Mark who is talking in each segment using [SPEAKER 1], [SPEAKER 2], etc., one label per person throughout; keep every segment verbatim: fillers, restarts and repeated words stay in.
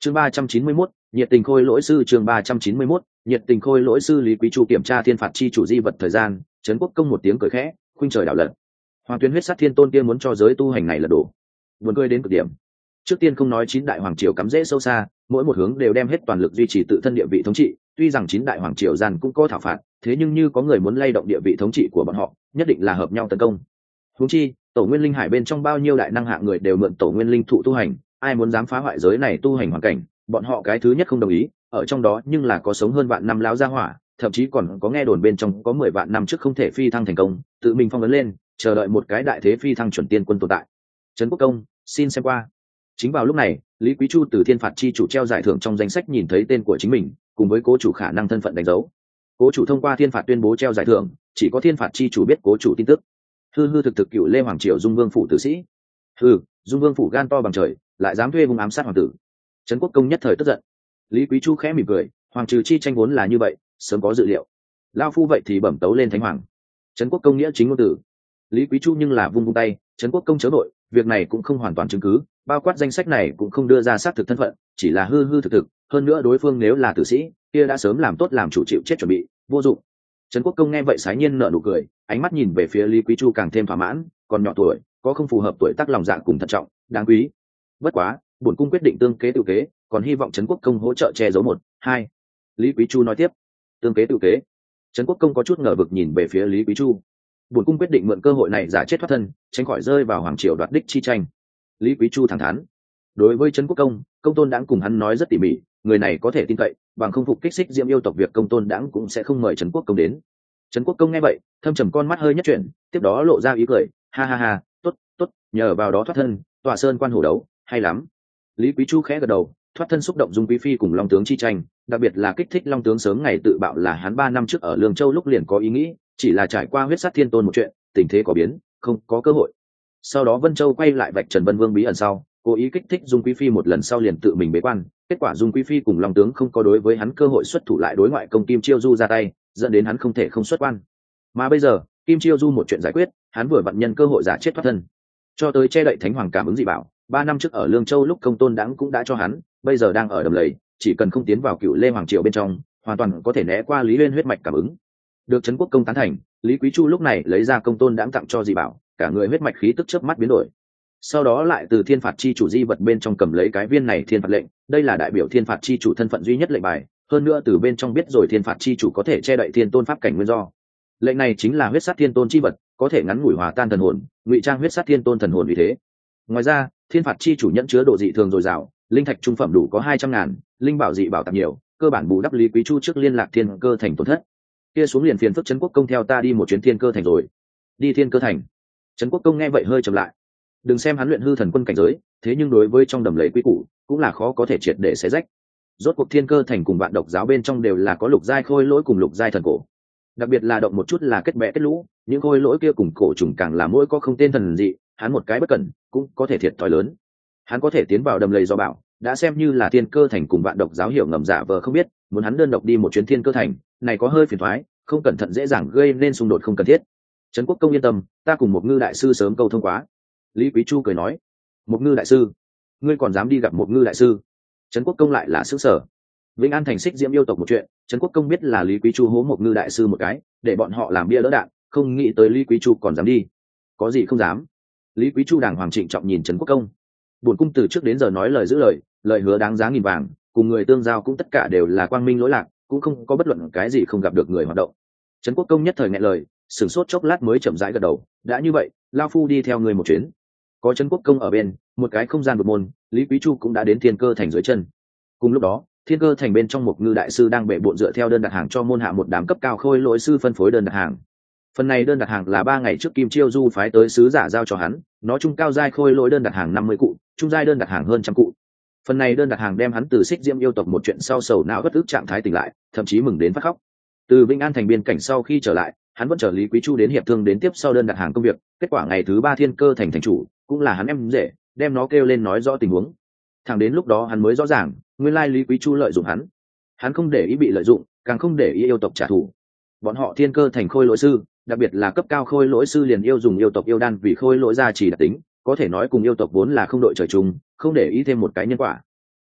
[SPEAKER 1] chương ba trăm chín mươi mốt, nhiệt tình khôi lỗi sư. chương ba trăm chín mươi mốt, nhiệt tình khôi lỗi sư. Lý Quý Chu kiểm tra thiên phạt chi chủ di vật thời gian, trấn quốc công một tiếng cười khẽ, khuynh trời đảo lật. Hoàng tuyến huyết sát thiên tôn kia muốn cho giới tu hành này là đổ, buồn cười đến cực điểm. Trước tiên không nói chín đại hoàng triều cắm rễ sâu xa, mỗi một hướng đều đem hết toàn lực duy trì tự thân địa vị thống trị, tuy rằng chín đại hoàng triều gian cũng có thảo phạt, thế nhưng như có người muốn lay động địa vị thống trị của bọn họ, nhất định là hợp nhau tấn công. Huống chi tổ nguyên linh hải bên trong bao nhiêu đại năng hạng người đều mượn tổ nguyên linh thụ tu hành, ai muốn dám phá hoại giới này tu hành hoàn cảnh, bọn họ cái thứ nhất không đồng ý. Ở trong đó nhưng là có sống hơn vạn năm lão gia hỏa, thậm chí còn có nghe đồn bên trong có mười vạn năm trước không thể phi thăng thành công, tự mình phong ấn lên, chờ đợi một cái đại thế phi thăng chuẩn tiên quân tồn tại. Trấn quốc công, xin xem qua. Chính vào lúc này, Lý Quý Chu từ thiên phạt chi chủ treo giải thưởng trong danh sách nhìn thấy tên của chính mình, cùng với cố chủ khả năng thân phận đánh dấu. Cố chủ thông qua thiên phạt tuyên bố treo giải thưởng, chỉ có thiên phạt chi chủ biết cố chủ tin tức. Hư hư thực thực cựu lê hoàng triều dung vương phủ tử sĩ. Hư, dung vương phủ gan to bằng trời, lại dám thuê hung ám sát hoàng tử. Trấn quốc công nhất thời tức giận. Lý Quý Chu khẽ mỉm cười, hoàng trừ chi tranh vốn là như vậy, sớm có dự liệu. Lao phu vậy thì bẩm tấu lên thánh hoàng. Trấn quốc công nghĩa chính ngôn tử. Lý Quý Chu nhưng là vung vung tay, Trấn quốc công chớ nội, việc này cũng không hoàn toàn chứng cứ, bao quát danh sách này cũng không đưa ra xác thực thân phận, chỉ là hư hư thực thực, hơn nữa đối phương nếu là tử sĩ kia đã sớm làm tốt làm chủ chịu chết chuẩn bị, vô dụng. Trấn quốc công nghe vậy sái nhiên nở nụ cười, ánh mắt nhìn về phía Lý Quý Chu càng thêm thỏa mãn, còn nhỏ tuổi, có không phù hợp tuổi tác lòng dạ cùng thận trọng, đáng quý. Bất quá, bổn cung quyết định tương kế tự kế, còn hy vọng Trấn quốc công hỗ trợ che giấu một, hai. Lý Quý Chu nói tiếp, tương kế tự kế. Trấn quốc công có chút ngờ vực nhìn về phía Lý Quý Chu. Bổn cung quyết định mượn cơ hội này giả chết thoát thân, tránh khỏi rơi vào hoàng triều đoạt đích chi tranh. Lý Quý Chu thẳng thắn. Đối với Trấn quốc công, công tôn đãng cùng hắn nói rất tỉ mỉ, người này có thể tin cậy, bằng không phục kích xích diễm yêu tộc việc công tôn đãng cũng sẽ không mời Trấn quốc công đến. Trấn quốc công nghe vậy, thâm trầm con mắt hơi nhất chuyển, tiếp đó lộ ra ý cười, ha ha ha, tốt, tốt, nhờ vào đó thoát thân, tọa sơn quan hổ đấu, hay lắm. Lý Quý Chu khẽ gật đầu, thoát thân xúc động dung quý phi cùng long tướng chi tranh, đặc biệt là kích thích long tướng sớm ngày tự bạo là hắn ba năm trước ở Lương Châu lúc liền có ý nghĩ, chỉ là trải qua huyết sát thiên tôn một chuyện, tình thế có biến, không có cơ hội. Sau đó Vân Châu quay lại vạch trần Vân Vương bí ẩn sau, cố ý kích thích dung quý phi một lần sau liền tự mình bế quan, kết quả dung quý phi cùng long tướng không có đối với hắn cơ hội xuất thủ lại đối ngoại công Kim Chiêu Du ra tay, dẫn đến hắn không thể không xuất quan. Mà bây giờ Kim Chiêu Du một chuyện giải quyết, hắn vừa vặn nhân cơ hội giả chết thoát thân, cho tới che đậy thánh hoàng cảm ứng dị bảo. Ba năm trước ở Lương Châu lúc công tôn đãng cũng đã cho hắn, bây giờ đang ở đầm lầy, chỉ cần không tiến vào cựu lê hoàng triều bên trong, hoàn toàn có thể né qua Lý Uyên huyết mạch cảm ứng. Được Trấn quốc công tán thành, Lý Quý Chu lúc này lấy ra công tôn đãng tặng cho dị bảo, cả người huyết mạch khí tức chớp mắt biến đổi. Sau đó lại từ thiên phạt chi chủ di vật bên trong cầm lấy cái viên này thiên phạt lệnh, đây là đại biểu thiên phạt chi chủ thân phận duy nhất lệnh bài, hơn nữa từ bên trong biết rồi thiên phạt chi chủ có thể che đậy thiên tôn pháp cảnh nguyên do. Lệnh này chính là huyết sát thiên tôn chi vật, có thể ngắn ngủi hòa tan thần hồn, ngụy trang huyết sát thiên tôn thần hồn vì thế. Ngoài ra, thiên phạt chi chủ nhận chứa độ dị thường dồi dào, linh thạch trung phẩm đủ có hai trăm ngàn, linh bảo dị bảo tạp nhiều, cơ bản bù đắp Lý Quý Chu trước liên lạc thiên cơ thành tổn thất. Kia xuống liền phiền phức Trấn quốc công theo ta đi một chuyến thiên cơ thành rồi. Đi thiên cơ thành. Trấn quốc công nghe vậy hơi chậm lại. Đừng xem hắn luyện hư thần quân cảnh giới, thế nhưng đối với trong đầm lầy quý củ cũng là khó có thể triệt để xé rách. Rốt cuộc thiên cơ thành cùng vạn độc giáo bên trong đều là có lục giai khôi lỗi cùng lục giai thần cổ, đặc biệt là động một chút là kết bè kết lũ, những khôi lỗi kia cùng cổ trùng càng là mỗi có không tên thần dị, hắn một cái bất cẩn cũng có thể thiệt thòi lớn. Hắn có thể tiến vào đầm lầy do bảo, đã xem như là thiên cơ thành cùng vạn độc giáo hiểu ngầm giả vờ không biết, muốn hắn đơn độc đi một chuyến thiên cơ thành này có hơi phiền toái, không cẩn thận dễ dàng gây nên xung đột không cần thiết. Trấn quốc công yên tâm, ta cùng một ngư đại sư sớm câu thông quá. Lý Quý Chu cười nói, một ngư đại sư, ngươi còn dám đi gặp một ngư đại sư? Trấn quốc công lại là sức sở. Vĩnh An thành xích diễm yêu tộc một chuyện, Trấn quốc công biết là Lý Quý Chu hố một ngư đại sư một cái, để bọn họ làm bia đỡ đạn, không nghĩ tới Lý Quý Chu còn dám đi. Có gì không dám? Lý Quý Chu đàng hoàng trịnh trọng nhìn Trấn quốc công. Bổn cung từ trước đến giờ nói lời giữ lời, lời hứa đáng giá nghìn vàng, cùng người tương giao cũng tất cả đều là quang minh lỗi lạc, cũng không có bất luận cái gì không gặp được người hoạt động. Trấn quốc công nhất thời nghẹn lời, sửng sốt chốc lát mới chậm rãi gật đầu, đã như vậy, lao phu đi theo người một chuyến. Có Trấn quốc công ở bên, một cái không gian một môn, Lý Quý Chu cũng đã đến thiên cơ thành dưới chân. Cùng lúc đó, thiên cơ thành bên trong một ngư đại sư đang bệ bộn dựa theo đơn đặt hàng cho môn hạ một đám cấp cao khôi lỗi sư phân phối đơn đặt hàng. Phần này đơn đặt hàng là ba ngày trước Kim Chiêu Du phái tới sứ giả giao cho hắn, nó trung cao giai khôi lỗi đơn đặt hàng năm mươi cụ, trung giai đơn đặt hàng hơn trăm cụ. Phần này đơn đặt hàng đem hắn từ xích diễm yêu tộc một chuyện sau sầu não bất ức trạng thái tỉnh lại, thậm chí mừng đến phát khóc. Từ Vĩnh An thành biên cảnh sau khi trở lại, hắn vẫn chờ Lý Quý Chu đến hiệp thương đến tiếp sau đơn đặt hàng công việc. Kết quả ngày thứ ba thiên cơ thành thành chủ cũng là hắn em rể, đem nó kêu lên nói rõ tình huống. Thẳng đến lúc đó hắn mới rõ ràng, nguyên lai Lý Quý Chu lợi dụng hắn. Hắn không để ý bị lợi dụng, càng không để ý yêu tộc trả thù. Bọn họ thiên cơ thành khôi lỗi sư, đặc biệt là cấp cao khôi lỗi sư liền yêu dùng yêu tộc yêu đan vì khôi lỗi gia trì đặc tính, có thể nói cùng yêu tộc vốn là không đội trời chung, không để ý thêm một cái nhân quả.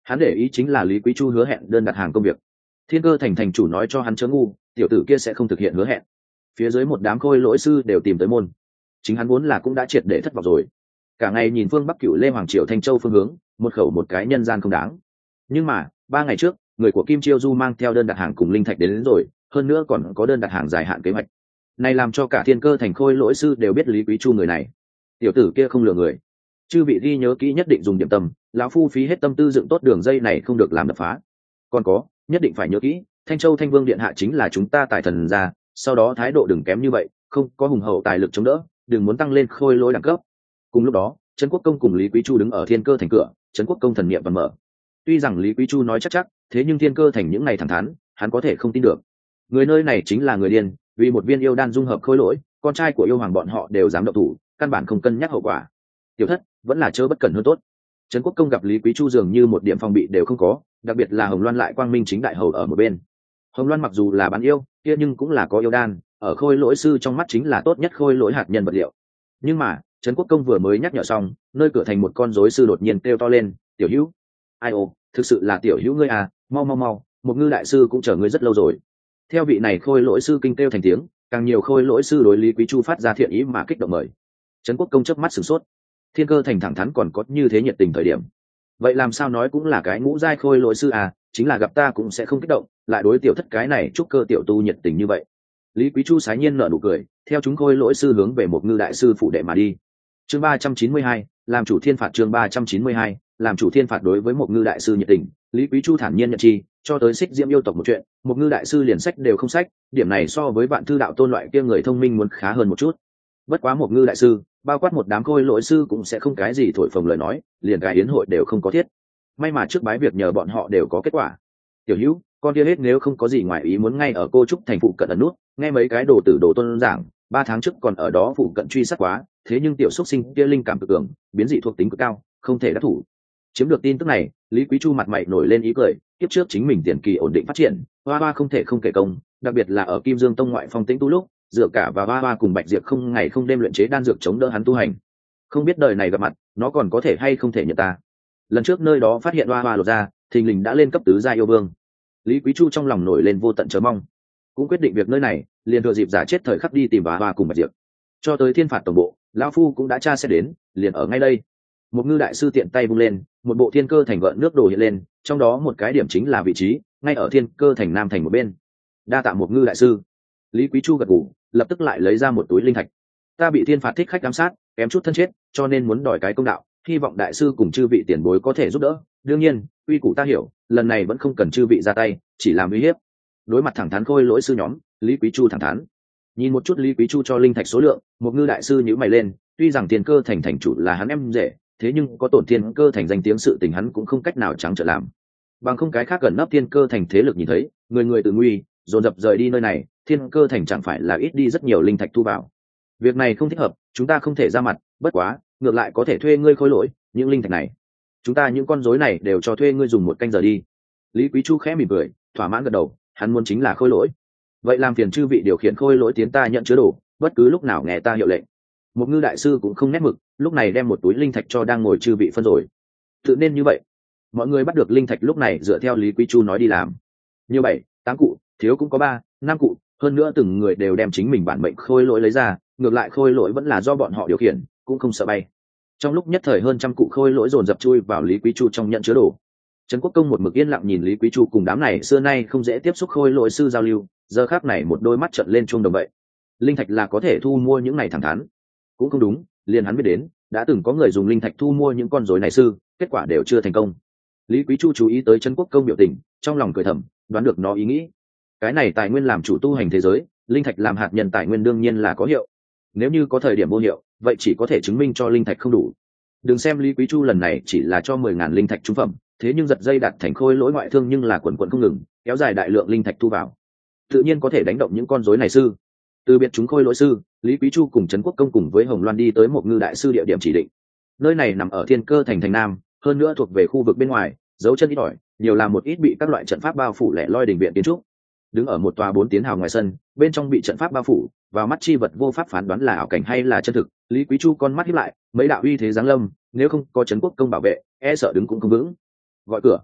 [SPEAKER 1] Hắn để ý chính là Lý Quý Chu hứa hẹn đơn đặt hàng công việc. Thiên Cơ thành thành chủ nói cho hắn chớ ngu, tiểu tử kia sẽ không thực hiện hứa hẹn. Phía dưới một đám khôi lỗi sư đều tìm tới môn. Chính hắn vốn là cũng đã triệt để thất vọng rồi. Cả ngày nhìn phương Bắc Cửu Lê Hoàng Triều Thanh Châu phương hướng, một khẩu một cái nhân gian không đáng. Nhưng mà ba ngày trước, người của Kim Chiêu Du mang theo đơn đặt hàng cùng linh thạch đến, đến rồi, hơn nữa còn có đơn đặt hàng dài hạn kế hoạch. Này làm cho cả Thiên Cơ thành khôi lỗi sư đều biết Lý Quý Chu người này. Tiểu tử kia không lừa người. Chư vị ghi nhớ kỹ, nhất định dùng điểm tâm, lão phu phí hết tâm tư dựng tốt đường dây này không được làm đập phá. Còn có, nhất định phải nhớ kỹ, Thanh Châu Thanh Vương điện hạ chính là chúng ta tài thần ra, sau đó thái độ đừng kém như vậy, không có hùng hậu tài lực chống đỡ, đừng muốn tăng lên khôi lỗi đẳng cấp. Cùng lúc đó, Trấn Quốc Công cùng Lý Quý Chu đứng ở Thiên Cơ thành cửa, Trấn Quốc Công thần niệm vẫn mở. Tuy rằng Lý Quý Chu nói chắc chắc, thế nhưng Thiên Cơ thành những ngày thẳng thắn, hắn có thể không tin được. Người nơi này chính là người điên, vì một viên yêu đan dung hợp khôi lỗi, con trai của yêu hoàng bọn họ đều dám động thủ, căn bản không cân nhắc hậu quả. Tiểu thất vẫn là chớ bất cẩn hơn tốt. Trấn Quốc Công gặp Lý Quý Chu dường như một điểm phòng bị đều không có, đặc biệt là Hồng Loan lại quang minh chính đại hầu ở một bên. Hồng Loan mặc dù là bán yêu kia, nhưng cũng là có yêu đan, ở khôi lỗi sư trong mắt chính là tốt nhất khôi lỗi hạt nhân vật liệu. Nhưng mà Trấn Quốc Công vừa mới nhắc nhở xong, nơi cửa thành một con rối sư đột nhiên kêu to lên, tiểu hữu. Ai ô, thực sự là tiểu hữu ngươi à, mau mau mau, một ngư đại sư cũng chờ ngươi rất lâu rồi. Theo vị này khôi lỗi sư kinh kêu thành tiếng, càng nhiều khôi lỗi sư đối Lý Quý Chu phát ra thiện ý mà kích động mời. Trấn Quốc Công chớp mắt sửng sốt. Thiên Cơ thành thẳng thắn còn có như thế nhiệt tình thời điểm, vậy làm sao nói cũng là cái ngũ giai khôi lỗi sư à, chính là gặp ta cũng sẽ không kích động, lại đối tiểu thất cái này chúc cơ tiểu tu nhiệt tình như vậy. Lý Quý Chu sái nhiên nở nụ cười, theo chúng khôi lỗi sư hướng về một ngư đại sư phụ đệ mà đi. Chương ba trăm chín mươi hai, làm chủ thiên phạt. Chương ba trăm chín mươi hai, làm chủ thiên phạt. Đối với một ngư đại sư nhiệt tình, Lý Quý Chu thản nhiên nhận chi, cho tới xích diễm yêu tộc một chuyện, một ngư đại sư liền sách đều không sách, điểm này so với vạn thư đạo tôn loại kia người thông minh muốn khá hơn một chút. Bất quá một ngư đại sư, bao quát một đám khôi lỗi sư cũng sẽ không cái gì thổi phồng lời nói, liền cái yến hội đều không có thiết. May mà trước bái việc nhờ bọn họ đều có kết quả. Tiểu hữu, con kia hết nếu không có gì ngoài ý muốn ngay ở cô trúc thành phụ cận ẩn nút, nghe mấy cái đồ tử đồ tôn giảng, ba tháng trước còn ở đó phụ cận truy sát quá, thế nhưng tiểu xuất sinh kia linh cảm cực cường, biến dị thuộc tính cực cao, không thể đắc thủ. Chiếm được tin tức này, Lý Quý Chu mặt mày nổi lên ý cười, tiếp trước chính mình tiền kỳ ổn định phát triển, hoa hoa không thể không kể công, đặc biệt là ở Kim Dương Tông ngoại phong tĩnh tu lúc, dựa cả và hoa hoa cùng Bạch Diệp không ngày không đêm luyện chế đan dược chống đỡ hắn tu hành. Không biết đời này gặp mặt, nó còn có thể hay không thể nhận ta. Lần trước nơi đó phát hiện hoa hoa lột ra, thình lình đã lên cấp tứ gia yêu vương. Lý Quý Chu trong lòng nổi lên vô tận chờ mong, cũng quyết định việc nơi này, liền thừa dịp giả chết thời khắc đi tìm hoa hoa cùng Bạch Diệp. Cho tới thiên phạt tổng bộ, lão phu cũng đã tra xét đến, liền ở ngay đây. Một ngư đại sư tiện tay vung lên, một bộ thiên cơ thành gợn nước đồ hiện lên, trong đó một cái điểm chính là vị trí, ngay ở thiên cơ thành nam thành một bên. Đa tạ một ngư đại sư. Lý Quý Chu gật gù, lập tức lại lấy ra một túi linh thạch. Ta bị thiên phạt thích khách giám sát, kém chút thân chết, cho nên muốn đòi cái công đạo, hy vọng đại sư cùng chư vị tiền bối có thể giúp đỡ. Đương nhiên, uy củ ta hiểu, lần này vẫn không cần chư vị ra tay, chỉ làm uy hiếp. Đối mặt thẳng thắn khôi lỗi sư nhóm, Lý Quý Chu thẳng thắn. Nhìn một chút Lý Quý Chu cho linh thạch số lượng, một ngư đại sư nhíu mày lên, tuy rằng thiên cơ thành thành chủ là hắn em rể, thế nhưng có tổn thiên cơ thành danh tiếng sự tình hắn cũng không cách nào trắng trợn làm. Bằng không cái khác gần nấp thiên cơ thành thế lực nhìn thấy, người người tự nguy, dồn dập rời đi nơi này, thiên cơ thành chẳng phải là ít đi rất nhiều linh thạch thu vào. Việc này không thích hợp, chúng ta không thể ra mặt, bất quá, ngược lại có thể thuê ngươi khôi lỗi, những linh thạch này, chúng ta những con rối này đều cho thuê ngươi dùng một canh giờ đi. Lý Quý Chu khẽ mỉm cười, thỏa mãn gật đầu, hắn muốn chính là khôi lỗi. Vậy làm phiền chư vị điều khiển khôi lỗi tiến ta nhận chứa đồ, bất cứ lúc nào nghe ta hiệu lệnh. Một ngư đại sư cũng không nét mực, lúc này đem một túi linh thạch cho đang ngồi chư vị phân rồi. Tự nên như vậy. Mọi người bắt được linh thạch lúc này dựa theo Lý Quý Chu nói đi làm. Như bảy, tám cụ, thiếu cũng có ba, năm cụ, hơn nữa từng người đều đem chính mình bản mệnh khôi lỗi lấy ra, ngược lại khôi lỗi vẫn là do bọn họ điều khiển, cũng không sợ bay. Trong lúc nhất thời hơn trăm cụ khôi lỗi dồn dập chui vào Lý Quý Chu trong nhận chứa đồ. Trấn Quốc Công một mực yên lặng nhìn Lý Quý Chu cùng đám này xưa nay không dễ tiếp xúc khôi lỗi sư giao lưu, giờ khác này một đôi mắt trợn lên chuông đồng vậy. Linh thạch là có thể thu mua những này thẳng thắn. Cũng không đúng, liền hắn biết đến, đã từng có người dùng linh thạch thu mua những con rối này sư, kết quả đều chưa thành công. Lý Quý Chu chú ý tới Trấn Quốc Công biểu tình, trong lòng cười thầm, đoán được nó ý nghĩ. Cái này tài nguyên làm chủ tu hành thế giới, linh thạch làm hạt nhân tài nguyên đương nhiên là có hiệu. Nếu như có thời điểm vô hiệu, vậy chỉ có thể chứng minh cho linh thạch không đủ. Đừng xem Lý Quý Chu lần này chỉ là cho mười ngàn linh thạch trung phẩm, thế nhưng giật dây đạt thành khôi lỗi ngoại thương nhưng là quần quần không ngừng, kéo dài đại lượng linh thạch thu vào, tự nhiên có thể đánh động những con rối này sư. Từ biệt chúng khôi lỗi sư, Lý Quý Chu cùng Trấn Quốc Công cùng với Hồng Loan đi tới một ngư đại sư địa điểm chỉ định. Nơi này nằm ở thiên cơ thành thành nam, hơn nữa thuộc về khu vực bên ngoài, dấu chân ít ỏi, nhiều là một ít bị các loại trận pháp bao phủ lẻ loi đình viện kiến trúc. Đứng ở một tòa bốn tiến hào ngoài sân, bên trong bị trận pháp bao phủ, vào mắt chi vật vô pháp phán đoán là ảo cảnh hay là chân thực. Lý Quý Chu con mắt híp lại, mấy đạo uy thế giáng lâm, nếu không có Trấn Quốc Công bảo vệ, e sợ đứng cũng không vững. Gọi cửa,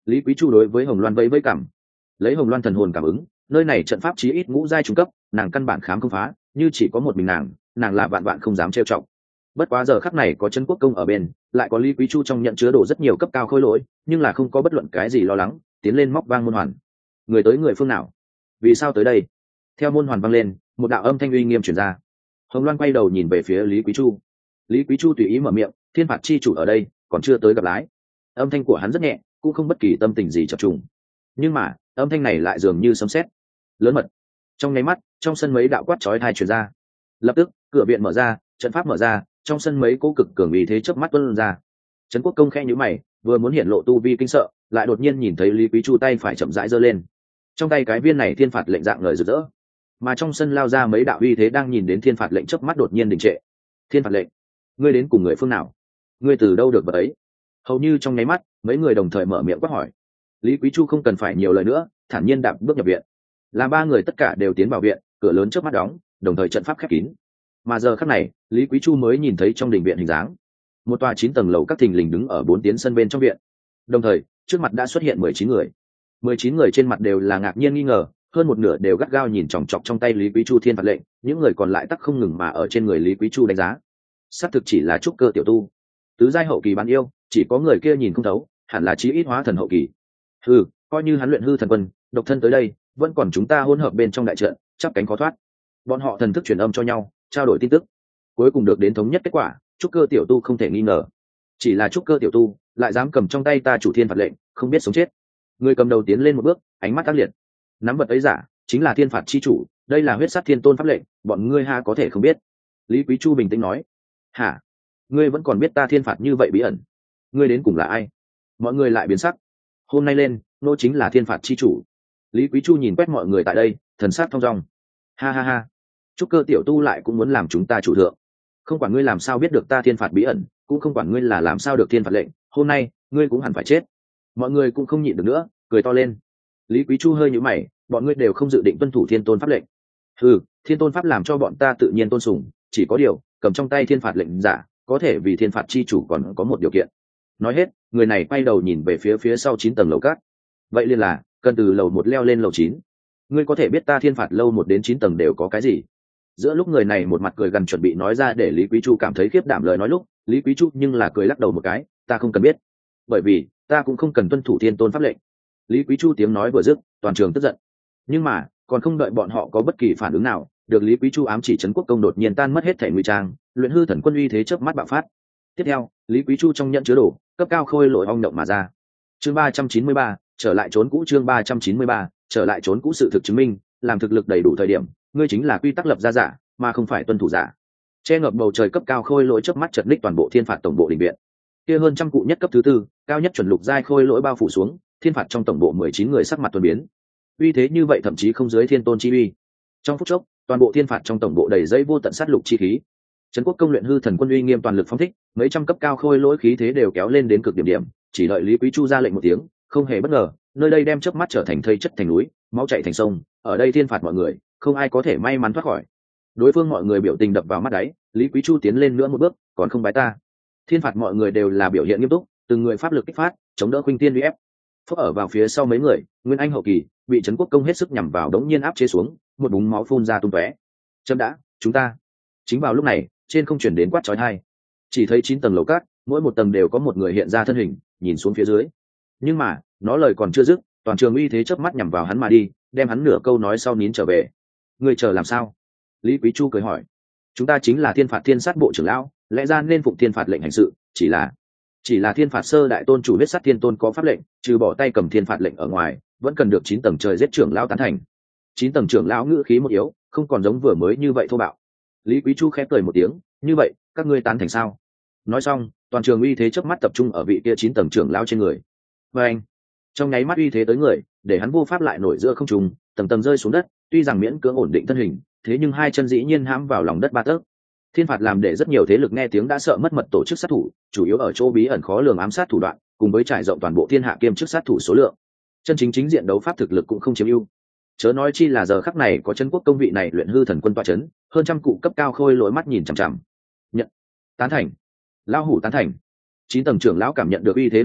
[SPEAKER 1] Lý Quý Chu đối với Hồng Loan vẫy vẫy cảm, lấy Hồng Loan thần hồn cảm ứng, nơi này trận pháp chí ít ngũ giai trung cấp, nàng căn bản khám không phá, như chỉ có một mình nàng, nàng là vạn vạn không dám trêu chọc. Bất quá giờ khắc này có Trấn Quốc Công ở bên, lại có Lý Quý Chu trong nhận chứa đồ rất nhiều cấp cao khôi lỗi, nhưng là không có bất luận cái gì lo lắng, tiến lên móc vang môn hoàn. Người tới người phương nào? Vì sao tới đây? Theo môn hoàn vang lên, một đạo âm thanh uy nghiêm truyền ra. Hồng Loan quay đầu nhìn về phía Lý Quý Chu. Lý Quý Chu tùy ý mở miệng, thiên phạt chi chủ ở đây, còn chưa tới gặp lái. Âm thanh của hắn rất nhẹ, cũng không bất kỳ tâm tình gì chập trùng. Nhưng mà, âm thanh này lại dường như sấm sét, lớn mật. Trong nháy mắt, trong sân mấy đạo quát chói tai truyền ra. Lập tức, cửa viện mở ra, trận pháp mở ra, trong sân mấy cố cực cường uy thế chớp mắt tuôn ra. Trấn Quốc Công khẽ nhíu mày, vừa muốn hiện lộ tu vi kinh sợ, lại đột nhiên nhìn thấy Lý Quý Chu tay phải chậm rãi giơ lên. Trong tay cái viên này thiên phạt lệnh dạng ngời rực rỡ, mà trong sân lao ra mấy đạo uy thế đang nhìn đến thiên phạt lệnh chớp mắt đột nhiên đình trệ. Thiên phạt lệnh, ngươi đến cùng người phương nào? Ngươi từ đâu được vật ấy? Hầu như trong nháy mắt, mấy người đồng thời mở miệng quát hỏi. Lý Quý Chu không cần phải nhiều lời nữa, thản nhiên đạp bước nhập viện. Là ba người tất cả đều tiến vào viện, cửa lớn chớp mắt đóng, đồng thời trận pháp khép kín. Mà giờ khắc này, Lý Quý Chu mới nhìn thấy trong đình viện hình dáng, một tòa chín tầng lầu các thình lình đứng ở bốn tiến sân bên trong viện. Đồng thời, trước mặt đã xuất hiện mười chín người. mười chín người trên mặt đều là ngạc nhiên nghi ngờ, hơn một nửa đều gắt gao nhìn chòng chọc trong tay Lý Quý Chu thiên phạt lệnh, những người còn lại tắc không ngừng mà ở trên người Lý Quý Chu đánh giá. Xác thực chỉ là trúc cơ tiểu tu, tứ giai hậu kỳ bán yêu, chỉ có người kia nhìn không thấu, hẳn là chí ít hóa thần hậu kỳ. Hừ, coi như hắn luyện hư thần quân, độc thân tới đây, vẫn còn chúng ta hỗn hợp bên trong đại trận, chắp cánh khó thoát. Bọn họ thần thức truyền âm cho nhau, trao đổi tin tức, cuối cùng được đến thống nhất kết quả, trúc cơ tiểu tu không thể nghi ngờ. Chỉ là trúc cơ tiểu tu, lại dám cầm trong tay ta chủ thiên phạt lệnh, không biết sống chết. Người cầm đầu tiến lên một bước, ánh mắt ác liệt. Nắm vật ấy giả, chính là thiên phạt chi chủ, đây là huyết sát thiên tôn pháp lệnh, bọn ngươi ha có thể không biết. Lý Quý Chu bình tĩnh nói. Hả? Ngươi vẫn còn biết ta thiên phạt như vậy bí ẩn? Ngươi đến cùng là ai? Mọi người lại biến sắc. Hôm nay lên, nô chính là thiên phạt chi chủ. Lý Quý Chu nhìn quét mọi người tại đây, thần sắc thong dong. Ha ha ha, trúc cơ tiểu tu lại cũng muốn làm chúng ta chủ thượng. Không quản ngươi làm sao biết được ta thiên phạt bí ẩn, cũng không quản ngươi là làm sao được thiên phạt lệnh, hôm nay ngươi cũng hẳn phải chết. Mọi người cũng không nhịn được nữa, cười to lên. Lý Quý Chu hơi nhíu mày, bọn ngươi đều không dự định tuân thủ thiên tôn pháp lệnh. Ừ, thiên tôn pháp làm cho bọn ta tự nhiên tôn sùng, chỉ có điều cầm trong tay thiên phạt lệnh giả, có thể vì thiên phạt chi chủ còn có một điều kiện. Nói hết, người này quay đầu nhìn về phía phía sau chín tầng lầu cát. Vậy liền là cần từ lầu một leo lên lầu chín. Ngươi có thể biết ta thiên phạt lâu một đến chín tầng đều có cái gì? Giữa lúc người này một mặt cười gần chuẩn bị nói ra để Lý Quý Chu cảm thấy khiếp đảm lời nói lúc, Lý Quý Chu nhưng là cười lắc đầu một cái, ta không cần biết, bởi vì ta cũng không cần tuân thủ thiên tôn pháp lệnh. Lý Quý Chu tiếng nói vừa dứt, toàn trường tức giận. Nhưng mà còn không đợi bọn họ có bất kỳ phản ứng nào, được Lý Quý Chu ám chỉ Trấn Quốc Công đột nhiên tan mất hết thể ngụy trang, luyện hư thần quân uy thế chớp mắt bạo phát. Tiếp theo, Lý Quý Chu trong nhận chứa đồ cấp cao khôi lỗi ong động mà ra. Chương ba trăm chín mươi ba, trở lại trốn cũ. Chương ba trăm chín mươi ba, trở lại trốn cũ. Sự thực chứng minh, làm thực lực đầy đủ thời điểm, ngươi chính là quy tắc lập ra giả, mà không phải tuân thủ giả. Che ngập bầu trời cấp cao khôi lỗi chớp mắt chật ních toàn bộ thiên phạt tổng bộ đình viện. Kia hơn trăm cụ nhất cấp thứ tư, cao nhất chuẩn lục giai khôi lỗi bao phủ xuống, thiên phạt trong tổng bộ mười chín người sắc mặt tuần biến. Uy thế như vậy thậm chí không dưới thiên tôn chi uy. Trong phút chốc, toàn bộ thiên phạt trong tổng bộ đầy dây vô tận sát lục chi khí. Trấn Quốc Công luyện hư thần quân uy nghiêm toàn lực phóng thích, mấy trăm cấp cao khôi lỗi khí thế đều kéo lên đến cực điểm điểm, chỉ đợi Lý Quý Chu ra lệnh một tiếng, không hề bất ngờ, nơi đây đem chớp mắt trở thành thây chất thành núi, máu chảy thành sông, ở đây thiên phạt mọi người, không ai có thể may mắn thoát khỏi. Đối phương mọi người biểu tình đập vào mắt đáy, Lý Quý Chu tiến lên nữa một bước, còn không bái ta. Thiên phạt mọi người đều là biểu hiện nghiêm túc, từng người pháp lực kích phát, chống đỡ khuynh tiên uy ép. Phúc ở vào phía sau mấy người, Nguyên Anh hậu kỳ, bị Trấn Quốc Công hết sức nhằm vào đống nhiên áp chế xuống, một búng máu phun ra tung tóe. Chấm đã, chúng ta. Chính vào lúc này, trên không chuyển đến quát chói tai. Chỉ thấy chín tầng lầu cát, mỗi một tầng đều có một người hiện ra thân hình, nhìn xuống phía dưới. Nhưng mà, nó lời còn chưa dứt, toàn trường uy thế chớp mắt nhằm vào hắn mà đi, đem hắn nửa câu nói sau nín trở về. Người chờ làm sao? Lý Quý Chu cười hỏi. Chúng ta chính là thiên phạt thiên sát bộ trưởng lão, lẽ ra nên phụng thiên phạt lệnh hành sự, chỉ là chỉ là thiên phạt sơ đại tôn chủ huyết sát thiên tôn có pháp lệnh, trừ bỏ tay cầm thiên phạt lệnh ở ngoài, vẫn cần được chín tầng trời giết trưởng lão tán thành. Chín tầng trưởng lão ngữ khí một yếu, không còn giống vừa mới như vậy thô bạo. Lý Quý Chu khẽ cười một tiếng, như vậy các ngươi tán thành sao? Nói xong, toàn trường uy thế chớp mắt tập trung ở vị kia chín tầng trưởng lão trên người. Và anh, trong nháy mắt uy thế tới người, để hắn vô pháp lại nổi giữa không trung, tầng tầng rơi xuống đất, tuy rằng miễn cưỡng ổn định thân hình, thế nhưng hai chân dĩ nhiên hãm vào lòng đất ba tấc. Thiên phạt làm để rất nhiều thế lực nghe tiếng đã sợ mất mật tổ chức sát thủ, chủ yếu ở chỗ bí ẩn khó lường ám sát thủ đoạn, cùng với trải rộng toàn bộ thiên hạ kiêm chức sát thủ số lượng. Chân chính chính diện đấu pháp thực lực cũng không chiếm ưu. Chớ nói chi là giờ khắc này có Trấn Quốc Công vị này luyện hư thần quân tọa chấn, hơn trăm cụ cấp cao khôi lỗi mắt nhìn chằm chằm. Nhận, tán thành, lão hủ tán thành. Chín tầng trưởng lão cảm nhận được uy thế đồng thời,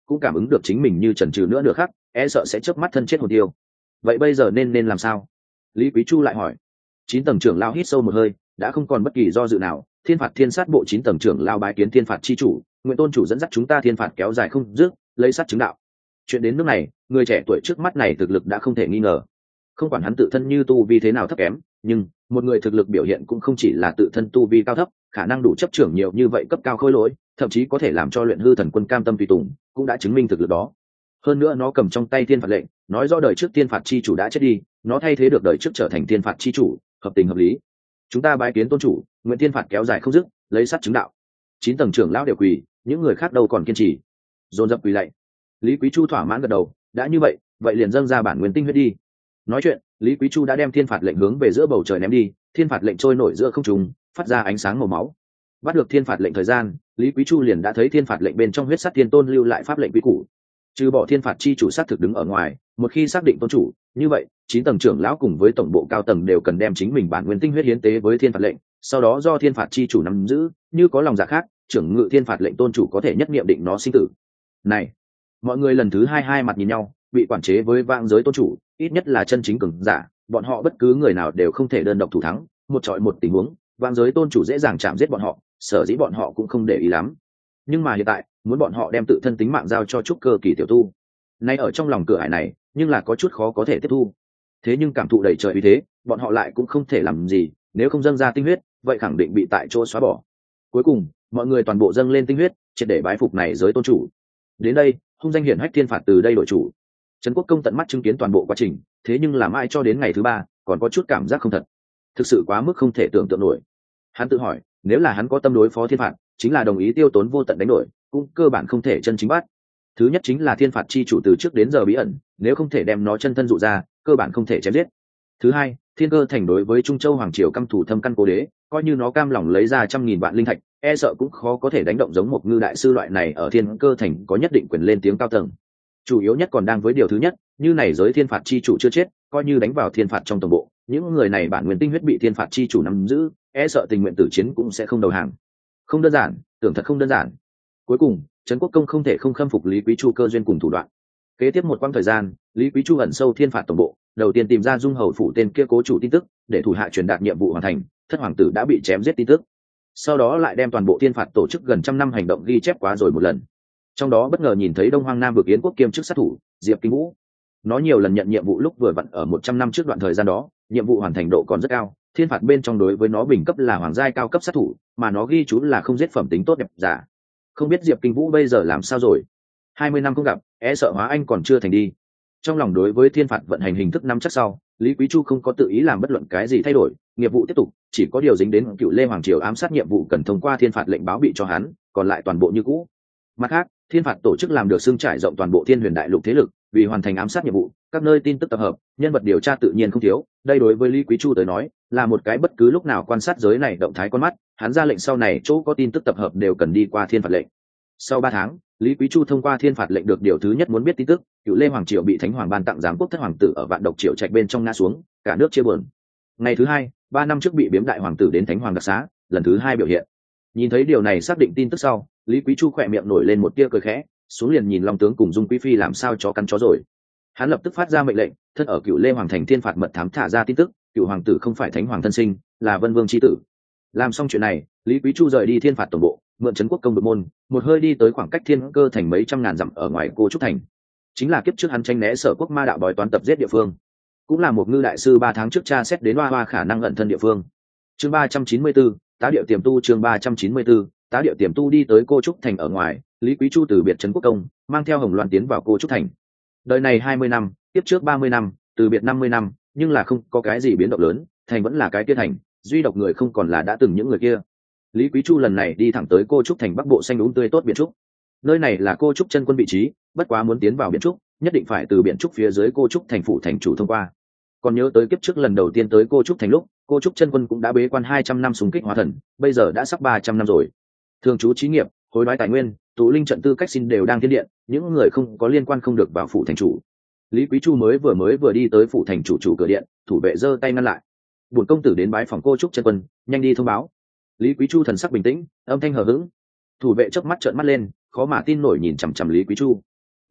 [SPEAKER 1] cũng cảm ứng được chính mình như chần chừ nữa được khác, e sợ sẽ chớp mắt thân chết hồn tiêu. Vậy bây giờ nên nên làm sao? Lý Quý Chu lại hỏi. Chín tầng trưởng lao hít sâu một hơi, đã không còn bất kỳ do dự nào. Thiên phạt thiên sát bộ chín tầng trưởng lao bái kiến thiên phạt chi chủ, nguyện tôn chủ dẫn dắt chúng ta thiên phạt kéo dài không dứt, lấy sát chứng đạo. Chuyện đến nước này, người trẻ tuổi trước mắt này thực lực đã không thể nghi ngờ. Không quản hắn tự thân như tu vi thế nào thấp kém, nhưng một người thực lực biểu hiện cũng không chỉ là tự thân tu vi cao thấp, khả năng đủ chấp trưởng nhiều như vậy cấp cao khôi lỗi, thậm chí có thể làm cho luyện hư thần quân cam tâm tùy tùng, cũng đã chứng minh thực lực đó. Hơn nữa nó cầm trong tay thiên phạt lệnh, nói rõ đời trước thiên phạt chi chủ đã chết đi, nó thay thế được đời trước trở thành thiên phạt chi chủ, hợp tình hợp lý. Chúng ta bái kiến tôn chủ, nguyện thiên phạt kéo dài không dứt, lấy sắt chứng đạo. Chín tầng trưởng lão đều quỳ, những người khác đâu còn kiên trì, dồn dập quỳ lạy. Lý Quý Chu thỏa mãn gật đầu, đã như vậy, vậy liền dâng ra bản nguyên tinh huyết đi. Nói chuyện, Lý Quý Chu đã đem thiên phạt lệnh hướng về giữa bầu trời ném đi, thiên phạt lệnh trôi nổi giữa không trung, phát ra ánh sáng màu máu. Bắt được thiên phạt lệnh thời gian, Lý Quý Chu liền đã thấy thiên phạt lệnh bên trong huyết sát thiên tôn lưu lại pháp lệnh quý củ. Trừ bỏ thiên phạt chi chủ xác thực đứng ở ngoài, một khi xác định tôn chủ, như vậy chín tầng trưởng lão cùng với tổng bộ cao tầng đều cần đem chính mình bản nguyên tinh huyết hiến tế với thiên phạt lệnh, sau đó do thiên phạt chi chủ nắm giữ, như có lòng dạ khác, trưởng ngự thiên phạt lệnh tôn chủ có thể nhất niệm định nó sinh tử. Này, mọi người lần thứ hai hai mặt nhìn nhau, bị quản chế với vạn giới tôn chủ, ít nhất là chân chính cường giả, bọn họ bất cứ người nào đều không thể đơn độc thủ thắng, một trọi một tình huống, vạn giới tôn chủ dễ dàng chạm giết bọn họ, sở dĩ bọn họ cũng không để ý lắm. Nhưng mà hiện tại, muốn bọn họ đem tự thân tính mạng giao cho trúc cơ kỳ tiểu tu, nay ở trong lòng cửa ải này, nhưng là có chút khó có thể tiếp thu. Thế nhưng cảm thụ đầy trời uy thế, bọn họ lại cũng không thể làm gì, nếu không dâng ra tinh huyết, vậy khẳng định bị tại chỗ xóa bỏ. Cuối cùng, mọi người toàn bộ dâng lên tinh huyết, triệt để bái phục này giới tôn chủ. Đến đây, hung danh hiển hách thiên phạt từ đây đổi chủ. Trấn Quốc Công tận mắt chứng kiến toàn bộ quá trình, thế nhưng là mãi cho đến ngày thứ ba, còn có chút cảm giác không thật. Thực sự quá mức không thể tưởng tượng nổi. Hắn tự hỏi, nếu là hắn có tâm đối phó thiên phạt, chính là đồng ý tiêu tốn vô tận đánh đổi, cũng cơ bản không thể chân chính bắt. Thứ nhất chính là thiên phạt chi chủ từ trước đến giờ bí ẩn, nếu không thể đem nó chân thân dụ ra, cơ bản không thể chém giết. Thứ hai, thiên cơ thành đối với Trung Châu hoàng triều căm thủ thâm căn cố đế, coi như nó cam lòng lấy ra trăm nghìn vạn linh thạch, e sợ cũng khó có thể đánh động giống một ngư đại sư loại này ở thiên cơ thành có nhất định quyền lên tiếng cao tầng. Chủ yếu nhất còn đang với điều thứ nhất, như này giới thiên phạt chi chủ chưa chết, coi như đánh vào thiên phạt trong tổng bộ, những người này bản nguyên tinh huyết bị thiên phạt chi chủ nắm giữ, e sợ tình nguyện tử chiến cũng sẽ không đầu hàng. Không đơn giản, tưởng thật không đơn giản. Cuối cùng, Trấn Quốc Công không thể không khâm phục Lý Quý Chu cơ duyên cùng thủ đoạn. Kế tiếp một quãng thời gian, Lý Quý Chu ẩn sâu thiên phạt tổng bộ, đầu tiên tìm ra Dung Hầu phủ tên kia cố chủ tin tức, để thủ hạ truyền đạt nhiệm vụ hoàn thành, thất hoàng tử đã bị chém giết tin tức. Sau đó lại đem toàn bộ thiên phạt tổ chức gần trăm năm hành động ghi chép quá rồi một lần. Trong đó bất ngờ nhìn thấy Đông Hoang Nam vực Yến quốc kiêm chức sát thủ, Diệp Kinh Vũ. Nó nhiều lần nhận nhiệm vụ lúc vừa vặn ở một trăm năm trước đoạn thời gian đó, nhiệm vụ hoàn thành độ còn rất cao, thiên phạt bên trong đối với nó bình cấp là hoàng giai cao cấp sát thủ, mà nó ghi chú là không giết phẩm tính tốt đẹp giả. Không biết Diệp Kinh Vũ bây giờ làm sao rồi? hai mươi năm không gặp, e sợ hóa anh còn chưa thành đi. Trong lòng đối với thiên phạt vận hành hình thức năm chắc sau, Lý Quý Chu không có tự ý làm bất luận cái gì thay đổi, nghiệp vụ tiếp tục, chỉ có điều dính đến cựu Lê Hoàng triều ám sát nhiệm vụ cần thông qua thiên phạt lệnh báo bị cho hắn, còn lại toàn bộ như cũ. Mặt khác, thiên phạt tổ chức làm được xương trải rộng toàn bộ thiên huyền đại lục thế lực, vì hoàn thành ám sát nhiệm vụ, các nơi tin tức tập hợp, nhân vật điều tra tự nhiên không thiếu. Đây đối với Lý Quý Chu tới nói, là một cái bất cứ lúc nào quan sát giới này động thái con mắt, hắn ra lệnh sau này chỗ có tin tức tập hợp đều cần đi qua thiên phạt lệnh. Sau ba tháng, Lý Quý Chu thông qua thiên phạt lệnh được điều thứ nhất muốn biết tin tức, cựu Lê Hoàng triều bị Thánh Hoàng ban tặng giám quốc thất hoàng tử ở Vạn Độc triều trạch bên trong ngã xuống, cả nước chia buồn. Ngày thứ hai, ba năm trước bị biếm đại hoàng tử đến Thánh Hoàng đặc xá, lần thứ hai biểu hiện. Nhìn thấy điều này xác định tin tức sau, Lý Quý Chu khỏe miệng nổi lên một tia cười khẽ, xuống liền nhìn Long tướng cùng Dung Quý phi làm sao chó cắn chó rồi. Hắn lập tức phát ra mệnh lệnh, thân ở cựu Lê Hoàng thành thiên phạt mật thám thả ra tin tức, cựu hoàng tử không phải Thánh Hoàng thân sinh, là Vân Vương chi tử. Làm xong chuyện này, Lý Quý Chu rời đi thiên phạt tổng bộ, mượn Trấn Quốc Công Bực môn, một hơi đi tới khoảng cách thiên cơ thành mấy trăm ngàn dặm ở ngoài Cô Trúc thành. Chính là kiếp trước hắn tranh né Sở Quốc ma đạo bói toán tập giết địa phương, cũng là một ngư đại sư ba tháng trước tra xét đến hoa hoa khả năng ẩn thân địa phương. Chương ba trăm chín mươi 4, tá điệu tiềm tu chương ba trăm chín mươi 4, tá điệu tiềm tu đi tới Cô Trúc thành ở ngoài, Lý Quý Chu từ biệt Trấn Quốc Công, mang theo Hồng Loan tiến vào Cô Trúc thành. Đời này hai mươi năm, tiếp trước ba mươi năm, từ biệt năm mươi năm, nhưng là không có cái gì biến động lớn, thành vẫn là cái kia thành, duy độc người không còn là đã từng những người kia. Lý Quý Chu lần này đi thẳng tới Cô Trúc thành bắc bộ xanh đúng tươi tốt biển trúc. Nơi này là Cô Trúc chân quân vị trí, bất quá muốn tiến vào biển trúc, nhất định phải từ biển trúc phía dưới Cô Trúc thành phủ thành chủ thông qua. Còn nhớ tới kiếp trước lần đầu tiên tới Cô Trúc thành lúc, Cô Trúc chân quân cũng đã bế quan hai trăm năm xung kích hóa thần, bây giờ đã sắp ba trăm năm rồi. Thường trú trí nghiệp, hối đoái tài nguyên, tụ linh trận tư cách xin đều đang thiên điện, những người không có liên quan không được vào phủ thành chủ. Lý Quý Chu mới vừa mới vừa đi tới phủ thành chủ chủ cửa điện, thủ vệ giơ tay ngăn lại. Bổn công tử đến bái phòng Cô Trúc chân quân, nhanh đi thông báo. Lý Quý Chu thần sắc bình tĩnh, âm thanh hờ hững. Thủ vệ chớp mắt trợn mắt lên, khó mà tin nổi nhìn chằm chằm Lý Quý Chu,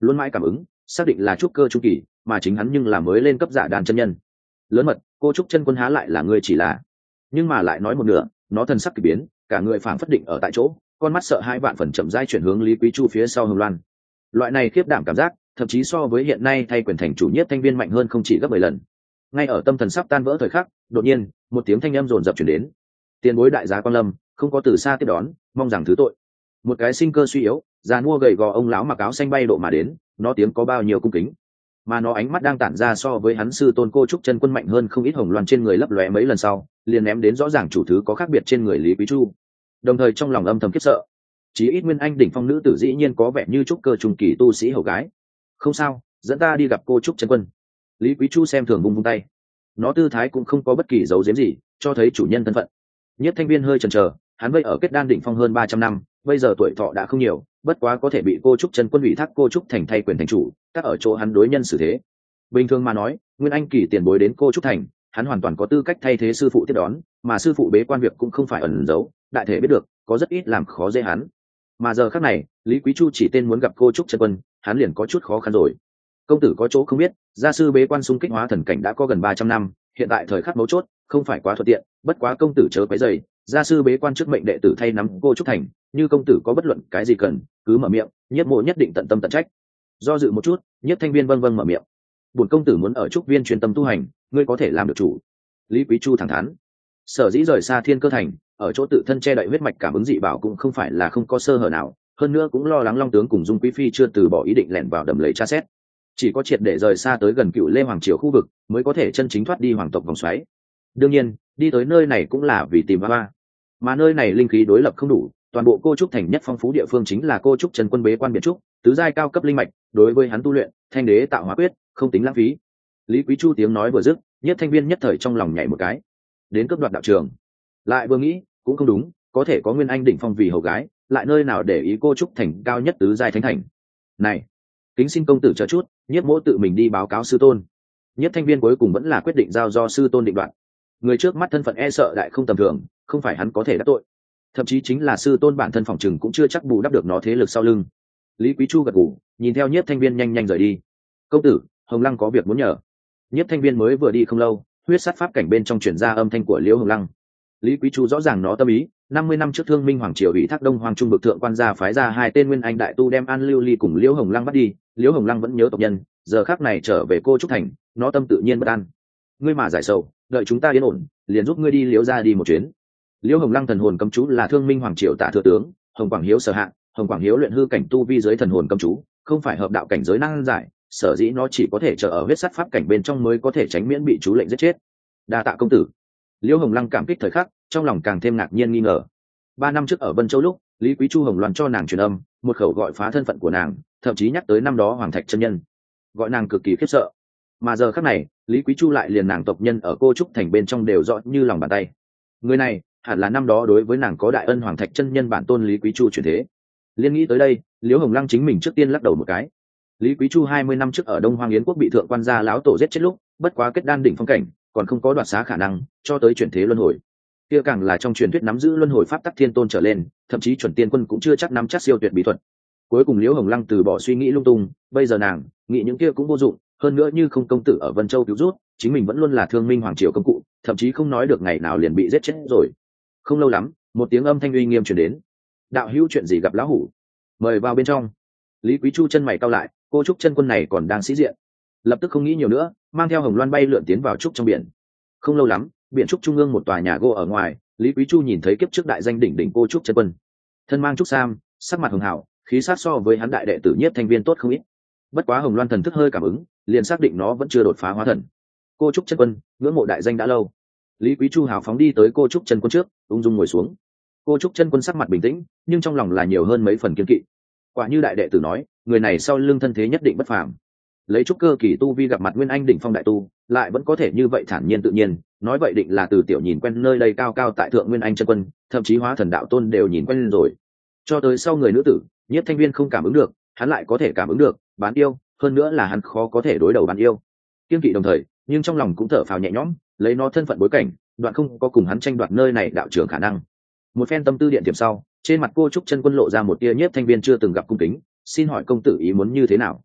[SPEAKER 1] luôn mãi cảm ứng xác định là trúc cơ trung kỳ, mà chính hắn nhưng là mới lên cấp giả đàn chân nhân. Lớn mật, cô trúc chân quân há lại là người chỉ là. Nhưng mà lại nói một nửa, nó thần sắc kỳ biến, cả người phảng phất định ở tại chỗ, con mắt sợ hai vạn phần chậm rãi chuyển hướng Lý Quý Chu phía sau Hồng Loan. Loại này khiếp đảm cảm giác, thậm chí so với hiện nay thay quyền thành chủ Nhiếp Thanh Viên mạnh hơn không chỉ gấp mười lần. Ngay ở tâm thần sắp tan vỡ thời khắc, đột nhiên một tiếng thanh âm rồn rập chuyển đến. Tiền bối đại giá quan lâm, không có từ xa tiếp đón, mong rằng thứ tội. Một cái sinh cơ suy yếu, già mua gầy gò ông lão mặc áo xanh bay độ mà đến, nó tiếng có bao nhiêu cung kính, mà nó ánh mắt đang tản ra so với hắn sư tôn cô trúc chân quân mạnh hơn không ít. Hồng Loan trên người lấp lóe mấy lần sau, liền ném đến rõ ràng chủ thứ có khác biệt trên người Lý Quý Chu, đồng thời trong lòng âm thầm khiếp sợ. Chí ít nguyên anh đỉnh phong nữ tử dĩ nhiên có vẻ như trúc cơ trung kỳ tu sĩ hầu gái. Không sao, dẫn ta đi gặp cô trúc chân quân. Lý Quý Chu xem thường vung vung tay, nó tư thái cũng không có bất kỳ dấu giếm gì, cho thấy chủ nhân thân phận. Nhất Thanh Viên hơi chần chờ, hắn vây ở kết đan đỉnh phong hơn ba trăm năm, bây giờ tuổi thọ đã không nhiều, bất quá có thể bị cô trúc chân quân ủy thác cô trúc thành thay quyền thành chủ, các ở chỗ hắn đối nhân xử thế. Bình thường mà nói, nguyên anh kỳ tiền bối đến cô trúc thành, hắn hoàn toàn có tư cách thay thế sư phụ tiếp đón, mà sư phụ bế quan việc cũng không phải ẩn giấu, đại thể biết được, có rất ít làm khó dễ hắn. Mà giờ khắc này, Lý Quý Chu chỉ tên muốn gặp cô trúc chân quân, hắn liền có chút khó khăn rồi. Công tử có chỗ không biết, gia sư bế quan xung kích hóa thần cảnh đã có gần ba trăm năm, hiện tại thời khắc mấu chốt, không phải quá thuận tiện, bất quá công tử chớ quấy rầy, gia sư bế quan trước mệnh đệ tử thay nắm cô trúc thành, như công tử có bất luận cái gì cần, cứ mở miệng, Nhiếp Mộ nhất định tận tâm tận trách. Do dự một chút, Nhiếp Thanh Viên vâng vâng mở miệng. Bổn công tử muốn ở trúc viên chuyên tâm tu hành, ngươi có thể làm được chủ. Lý Quý Chu thẳng thắn. Sở dĩ rời xa Thiên Cơ thành, ở chỗ tự thân che đậy huyết mạch cảm ứng dị bảo cũng không phải là không có sơ hở nào, hơn nữa cũng lo lắng Long tướng cùng Dung Quý phi chưa từ bỏ ý định lẻn vào đầm lầy tra xét. Chỉ có triệt để rời xa tới gần Cựu Lê Hoàng triều khu vực, mới có thể chân chính thoát đi hoàng tộc vòng xoáy. Đương nhiên, đi tới nơi này cũng là vì tìm Ba, mà nơi này linh khí đối lập không đủ, toàn bộ cô trúc thành nhất phong phú địa phương chính là cô trúc trần quân bế quan biệt trúc, tứ giai cao cấp linh mạch, đối với hắn tu luyện thanh đế tạo hóa quyết không tính lãng phí. Lý Quý Chu tiếng nói vừa dứt, Nhất Thanh Viên nhất thời trong lòng nhảy một cái. Đến cướp đoạt đạo trường, lại vừa nghĩ cũng không đúng, có thể có nguyên anh đỉnh phong vì hầu gái, lại nơi nào để ý cô trúc thành cao nhất tứ giai thánh thành. Này, kính xin công tử chờ chút, Nhiếp Mỗ tự mình đi báo cáo sư tôn. Nhất Thanh Viên cuối cùng vẫn là quyết định giao do sư tôn định đoạt. Người trước mắt thân phận e sợ đại không tầm thường, không phải hắn có thể đắc tội, thậm chí chính là sư tôn bản thân phòng chừng cũng chưa chắc bù đắp được nó thế lực sau lưng. Lý Quý Chu gật gù, nhìn theo Nhiếp Thanh Viên nhanh nhanh rời đi. Công tử, Hồng Lăng có việc muốn nhờ. Nhiếp Thanh Viên mới vừa đi không lâu, huyết sát pháp cảnh bên trong truyền ra âm thanh của Liễu Hồng Lăng. Lý Quý Chu rõ ràng nó tâm ý, năm mươi năm trước Thương Minh Hoàng triều ủy thác Đông Hoàng Trung bực thượng quan gia phái ra hai tên nguyên anh đại tu đem An Lưu Ly cùng Liễu Hồng Lăng bắt đi, Liễu Hồng Lăng vẫn nhớ tộc nhân, giờ khắc này trở về cô trúc thành, nó tâm tự nhiên bất an. Ngươi mà giải sầu, đợi chúng ta yên ổn, liền giúp ngươi đi Liễu gia đi một chuyến. Liễu Hồng Lăng thần hồn cấm chú là Thương Minh Hoàng triều tạ thừa tướng Hồng Quảng Hiếu sở hạng, Hồng Quảng Hiếu luyện hư cảnh tu vi dưới thần hồn cấm chú, không phải hợp đạo cảnh giới năng giải, sở dĩ nó chỉ có thể chờ ở huyết sát pháp cảnh bên trong mới có thể tránh miễn bị chú lệnh giết chết. Đa tạ công tử. Liễu Hồng Lăng cảm kích thời khắc, trong lòng càng thêm ngạc nhiên nghi ngờ. Ba năm trước ở Vân Châu lúc, Lý Quý Chu Hồng Loan cho nàng truyền âm, một khẩu gọi phá thân phận của nàng, thậm chí nhắc tới năm đó Hoàng Thạch chân nhân, gọi nàng cực kỳ khiếp sợ. Mà giờ khắc này, Lý Quý Chu lại liền nàng tộc nhân ở cô trúc thành bên trong đều rõ như lòng bàn tay. Người này hẳn là năm đó đối với nàng có đại ân Hoàng Thạch chân nhân bản tôn Lý Quý Chu chuyển thế. Liên nghĩ tới đây, Liễu Hồng Lăng chính mình trước tiên lắc đầu một cái. Lý Quý Chu hai mươi năm trước ở Đông Hoang Yến quốc bị thượng quan gia lão tổ giết chết lúc, bất quá kết đan đỉnh phong cảnh, còn không có đoạt xá khả năng, cho tới chuyển thế luân hồi. Kia càng là trong truyền thuyết nắm giữ luân hồi pháp tắc thiên tôn trở lên, thậm chí chuẩn tiên quân cũng chưa chắc nắm chắc siêu tuyệt bí thuật. Cuối cùng Liễu Hồng Lăng từ bỏ suy nghĩ lung tung, bây giờ nàng nghĩ những kia cũng vô dụng, hơn nữa như không công tử ở Vân Châu cứu rút, chính mình vẫn luôn là Thương Minh Hoàng triều công cụ, thậm chí không nói được ngày nào liền bị giết chết rồi. Không lâu lắm, một tiếng âm thanh uy nghiêm truyền đến. Đạo hữu chuyện gì gặp lão hủ? Mời vào bên trong. Lý Quý Chu chân mày cau lại, cô trúc chân quân này còn đang sĩ diện, lập tức không nghĩ nhiều nữa, mang theo Hồng Loan bay lượn tiến vào trúc trong biển. Không lâu lắm, biển trúc trung ương một tòa nhà gỗ ở ngoài, Lý Quý Chu nhìn thấy kiếp trước đại danh đỉnh đỉnh cô trúc chân quân, thân mang trúc sam, sắc mặt hường hảo, khí sát so với hắn đại đệ tử Nhiếp Thanh Viên tốt không ít. Bất quá Hồng Loan thần thức hơi cảm ứng, liền xác định nó vẫn chưa đột phá hóa thần. Cô trúc chân quân, ngưỡng mộ đại danh đã lâu. Lý Quý Chu hào phóng đi tới cô trúc chân quân trước, ung dung ngồi xuống. Cô trúc chân quân sắc mặt bình tĩnh, nhưng trong lòng là nhiều hơn mấy phần kiên kỵ. Quả như đại đệ tử nói, người này sau lưng thân thế nhất định bất phàm. Lấy trúc cơ kỳ tu vi gặp mặt nguyên anh đỉnh phong đại tu, lại vẫn có thể như vậy thản nhiên tự nhiên, nói vậy định là từ tiểu nhìn quen nơi đây cao cao tại thượng nguyên anh chân quân, thậm chí hóa thần đạo tôn đều nhìn quen rồi. Cho tới sau người nữ tử, Nhiếp Thanh Viên không cảm ứng được, hắn lại có thể cảm ứng được, bán yêu, hơn nữa là hắn khó có thể đối đầu bán yêu. Kiên kỵ đồng thời, nhưng trong lòng cũng thở phào nhẹ nhõm, lấy nó thân phận bối cảnh, đoạn không có cùng hắn tranh đoạt nơi này đạo trưởng khả năng. Một phen tâm tư điện tiệm sau, trên mặt cô trúc chân quân lộ ra một tia Nhiếp Thanh Viên chưa từng gặp cung kính, xin hỏi công tử ý muốn như thế nào?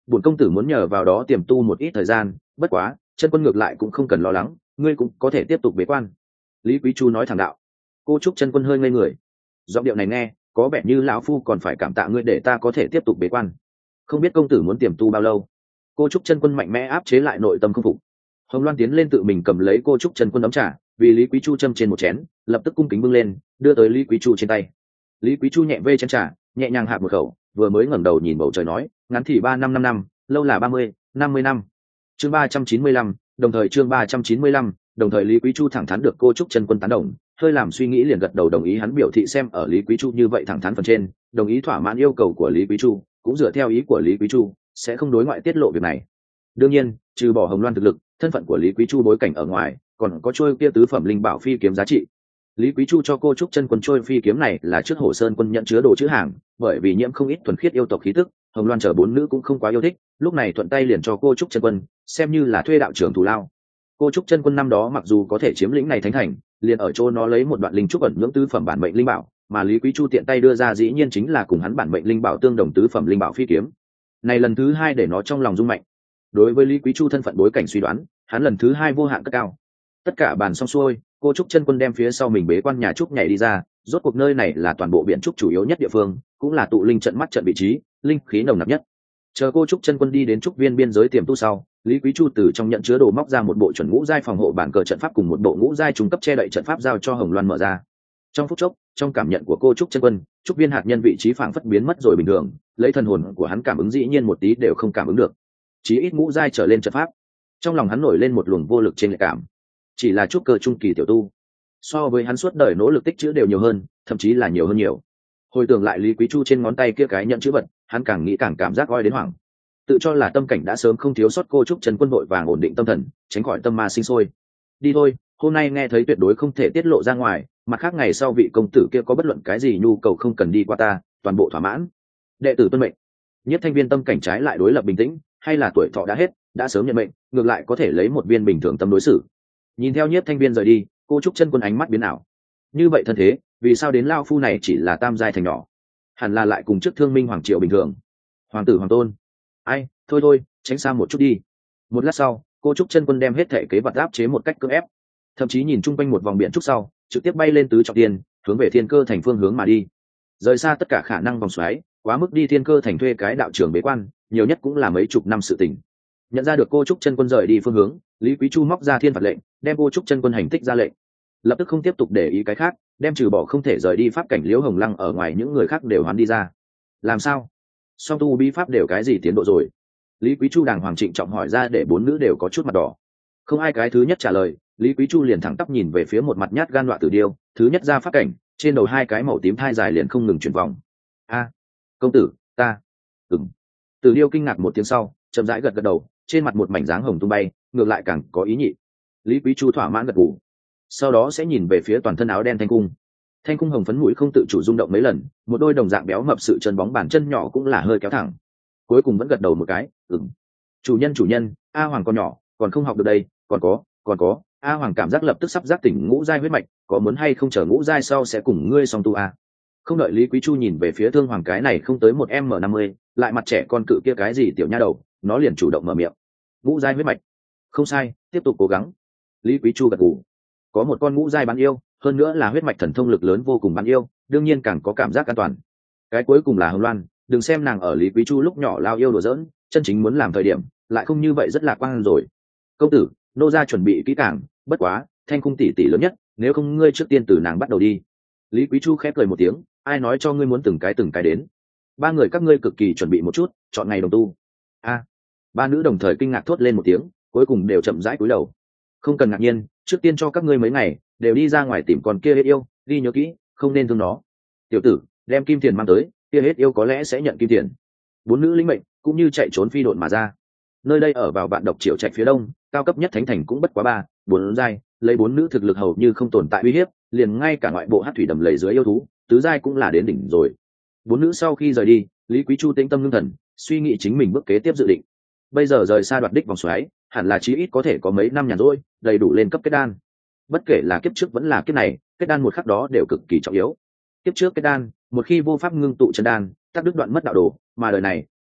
[SPEAKER 1] bổn công tử muốn nhờ vào đó tiềm tu một ít thời gian, bất quá chân quân ngược lại cũng không cần lo lắng, ngươi cũng có thể tiếp tục bế quan. Lý Quý Chu nói thẳng đạo. Cô trúc chân quân hơi ngây người, giọng điệu này nghe có vẻ như lão phu còn phải cảm tạ ngươi để ta có thể tiếp tục bế quan, không biết công tử muốn tiềm tu bao lâu. Cô trúc chân quân mạnh mẽ áp chế lại nội tâm không phục. Hồng Loan tiến lên tự mình cầm lấy cô trúc chân quân ấm trà, vì Lý Quý Chu châm trên một chén, lập tức cung kính bưng lên đưa tới Lý Quý Chu trên tay. Lý Quý Chu nhẹ vê chén trà, nhẹ nhàng hạ một khẩu, vừa mới ngẩng đầu nhìn bầu trời nói, ngắn thì ba năm năm năm, lâu là ba mươi năm mươi năm. Chương ba trăm chín mươi lăm, đồng thời chương ba trăm chín mươi lăm, đồng thời Lý Quý Chu thẳng thắn được cô trúc chân quân tán đồng, hơi làm suy nghĩ liền gật đầu đồng ý. Hắn biểu thị xem ở Lý Quý Chu như vậy thẳng thắn phần trên, đồng ý thỏa mãn yêu cầu của Lý Quý Chu, cũng dựa theo ý của Lý Quý Chu, sẽ không đối ngoại tiết lộ việc này. Đương nhiên, trừ bỏ Hồng Loan thực lực, thân phận của Lý Quý Chu bối cảnh ở ngoài, còn có trôi kia tứ phẩm linh bảo phi kiếm giá trị. Lý Quý Chu cho cô trúc chân quân trôi phi kiếm này là trước Hổ Sơn quân nhận chứa đồ chữ hàng, bởi vì nhiễm không ít thuần khiết yêu tộc khí tức, Hồng Loan chờ bốn nữ cũng không quá yêu thích, lúc này thuận tay liền cho cô trúc chân quân, xem như là thuê đạo trưởng thù lao. Cô trúc chân quân năm đó mặc dù có thể chiếm lĩnh này thánh thành, liền ở chỗ nó lấy một đoạn linh trúc ẩn nhưỡng tứ phẩm bản mệnh linh bảo, mà Lý Quý Chu tiện tay đưa ra dĩ nhiên chính là cùng hắn bản mệnh linh bảo tương đồng tứ phẩm linh bảo phi kiếm. Này lần thứ hai để nó trong lòng rung mạnh. Đối với Lý Quý Chu thân phận bối cảnh suy đoán, hắn lần thứ hai vô hạn cất cao. Tất cả bàn xong xuôi, cô trúc chân quân đem phía sau mình bế quan nhà trúc nhảy đi ra, rốt cuộc nơi này là toàn bộ biển trúc chủ yếu nhất địa phương, cũng là tụ linh trận mắt trận vị trí, linh khí nồng nặc nhất. Chờ cô trúc chân quân đi đến trúc viên biên giới tiềm tu sau, Lý Quý Chu từ trong nhận chứa đồ móc ra một bộ chuẩn ngũ giai phòng hộ bản cờ trận pháp cùng một bộ ngũ giai trung cấp che đậy trận pháp giao cho Hồng Loan mở ra. Trong phút chốc, trong cảm nhận của cô trúc chân quân, trúc viên hạt nhân vị trí phảng phất biến mất rồi bình thường, lấy thần hồn của hắn cảm ứng dĩ nhiên một tí đều không cảm ứng được. Chí ít ngũ giai trở lên trận pháp, trong lòng hắn nổi lên một luồng vô lực trên lệch cảm. Chỉ là trúc cơ trung kỳ tiểu tu, so với hắn suốt đời nỗ lực tích chữ đều nhiều hơn, thậm chí là nhiều hơn nhiều. Hồi tưởng lại Lý Quý Chu trên ngón tay kia cái nhận chữ vật, hắn càng nghĩ càng cảm giác oi đến hoảng. Tự cho là tâm cảnh đã sớm không thiếu sót, cô trúc chân quân vội vàng ổn định tâm thần, tránh khỏi tâm ma sinh sôi. Đi thôi, hôm nay nghe thấy tuyệt đối không thể tiết lộ ra ngoài, mặt khác ngày sau vị công tử kia có bất luận cái gì nhu cầu không cần đi qua ta, toàn bộ thỏa mãn. Đệ tử tuân mệnh. Nhất Thanh Viên tâm cảnh trái lại đối lập bình tĩnh, hay là tuổi thọ đã hết, đã sớm nhận mệnh, ngược lại có thể lấy một viên bình thường tâm đối xử. Nhìn theo Nhiếp Thanh Viên rời đi, cô trúc chân quân ánh mắt biến ảo. Như vậy thân thế, vì sao đến lao phu này chỉ là tam giai thành nhỏ, hẳn là lại cùng trước Thương Minh hoàng triều bình thường. Hoàng tử hoàng tôn, ai, thôi thôi, tránh xa một chút đi. Một lát sau, cô trúc chân quân đem hết thể kế vật áp chế một cách cưỡng ép, thậm chí nhìn chung quanh một vòng biển trúc sau, trực tiếp bay lên tứ trọng tiên, hướng về Thiên Cơ thành phương hướng mà đi. Rời xa tất cả khả năng vòng xoáy, quá mức đi Thiên Cơ thành thuê cái đạo trưởng bế quan, nhiều nhất cũng là mấy chục năm sự tình. Nhận ra được cô trúc chân quân rời đi phương hướng, Lý Quý Chu móc ra thiên phạt lệnh, đem cô trúc chân quân hành tích ra lệnh, lập tức không tiếp tục để ý cái khác, đem trừ bỏ không thể rời đi pháp cảnh Liễu Hồng Lăng ở ngoài những người khác đều hoán đi ra. Làm sao? Song tu bí pháp đều cái gì tiến độ rồi? Lý Quý Chu đàng hoàng trịnh trọng hỏi ra, để bốn nữ đều có chút mặt đỏ. Không ai cái thứ nhất trả lời, Lý Quý Chu liền thẳng tắp nhìn về phía một mặt nhát gan loạn tử điêu, thứ nhất ra pháp cảnh, trên đầu hai cái màu tím thai dài liền không ngừng chuyển vòng. A, công tử, ta, ừm. Tử điêu kinh ngạc một tiếng sau, chậm rãi gật gật đầu, trên mặt một mảnh dáng hồng tung bay, ngược lại càng có ý nhị. Lý Quý Chu thỏa mãn gật gù, sau đó sẽ nhìn về phía toàn thân áo đen Thanh Cung. Thanh Cung hồng phấn mũi không tự chủ rung động mấy lần, một đôi đồng dạng béo mập sự chân bóng bàn chân nhỏ cũng là hơi kéo thẳng, cuối cùng vẫn gật đầu một cái, ừm. Chủ nhân chủ nhân, A Hoàng con nhỏ, còn không học được đây, còn có, còn có. A Hoàng cảm giác lập tức sắp giác tỉnh ngũ giai huyết mạch, có muốn hay không chờ ngũ giai sau sẽ cùng ngươi song tu a? Không đợi Lý Quý Chu nhìn về phía Thương Hoàng cái này không tới một m năm mươi, lại mặt trẻ con cự kia cái gì tiểu nha đầu, nó liền chủ động mở miệng. Ngũ giai huyết mạch, không sai, tiếp tục cố gắng. Lý Quý Chu gật gù. Có một con ngũ giai bán yêu, hơn nữa là huyết mạch thần thông lực lớn vô cùng bán yêu, đương nhiên càng có cảm giác an toàn. Cái cuối cùng là Hồng Loan, đừng xem nàng ở Lý Quý Chu lúc nhỏ lao yêu đùa giỡn, chân chính muốn làm thời điểm, lại không như vậy rất lạc quan rồi. Công tử, nô gia chuẩn bị kỹ càng, bất quá, Thanh Cung tỷ tỷ lớn nhất, nếu không ngươi trước tiên từ nàng bắt đầu đi. Lý Quý Chu khép cười một tiếng, ai nói cho ngươi muốn từng cái từng cái đến? Ba người các ngươi cực kỳ chuẩn bị một chút, chọn ngày đồng tu. A, ba nữ đồng thời kinh ngạc thốt lên một tiếng, cuối cùng đều chậm rãi cúi đầu. Không cần ngạc nhiên, trước tiên cho các ngươi mấy ngày, đều đi ra ngoài tìm con kia hết yêu, đi nhớ kỹ, không nên thương nó. Tiểu tử, đem kim tiền mang tới, kia hết yêu có lẽ sẽ nhận kim tiền. Bốn nữ lĩnh mệnh, cũng như chạy trốn phi độn mà ra. Nơi đây ở vào vạn độc triệu trạch phía đông, cao cấp nhất thánh thành cũng bất quá ba bốn giai, lấy bốn nữ thực lực hầu như không tồn tại uy hiếp, liền ngay cả ngoại bộ hát thủy đầm lầy dưới yêu thú tứ giai cũng là đến đỉnh rồi. Bốn nữ sau khi rời đi, Lý Quý Chu tĩnh tâm ngưng thần, suy nghĩ chính mình bước kế tiếp dự định. Bây giờ rời xa đoạt đích vòng xoáy, hẳn là chí ít có thể có mấy năm nhàn rỗi, đầy đủ lên cấp kết đan. Bất kể là kiếp trước vẫn là kiếp này, kết đan một khắc đó đều cực kỳ trọng yếu. Kiếp trước kết đan, một khi vô pháp ngưng tụ chân đan, tắc đứt đoạn mất đạo đồ, mà đời này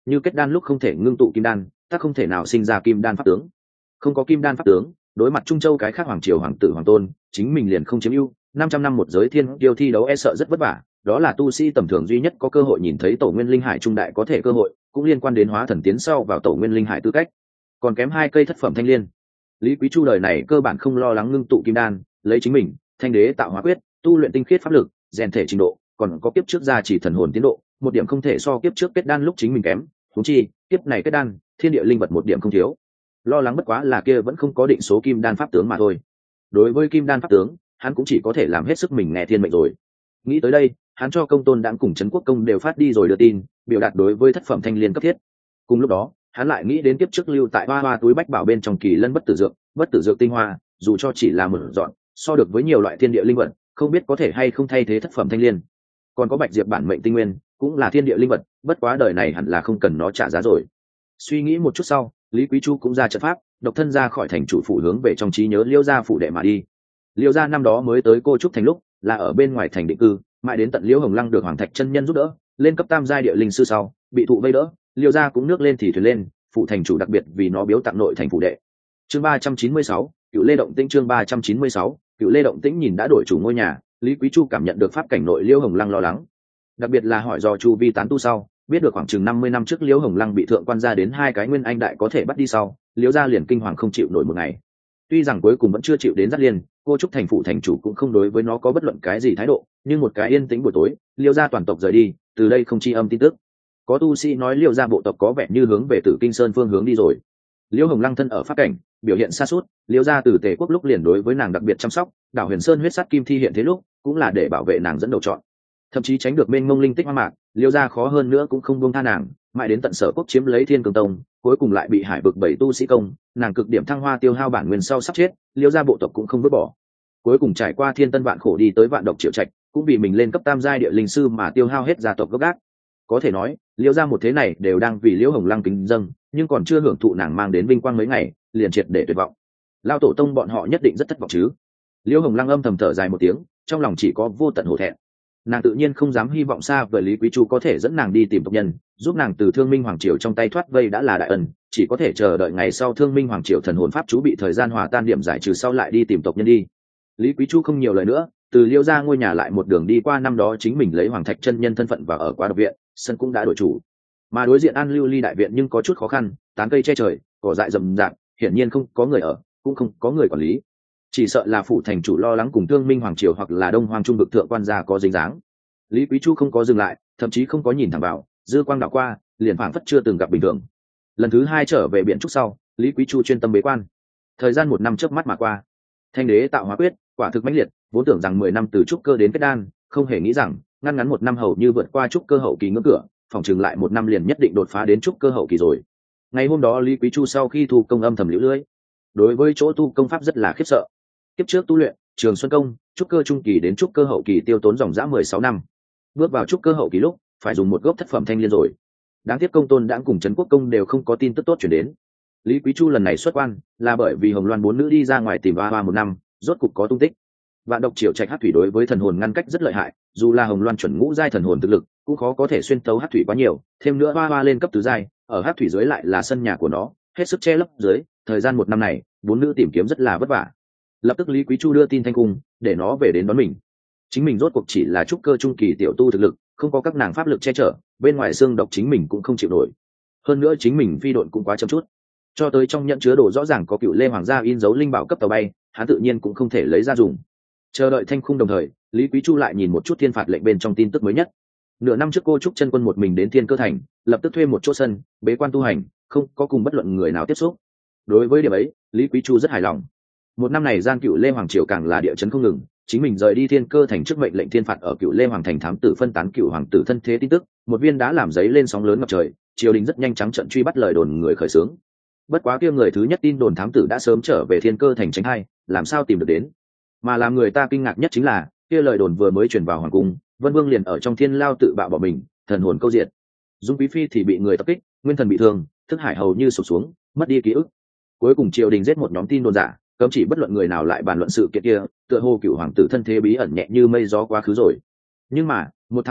[SPEAKER 1] như kết đan lúc không thể ngưng tụ kim đan, ta không thể nào sinh ra kim đan pháp tướng. Không có kim đan pháp tướng, đối mặt Trung Châu cái khác hoàng triều hoàng tử hoàng tôn, chính mình liền không chiếm ưu. năm trăm năm một giới thiên tiêu thi đấu e sợ rất vất vả, đó là tu sĩ tầm thường duy nhất có cơ hội nhìn thấy tổ nguyên linh hải trung đại có thể cơ hội, cũng liên quan đến hóa thần tiến sau vào tổ nguyên linh hải tư cách. Còn kém hai cây thất phẩm thanh liên. Lý Quý Chu đời này cơ bản không lo lắng ngưng tụ kim đan, lấy chính mình, thanh đế tạo hóa quyết, tu luyện tinh khiết pháp lực, rèn thể trình độ, còn có kiếp trước gia chỉ thần hồn tiến độ, một điểm không thể so kiếp trước kết đan lúc chính mình kém, huống chi, kiếp này kết đan, thiên địa linh vật một điểm không thiếu. Lo lắng bất quá là kia vẫn không có định số kim đan pháp tướng mà thôi. Đối với kim đan pháp tướng, hắn cũng chỉ có thể làm hết sức mình nghe thiên mệnh rồi. Nghĩ tới đây, hắn cho công tôn đãng cùng trấn quốc công đều phát đi rồi đưa tin, biểu đạt đối với thất phẩm thanh liên cấp thiết. Cùng lúc đó, hắn lại nghĩ đến kiếp trước lưu tại hoa hoa túi bách bảo bên trong kỳ lân bất tử dược, bất tử dược tinh hoa, dù cho chỉ là một dọn, so được với nhiều loại thiên địa linh vật, không biết có thể hay không thay thế thất phẩm thanh liên. Còn có bạch diệp bản mệnh tinh nguyên, cũng là thiên địa linh vật, bất quá đời này hẳn là không cần nó trả giá rồi. Suy nghĩ một chút sau, Lý Quý Chu cũng ra trận pháp, độc thân ra khỏi thành chủ phủ hướng về trong trí nhớ Liêu gia phủ đệ mà đi. Liêu gia năm đó mới tới Cô Trúc thành lúc, là ở bên ngoài thành định cư, mãi đến tận Liêu Hồng Lăng được Hoàng Thạch chân nhân giúp đỡ, lên cấp tam giai địa linh sư sau, bị thụ vây đỡ, Liêu gia cũng nước lên thì thuyền lên, phụ thành chủ đặc biệt vì nó biếu tặng nội thành phủ đệ. Chương ba trăm chín mươi sáu, Cựu Lê Động Tĩnh chương ba trăm chín mươi sáu, Cựu Lê Động Tĩnh nhìn đã đổi chủ ngôi nhà, Lý Quý Chu cảm nhận được pháp cảnh nội Liêu Hồng Lăng lo lắng. Đặc biệt là hỏi do Chu Vi tán tu sau, biết được khoảng chừng năm mươi năm trước Liêu Hồng Lăng bị thượng quan gia đến hai cái nguyên anh đại có thể bắt đi sau, Liêu gia liền kinh hoàng không chịu nổi một ngày. Tuy rằng cuối cùng vẫn chưa chịu đến dắt liên, Cô Trúc thành phụ thành chủ cũng không đối với nó có bất luận cái gì thái độ, nhưng một cái yên tĩnh buổi tối, Liêu gia toàn tộc rời đi, từ đây không chi âm tin tức. Có tu sĩ nói Liêu gia bộ tộc có vẻ như hướng về Tử Kinh Sơn phương hướng đi rồi. Liêu Hồng Lăng thân ở pháp cảnh, biểu hiện xa suốt, Liêu gia từ Tề quốc lúc liền đối với nàng đặc biệt chăm sóc, đảo Huyền Sơn huyết sát kim thi hiện thế lúc, cũng là để bảo vệ nàng dẫn đầu chọn. Thậm chí tránh được mênh mông linh tích hoang mạc, Liêu gia khó hơn nữa cũng không buông tha nàng, mãi đến tận Sở quốc chiếm lấy Thiên Cường Tông, cuối cùng lại bị Hải vực bảy tu sĩ công, nàng cực điểm thăng hoa tiêu hao bản nguyên sau sắp chết, Liêu gia bộ tộc cũng không vứt bỏ. Cuối cùng trải qua thiên tân vạn khổ đi tới vạn độc triệu trạch, cũng vì mình lên cấp tam giai địa linh sư mà tiêu hao hết gia tộc gốc gác. Có thể nói, Liêu gia một thế này đều đang vì Liễu Hồng Lăng kính dâng, nhưng còn chưa hưởng thụ nàng mang đến vinh quang mấy ngày, liền triệt để tuyệt vọng. Lao tổ tông bọn họ nhất định rất thất vọng chứ. Liễu Hồng Lăng âm thầm thở dài một tiếng, trong lòng chỉ có vô tận hổ thẹn. Nàng tự nhiên không dám hy vọng xa vời Lý Quý Chu có thể dẫn nàng đi tìm tộc nhân, giúp nàng từ Thương Minh Hoàng Triều trong tay thoát vây đã là đại ân, chỉ có thể chờ đợi ngày sau Thương Minh Hoàng Triều thần hồn pháp chú bị thời gian hòa tan điểm giải trừ sau lại đi tìm tộc nhân đi. Lý Quý Chu không nhiều lời nữa, từ Liêu gia ngôi nhà lại một đường đi qua năm đó chính mình lấy Hoàng Thạch chân nhân thân phận và ở qua độc viện, sân cũng đã đổi chủ. Mà đối diện An Lưu Ly đại viện nhưng có chút khó khăn, tán cây che trời, cỏ dại rậm rạp, hiển nhiên không có người ở, cũng không có người quản lý. Chỉ sợ là phụ thành chủ lo lắng cùng Thương Minh Hoàng Triều hoặc là Đông Hoàng Trung vực thượng quan gia có dính dáng. Lý Quý Chu không có dừng lại, thậm chí không có nhìn thẳng vào, dư quang đảo qua, liền phảng phất chưa từng gặp bình thường. Lần thứ hai trở về biển trúc sau, Lý Quý Chu chuyên tâm bế quan. Thời gian một năm chớp mắt mà qua. Thanh đế tạo hóa quyết, quả thực mãnh liệt, vốn tưởng rằng mười năm từ trúc cơ đến kết đan, không hề nghĩ rằng ngăn ngắn một năm hầu như vượt qua trúc cơ hậu kỳ ngưỡng cửa, phòng trường lại một năm liền nhất định đột phá đến trúc cơ hậu kỳ rồi. Ngày hôm đó Lý Quý Chu sau khi thu công âm thầm liễu lưỡi, đối với chỗ tu công pháp rất là khiếp sợ. Kiếp trước tu luyện Trường Xuân công, trúc cơ trung kỳ đến trúc cơ hậu kỳ tiêu tốn dòng dã mười sáu năm. Bước vào trúc cơ hậu kỳ lúc, phải dùng một gốc thất phẩm thanh liên rồi. Đáng tiếc công tôn đãng cùng trấn quốc công đều không có tin tức tốt chuyển đến. Lý Quý Chu lần này xuất quan là bởi vì Hồng Loan bốn nữ đi ra ngoài tìm Hoa Hoa một năm, rốt cục có tung tích. Vạn độc triều trạch hắc thủy đối với thần hồn ngăn cách rất lợi hại, dù là Hồng Loan chuẩn ngũ giai thần hồn thực lực, cũng khó có thể xuyên tấu hắc thủy quá nhiều, thêm nữa Hoa Hoa lên cấp tứ giai, ở hắc thủy dưới lại là sân nhà của nó, hết sức che lấp dưới, thời gian một năm này, bốn nữ tìm kiếm rất là vất vả. Lập tức Lý Quý Chu đưa tin Thanh Cung, để nó về đến đón mình. Chính mình rốt cuộc chỉ là trúc cơ trung kỳ tiểu tu thực lực, không có các nàng pháp lực che chở, bên ngoài xương độc chính mình cũng không chịu nổi. Hơn nữa chính mình phi độn cũng quá chậm chút. Cho tới trong nhận chứa đồ rõ ràng có Cựu Lê Hoàng gia in dấu linh bảo cấp tàu bay, hắn tự nhiên cũng không thể lấy ra dùng. Chờ đợi Thanh Khung đồng thời, Lý Quý Chu lại nhìn một chút thiên phạt lệnh bên trong tin tức mới nhất. Nửa năm trước cô trúc chân quân một mình đến Thiên Cơ thành, lập tức thuê một chỗ sân, bế quan tu hành, không có cùng bất luận người nào tiếp xúc. Đối với điểm ấy, Lý Quý Chu rất hài lòng. Một năm này gian Cựu Lê Hoàng triều càng là địa chấn không ngừng, chính mình rời đi Thiên Cơ thành trước mệnh lệnh thiên phạt ở Cựu Lê Hoàng thành thám tử phân tán cựu hoàng tử thân thế tin tức, một viên đá làm giấy lên sóng lớn ngập trời, triều đình rất nhanh trắng trận truy bắt lời đồn người khởi xướng. Bất quá kia người thứ nhất tin đồn thám tử đã sớm trở về Thiên Cơ thành tránh hai, làm sao tìm được đến? Mà làm người ta kinh ngạc nhất chính là kia lời đồn vừa mới truyền vào hoàng cung, Vân Vương liền ở trong thiên lao tự bạo bỏ mình, thần hồn câu diệt. Dung Quý phi thì bị người tập kích, nguyên thần bị thương, thức hải hầu như sụp xuống, mất đi ký ức. Cuối cùng triều đình giết một nhóm tin đồn giả, cấm chỉ bất luận người nào lại bàn luận sự kiện kia, tựa hồ cựu hoàng tử thân thế bí ẩn nhẹ như mây gió quá khứ rồi. Nhưng mà một tháng sau,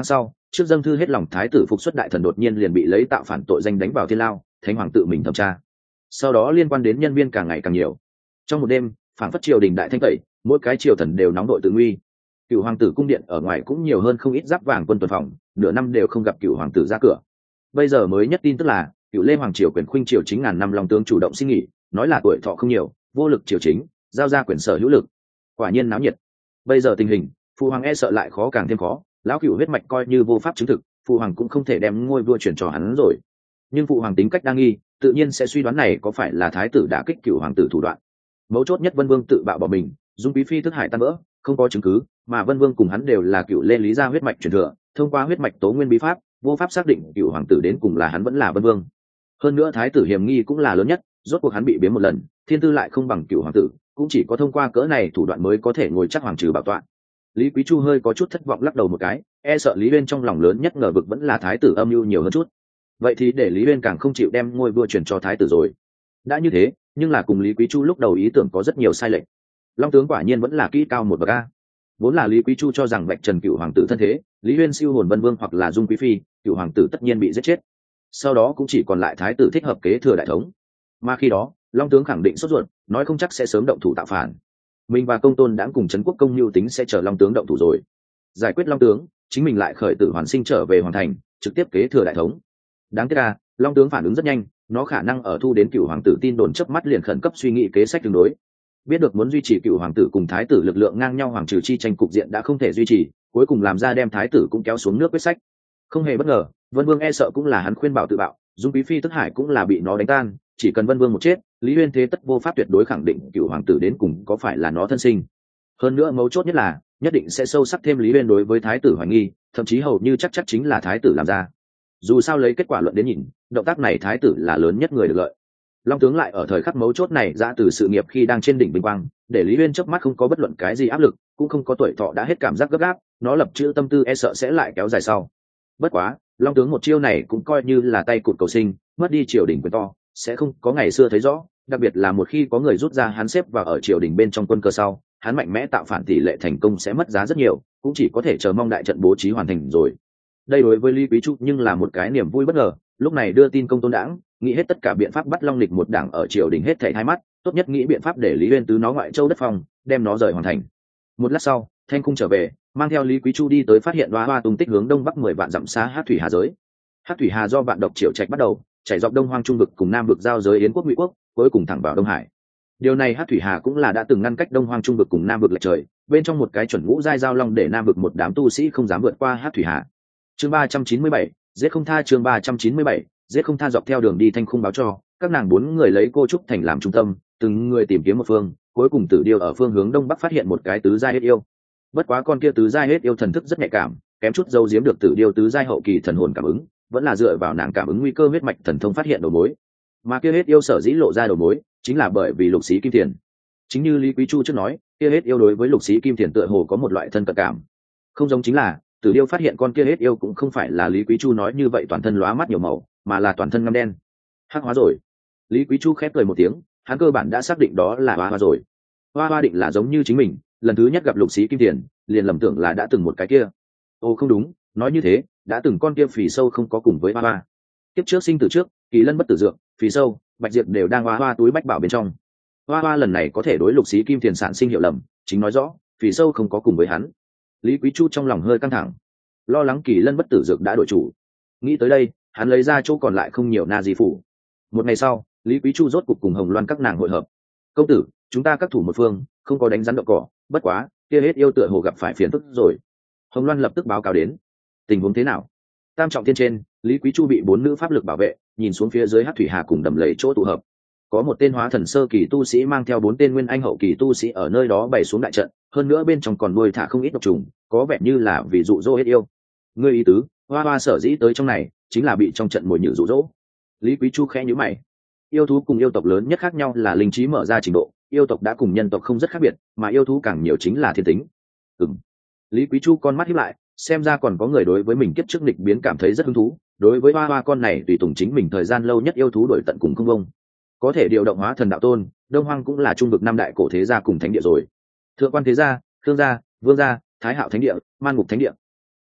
[SPEAKER 1] trước dâng thư hết lòng thái tử phục xuất đại thần đột nhiên liền bị lấy tạo phản tội danh đánh vào thiên lao, thánh hoàng tự mình thẩm tra. Sau đó liên quan đến nhân viên càng ngày càng nhiều. Trong một đêm, phản phất triều đình đại thanh tẩy, mỗi cái triều thần đều nóng đội tự nguy. Cựu hoàng tử cung điện ở ngoài cũng nhiều hơn không ít giáp vàng quân tuần phòng, nửa năm đều không gặp cựu hoàng tử ra cửa. Bây giờ mới nhất tin tức là cựu lê hoàng triều quyền khuynh triều chính ngàn năm long tướng chủ động xin nghỉ, nói là tuổi thọ không nhiều, vô lực triều chính, giao ra quyền sở hữu lực. Quả nhiên náo nhiệt. Bây giờ tình hình, phụ hoàng e sợ lại khó càng thêm khó, lão cựu huyết mạch coi như vô pháp chứng thực, phụ hoàng cũng không thể đem ngôi vua chuyển cho hắn rồi. Nhưng phụ hoàng tính cách đa nghi, tự nhiên sẽ suy đoán này có phải là thái tử đã kích cựu hoàng tử thủ đoạn. Mấu chốt nhất Vân Vương tự bạo bỏ mình, Dung Quý phi thức hải tan vỡ, không có chứng cứ, mà Vân Vương cùng hắn đều là cựu lê lý gia huyết mạch truyền thừa, thông qua huyết mạch tố nguyên bí pháp, vô pháp xác định cựu hoàng tử đến cùng là hắn vẫn là Vân Vương. Hơn nữa thái tử hiểm nghi cũng là lớn nhất, rốt cuộc hắn bị biếm một lần, thiên tư lại không bằng cựu hoàng tử, cũng chỉ có thông qua cỡ này thủ đoạn mới có thể ngồi chắc hoàng trừ bảo tọa. Lý Quý Chu hơi có chút thất vọng lắc đầu một cái, e sợ Lý Uyên trong lòng lớn nhất ngờ vực vẫn là thái tử âm mưu nhiều hơn chút. Vậy thì để Lý Uyên càng không chịu đem ngôi vua truyền cho thái tử rồi. Đã như thế, nhưng là cùng Lý Quý Chu lúc đầu ý tưởng có rất nhiều sai lệch. Long tướng quả nhiên vẫn là kỹ cao một bậc a. Vốn là Lý Quý Chu cho rằng vạch trần cựu hoàng tử thân thế, Lý Uyên siêu hồn Vân Vương hoặc là Dung Quý phi, cựu hoàng tử tất nhiên bị giết chết. Sau đó cũng chỉ còn lại thái tử thích hợp kế thừa đại thống. Mà khi đó, Long tướng khẳng định sốt ruột, nói không chắc sẽ sớm động thủ tạo phản. Mình và Công Tôn đã cùng trấn quốc công mưu tính sẽ chờ Long tướng động thủ rồi. Giải quyết Long tướng, chính mình lại khởi tử hoàn sinh trở về hoàn thành, trực tiếp kế thừa đại thống. Đáng tiếc là, Long tướng phản ứng rất nhanh, nó khả năng ở thu đến cựu hoàng tử tin đồn chớp mắt liền khẩn cấp suy nghĩ kế sách tương đối. Biết được muốn duy trì cựu hoàng tử cùng thái tử lực lượng ngang nhau hoàng trừ chi tranh cục diện đã không thể duy trì, cuối cùng làm ra đem thái tử cũng kéo xuống nước quyết sách. Không hề bất ngờ, Vân Vương e sợ cũng là hắn khuyên bảo tự bạo, Dung Quý phi tức hải cũng là bị nó đánh tan, chỉ cần Vân Vương một chết, Lý Uyên thế tất vô pháp tuyệt đối khẳng định cựu hoàng tử đến cùng có phải là nó thân sinh. Hơn nữa mấu chốt nhất là, nhất định sẽ sâu sắc thêm Lý Uyên đối với thái tử hoài nghi, thậm chí hầu như chắc chắc chính là thái tử làm ra. Dù sao lấy kết quả luận đến nhìn, động tác này thái tử là lớn nhất người được lợi. Long tướng lại ở thời khắc mấu chốt này ra từ sự nghiệp khi đang trên đỉnh vinh quang, để Lý Uyên chớp mắt không có bất luận cái gì áp lực, cũng không có tuổi thọ đã hết cảm giác gấp gáp, nó lập chữ tâm tư e sợ sẽ lại kéo dài sau. Bất quá, Long tướng một chiêu này cũng coi như là tay cụt cầu sinh, mất đi triều đình quyền to, sẽ không có ngày xưa thấy rõ, đặc biệt là một khi có người rút ra hắn xếp vào ở triều đình bên trong quân cơ sau, hắn mạnh mẽ tạo phản tỷ lệ thành công sẽ mất giá rất nhiều, cũng chỉ có thể chờ mong đại trận bố trí hoàn thành rồi. Đây đối với Lý Quý Chu nhưng là một cái niềm vui bất ngờ, lúc này đưa tin Công Tôn đảng, nghĩ hết tất cả biện pháp bắt Long Lịch một đảng ở triều đình hết thảy hai mắt, tốt nhất nghĩ biện pháp để Lý Uyên tứ nó ngoại châu đất phòng, đem nó rời hoàn thành. Một lát sau, Thanh Cung trở về, mang theo Lý Quý Chu đi tới phát hiện Hoa Hoa tung tích hướng đông bắc mười vạn dặm xa Hát Thủy Hà giới. Hát Thủy Hà do vạn độc triệu trạch bắt đầu, chảy dọc đông hoang trung vực cùng nam vực giao giới Yến quốc Ngụy quốc, cuối cùng thẳng vào Đông Hải. Điều này Hát Thủy Hà cũng là đã từng ngăn cách đông hoang trung vực cùng nam vực lệch trời, bên trong một cái chuẩn ngũ giai giao long để nam vực một đám tu sĩ không dám vượt qua Hát Thủy Hà. Chương ba trăm chín mươi bảy, giết không tha. Chương ba trăm chín mươi bảy, giết không tha. Dọc theo đường đi Thanh Khung báo cho các nàng bốn người lấy Cô Trúc Thành làm trung tâm, từng người tìm kiếm một phương, cuối cùng Tử Điêu ở phương hướng đông bắc phát hiện một cái tứ giai hết yêu. Bất quá con kia tứ giai hết yêu thần thức rất nhạy cảm, kém chút giấu giếm được Tử Điêu tứ giai hậu kỳ thần hồn cảm ứng, vẫn là dựa vào nàng cảm ứng nguy cơ huyết mạch thần thông phát hiện đầu mối. Mà kia hết yêu sở dĩ lộ ra đầu mối, chính là bởi vì Lục Xí Kim Thiền. Chính như Lý Quý Chu trước nói, kia hết yêu đối với Lục Xí Kim Thiền tựa hồ có một loại thân cận cảm. Không giống chính là Tử Điêu phát hiện con kia hết yêu cũng không phải là Lý Quý Chu nói như vậy toàn thân lóa mắt nhiều màu, mà là toàn thân ngăm đen. Hắc hóa rồi. Lý Quý Chu khép cười một tiếng, hắn cơ bản đã xác định đó là Hoa Hoa rồi. Hoa Hoa định là giống như chính mình, lần thứ nhất gặp Lục Xí Kim Thiền, liền lầm tưởng là đã từng một cái kia. Ô không đúng, nói như thế, đã từng con kia phì sâu không có cùng với Hoa Hoa. Tiếp trước sinh tử trước, Kỳ Lân bất tử dược, phì sâu, bạch diệp đều đang Hoa Hoa túi bách bảo bên trong. Hoa Hoa lần này có thể đối Lục Xí Kim Thiền sản sinh hiệu lầm, chính nói rõ, phì sâu không có cùng với hắn. Lý Quý Chu trong lòng hơi căng thẳng, lo lắng Kỳ Lân bất tử dược đã đổi chủ. Nghĩ tới đây, hắn lấy ra chỗ còn lại không nhiều na di phủ. Một ngày sau, Lý Quý Chu rốt cục cùng Hồng Loan các nàng hội hợp. Công tử, chúng ta các thủ một phương, không có đánh rắn đậu cỏ, bất quá kia hết yêu tựa hồ gặp phải phiền phức rồi. Hồng Loan lập tức báo cáo đến. Tình huống thế nào? Tam trọng thiên trên, Lý Quý Chu bị bốn nữ pháp lực bảo vệ, nhìn xuống phía dưới Hát Thủy Hà cùng đầm lầy chỗ tụ hợp. Có một tên hóa thần sơ kỳ tu sĩ mang theo bốn tên nguyên anh hậu kỳ tu sĩ ở nơi đó bày xuống đại trận, hơn nữa bên trong còn nuôi thả không ít độc trùng, có vẻ như là vì dụ dỗ hết yêu. Ngươi ý tứ, Hoa Hoa sở dĩ tới trong này, chính là bị trong trận mồi nhử dụ dỗ. Lý Quý Chu khẽ nhíu mày. Yêu thú cùng yêu tộc lớn nhất khác nhau là linh trí mở ra trình độ, yêu tộc đã cùng nhân tộc không rất khác biệt, mà yêu thú càng nhiều chính là thiên tính. Ừm. Lý Quý Chu con mắt híp lại, xem ra còn có người đối với mình kiếp trước nghịch biến cảm thấy rất hứng thú, đối với Hoa Hoa con này tùy tùng chính mình thời gian lâu nhất yêu thú đổi tận cùng không bông. Có thể điều động hóa thần đạo tôn, Đông Hoang cũng là trung vực năm đại cổ thế gia cùng thánh địa rồi. Thượng quan thế gia, Khương gia, Vương gia, Thái Hạo thánh địa, Man Ngục thánh địa.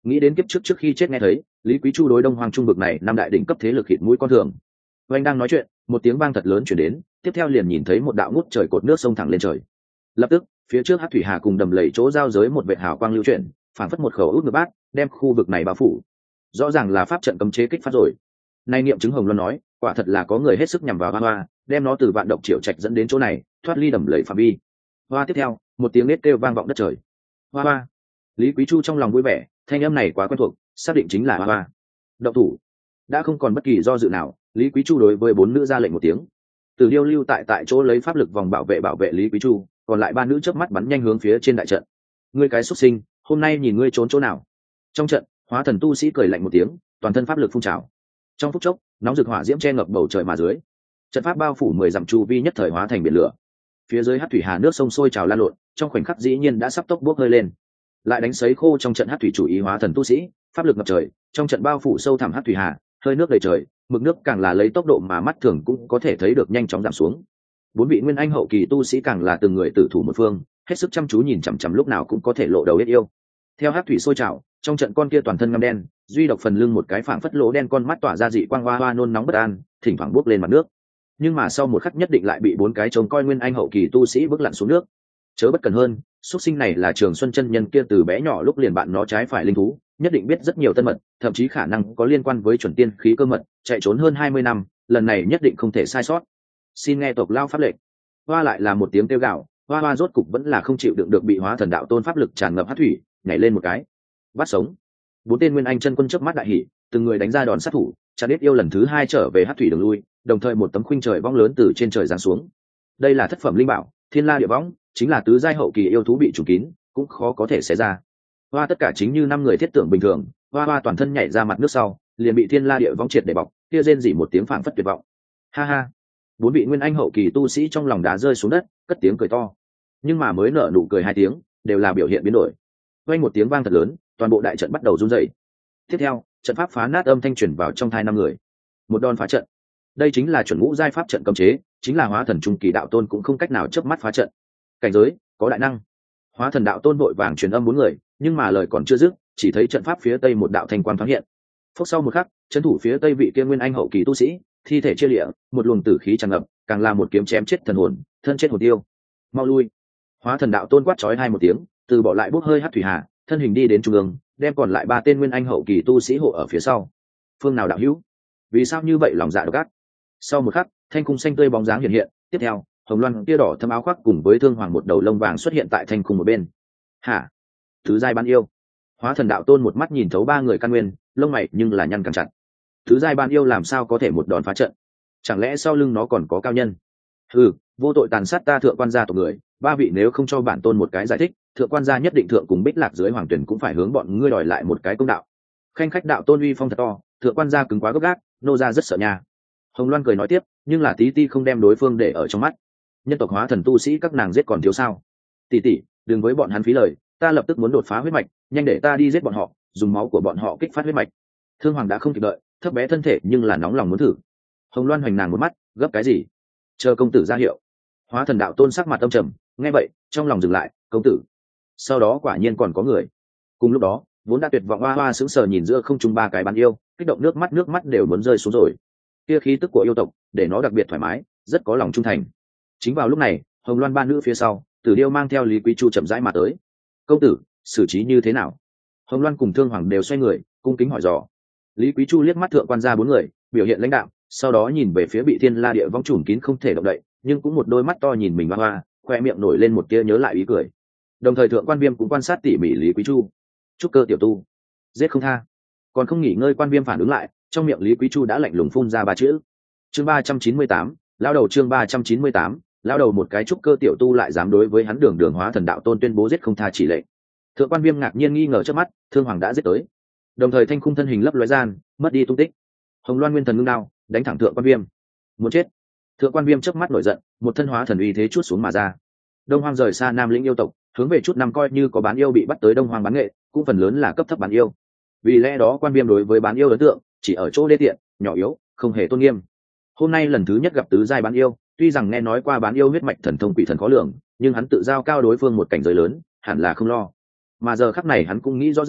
[SPEAKER 1] nghĩ đến kiếp trước trước khi chết nghe thấy lý quý chu đối đông hoang trung vực này năm đại đỉnh cấp thế lực hít mũi con thường. Oanh đang nói chuyện, một tiếng vang thật lớn chuyển đến, tiếp theo liền nhìn thấy một đạo ngút trời cột nước sông thẳng lên trời. Lập tức, phía trước Hắc Thủy Hà cùng đầm lầy chỗ giao giới một vệt hào quang lưu chuyển, phản phất một khẩu út ngược bát, đem khu vực này bao phủ. Rõ ràng là pháp trận cấm chế kích phát rồi. Nay niệm chứng Hồng Loan nói, quả thật là có người hết sức nhằm vào Hoa Hoa, đem nó từ vạn độc triệu trạch dẫn đến chỗ này, thoát ly đầm lầy phạm vi. Hoa tiếp theo, một tiếng nết kêu vang vọng đất trời. Hoa Hoa. Lý Quý Chu trong lòng vui vẻ, thanh âm này quá quen thuộc, xác định chính là Hoa Hoa. Động thủ. Đã không còn bất kỳ do dự nào, Lý Quý Chu đối với bốn nữ ra lệnh một tiếng. Từ Điêu lưu tại tại chỗ lấy pháp lực vòng bảo vệ bảo vệ Lý Quý Chu, còn lại ba nữ chớp mắt bắn nhanh hướng phía trên đại trận. Ngươi cái xuất sinh, hôm nay nhìn ngươi trốn chỗ nào? Trong trận, Hóa Thần tu sĩ cười lạnh một tiếng, toàn thân pháp lực phun trào. Trong phút chốc, nóng rực hỏa diễm che ngập bầu trời mà dưới. Trận pháp bao phủ mười dặm chu vi nhất thời hóa thành biển lửa. Phía dưới Hắc Thủy Hà nước sông sôi trào lan lộn, trong khoảnh khắc dĩ nhiên đã sắp tốc bốc hơi lên. Lại đánh sấy khô trong trận Hắc Thủy chủ ý Hóa Thần tu sĩ, pháp lực ngập trời, trong trận bao phủ sâu thẳm Hắc Thủy Hà, hơi nước đầy trời, mực nước càng là lấy tốc độ mà mắt thường cũng có thể thấy được nhanh chóng giảm xuống. Bốn vị nguyên anh hậu kỳ tu sĩ càng là từng người tử thủ một phương, hết sức chăm chú nhìn chằm chằm lúc nào cũng có thể lộ đầu hết yêu. Theo Hắc Thủy sôi trào, trong trận con kia toàn thân ngăm đen, duy độc phần lưng một cái phảng phất lỗ đen con mắt tỏa ra dị quang hoa hoa nôn nóng bất an, thỉnh thoảng bốc lên mặt nước. Nhưng mà sau một khắc nhất định lại bị bốn cái trông coi nguyên anh hậu kỳ tu sĩ bước lặn xuống nước. Chớ bất cần hơn, xuất sinh này là Trường Xuân chân nhân kia từ bé nhỏ lúc liền bạn nó trái phải linh thú, nhất định biết rất nhiều tân mật, thậm chí khả năng có liên quan với chuẩn tiên khí cơ mật, chạy trốn hơn hai mươi năm, lần này nhất định không thể sai sót. Xin nghe tộc lao pháp lệnh. Hoa lại là một tiếng kêu gào, hoa hoa rốt cục vẫn là không chịu đựng được bị Hóa Thần đạo tôn pháp lực tràn ngập Hắc Thủy, nhảy lên một cái, bắt sống. Bốn tên nguyên anh chân quân chớp mắt đại hỉ, từng người đánh ra đòn sát thủ, chặt đứt yêu lần thứ hai trở về Hắc Thủy đường lui, đồng thời một tấm khuynh trời vong lớn từ trên trời giáng xuống. Đây là thất phẩm linh bảo, Thiên La Địa Võng, chính là tứ giai hậu kỳ yêu thú bị trùng kín, cũng khó có thể xé ra. Hoa tất cả chính như năm người thiết tưởng bình thường, hoa hoa toàn thân nhảy ra mặt nước sau, liền bị Thiên La Địa Võng triệt để bọc, kia rên rỉ một tiếng phảng phất tuyệt vọng. Ha ha. Bốn vị nguyên anh hậu kỳ tu sĩ trong lòng đá rơi xuống đất, cất tiếng cười to. Nhưng mà mới nở nụ cười hai tiếng, đều là biểu hiện biến đổi. Vang một tiếng vang thật lớn, toàn bộ đại trận bắt đầu rung rẩy. Tiếp theo, trận pháp phá nát âm thanh truyền vào trong thai năm người. Một đòn phá trận. Đây chính là chuẩn ngũ giai pháp trận cấm chế, chính là Hóa Thần trung kỳ đạo tôn cũng không cách nào chớp mắt phá trận. Cảnh giới, có đại năng. Hóa Thần đạo tôn vội vàng truyền âm bốn người, nhưng mà lời còn chưa dứt, chỉ thấy trận pháp phía tây một đạo thanh quang thoáng hiện. Phốc sau một khắc, trấn thủ phía tây vị kia nguyên anh hậu kỳ tu sĩ, thi thể chia liễu, một luồng tử khí tràn ngập, càng là một kiếm chém chết thần hồn, thân chết hồn tiêu. Mau lui. Hóa Thần đạo tôn quát chói hai một tiếng, từ bỏ lại bốc hơi Hắc Thủy Hà, thân hình đi đến trung ương, đem còn lại ba tên nguyên anh hậu kỳ tu sĩ hộ ở phía sau. Phương nào đạo hữu? Vì sao như vậy lòng dạ độc ác? Sau một khắc, thanh khung xanh tươi bóng dáng hiện hiện, tiếp theo, hồng loan kia đỏ thâm áo khoác cùng với thương hoàng một đầu lông vàng xuất hiện tại thanh khung một bên. Hả? Thứ giai ban yêu. Hóa Thần đạo tôn một mắt nhìn thấu ba người căn nguyên, lông mày nhưng là nhăn càng chặt. Thứ giai ban yêu làm sao có thể một đòn phá trận? Chẳng lẽ sau lưng nó còn có cao nhân? Ừ, vô tội tàn sát ta thượng quan gia tộc người, ba vị nếu không cho bản tôn một cái giải thích, thượng quan gia nhất định thượng cùng Bích Lạc dưới hoàng tuyển cũng phải hướng bọn ngươi đòi lại một cái công đạo. Khanh khách đạo tôn uy phong thật to, thượng quan gia cứng quá gấp gáp, nô gia rất sợ nhà. Hồng Loan cười nói tiếp, nhưng là tí ti không đem đối phương để ở trong mắt. Nhân tộc Hóa Thần tu sĩ các nàng giết còn thiếu sao? Tỷ tỷ, đừng với bọn hắn phí lời, ta lập tức muốn đột phá huyết mạch, nhanh để ta đi giết bọn họ, dùng máu của bọn họ kích phát huyết mạch. Thương Hoàng đã không kịp đợi, thấp bé thân thể nhưng là nóng lòng muốn thử. Hồng Loan hoành nàng một mắt, gấp cái gì? Chờ công tử ra hiệu. Hóa Thần đạo tôn sắc mặt âm trầm, nghe vậy, trong lòng dừng lại, công tử. Sau đó quả nhiên còn có người. Cùng lúc đó, vốn đã tuyệt vọng hoa hoa sững sờ nhìn giữa không trung ba cái bán yêu, kích động nước mắt nước mắt đều muốn rơi xuống rồi. Kia khí tức của yêu tộc, để nó đặc biệt thoải mái, rất có lòng trung thành. Chính vào lúc này, Hồng Loan ba nữ phía sau, Tử Điêu mang theo Lý Quý Chu chậm rãi mà tới. Công tử, xử trí như thế nào? Hồng Loan cùng Thương Hoàng đều xoay người, cung kính hỏi dò. Lý Quý Chu liếc mắt thượng quan gia bốn người, biểu hiện lãnh đạm, sau đó nhìn về phía bị Thiên La Địa Võng trùm kín không thể động đậy, nhưng cũng một đôi mắt to nhìn mình hoa hoa, khoe miệng nổi lên một tia nhớ lại ý cười. Đồng thời thượng quan viêm cũng quan sát tỉ mỉ Lý Quý Chu. Trúc cơ tiểu tu, giết không tha. Còn không nghỉ ngơi, quan viêm phản ứng lại, trong miệng Lý Quý Chu đã lạnh lùng phun ra ba chữ. Chương ba trăm chín mươi tám, lao đầu chương ba trăm chín mươi tám, lao đầu một cái trúc cơ tiểu tu lại dám đối với hắn Đường Đường Hóa Thần đạo tôn tuyên bố giết không tha chỉ lệnh. Thượng quan viêm ngạc nhiên nghi ngờ trước mắt, Thương Hoàng đã giết tới. Đồng thời thanh khung thân hình lấp lóe gian, mất đi tung tích. Hồng Loan nguyên thần ngưng đao, đánh thẳng thượng quan viêm. Muốn chết. Thượng quan viêm chớp mắt nổi giận, một thân hóa thần uy thế chút xuống mà ra. Đông Hoang rời xa Nam Lĩnh yêu tộc, hướng về chút năm coi như có bán yêu bị bắt tới Đông Hoang bán nghệ, cũng phần lớn là cấp thấp bán yêu. Vì lẽ đó quan viêm đối với bán yêu ấn tượng chỉ ở chỗ đê tiện, nhỏ yếu, không hề tôn nghiêm. Hôm nay lần thứ nhất gặp tứ giai bán yêu, tuy rằng nghe nói qua bán yêu huyết mạch thần thông quỷ thần khó lường, nhưng hắn tự giao cao đối phương một cảnh giới lớn, hẳn là không lo. Mà giờ khắc này hắn cũng nghĩ rõ ràng,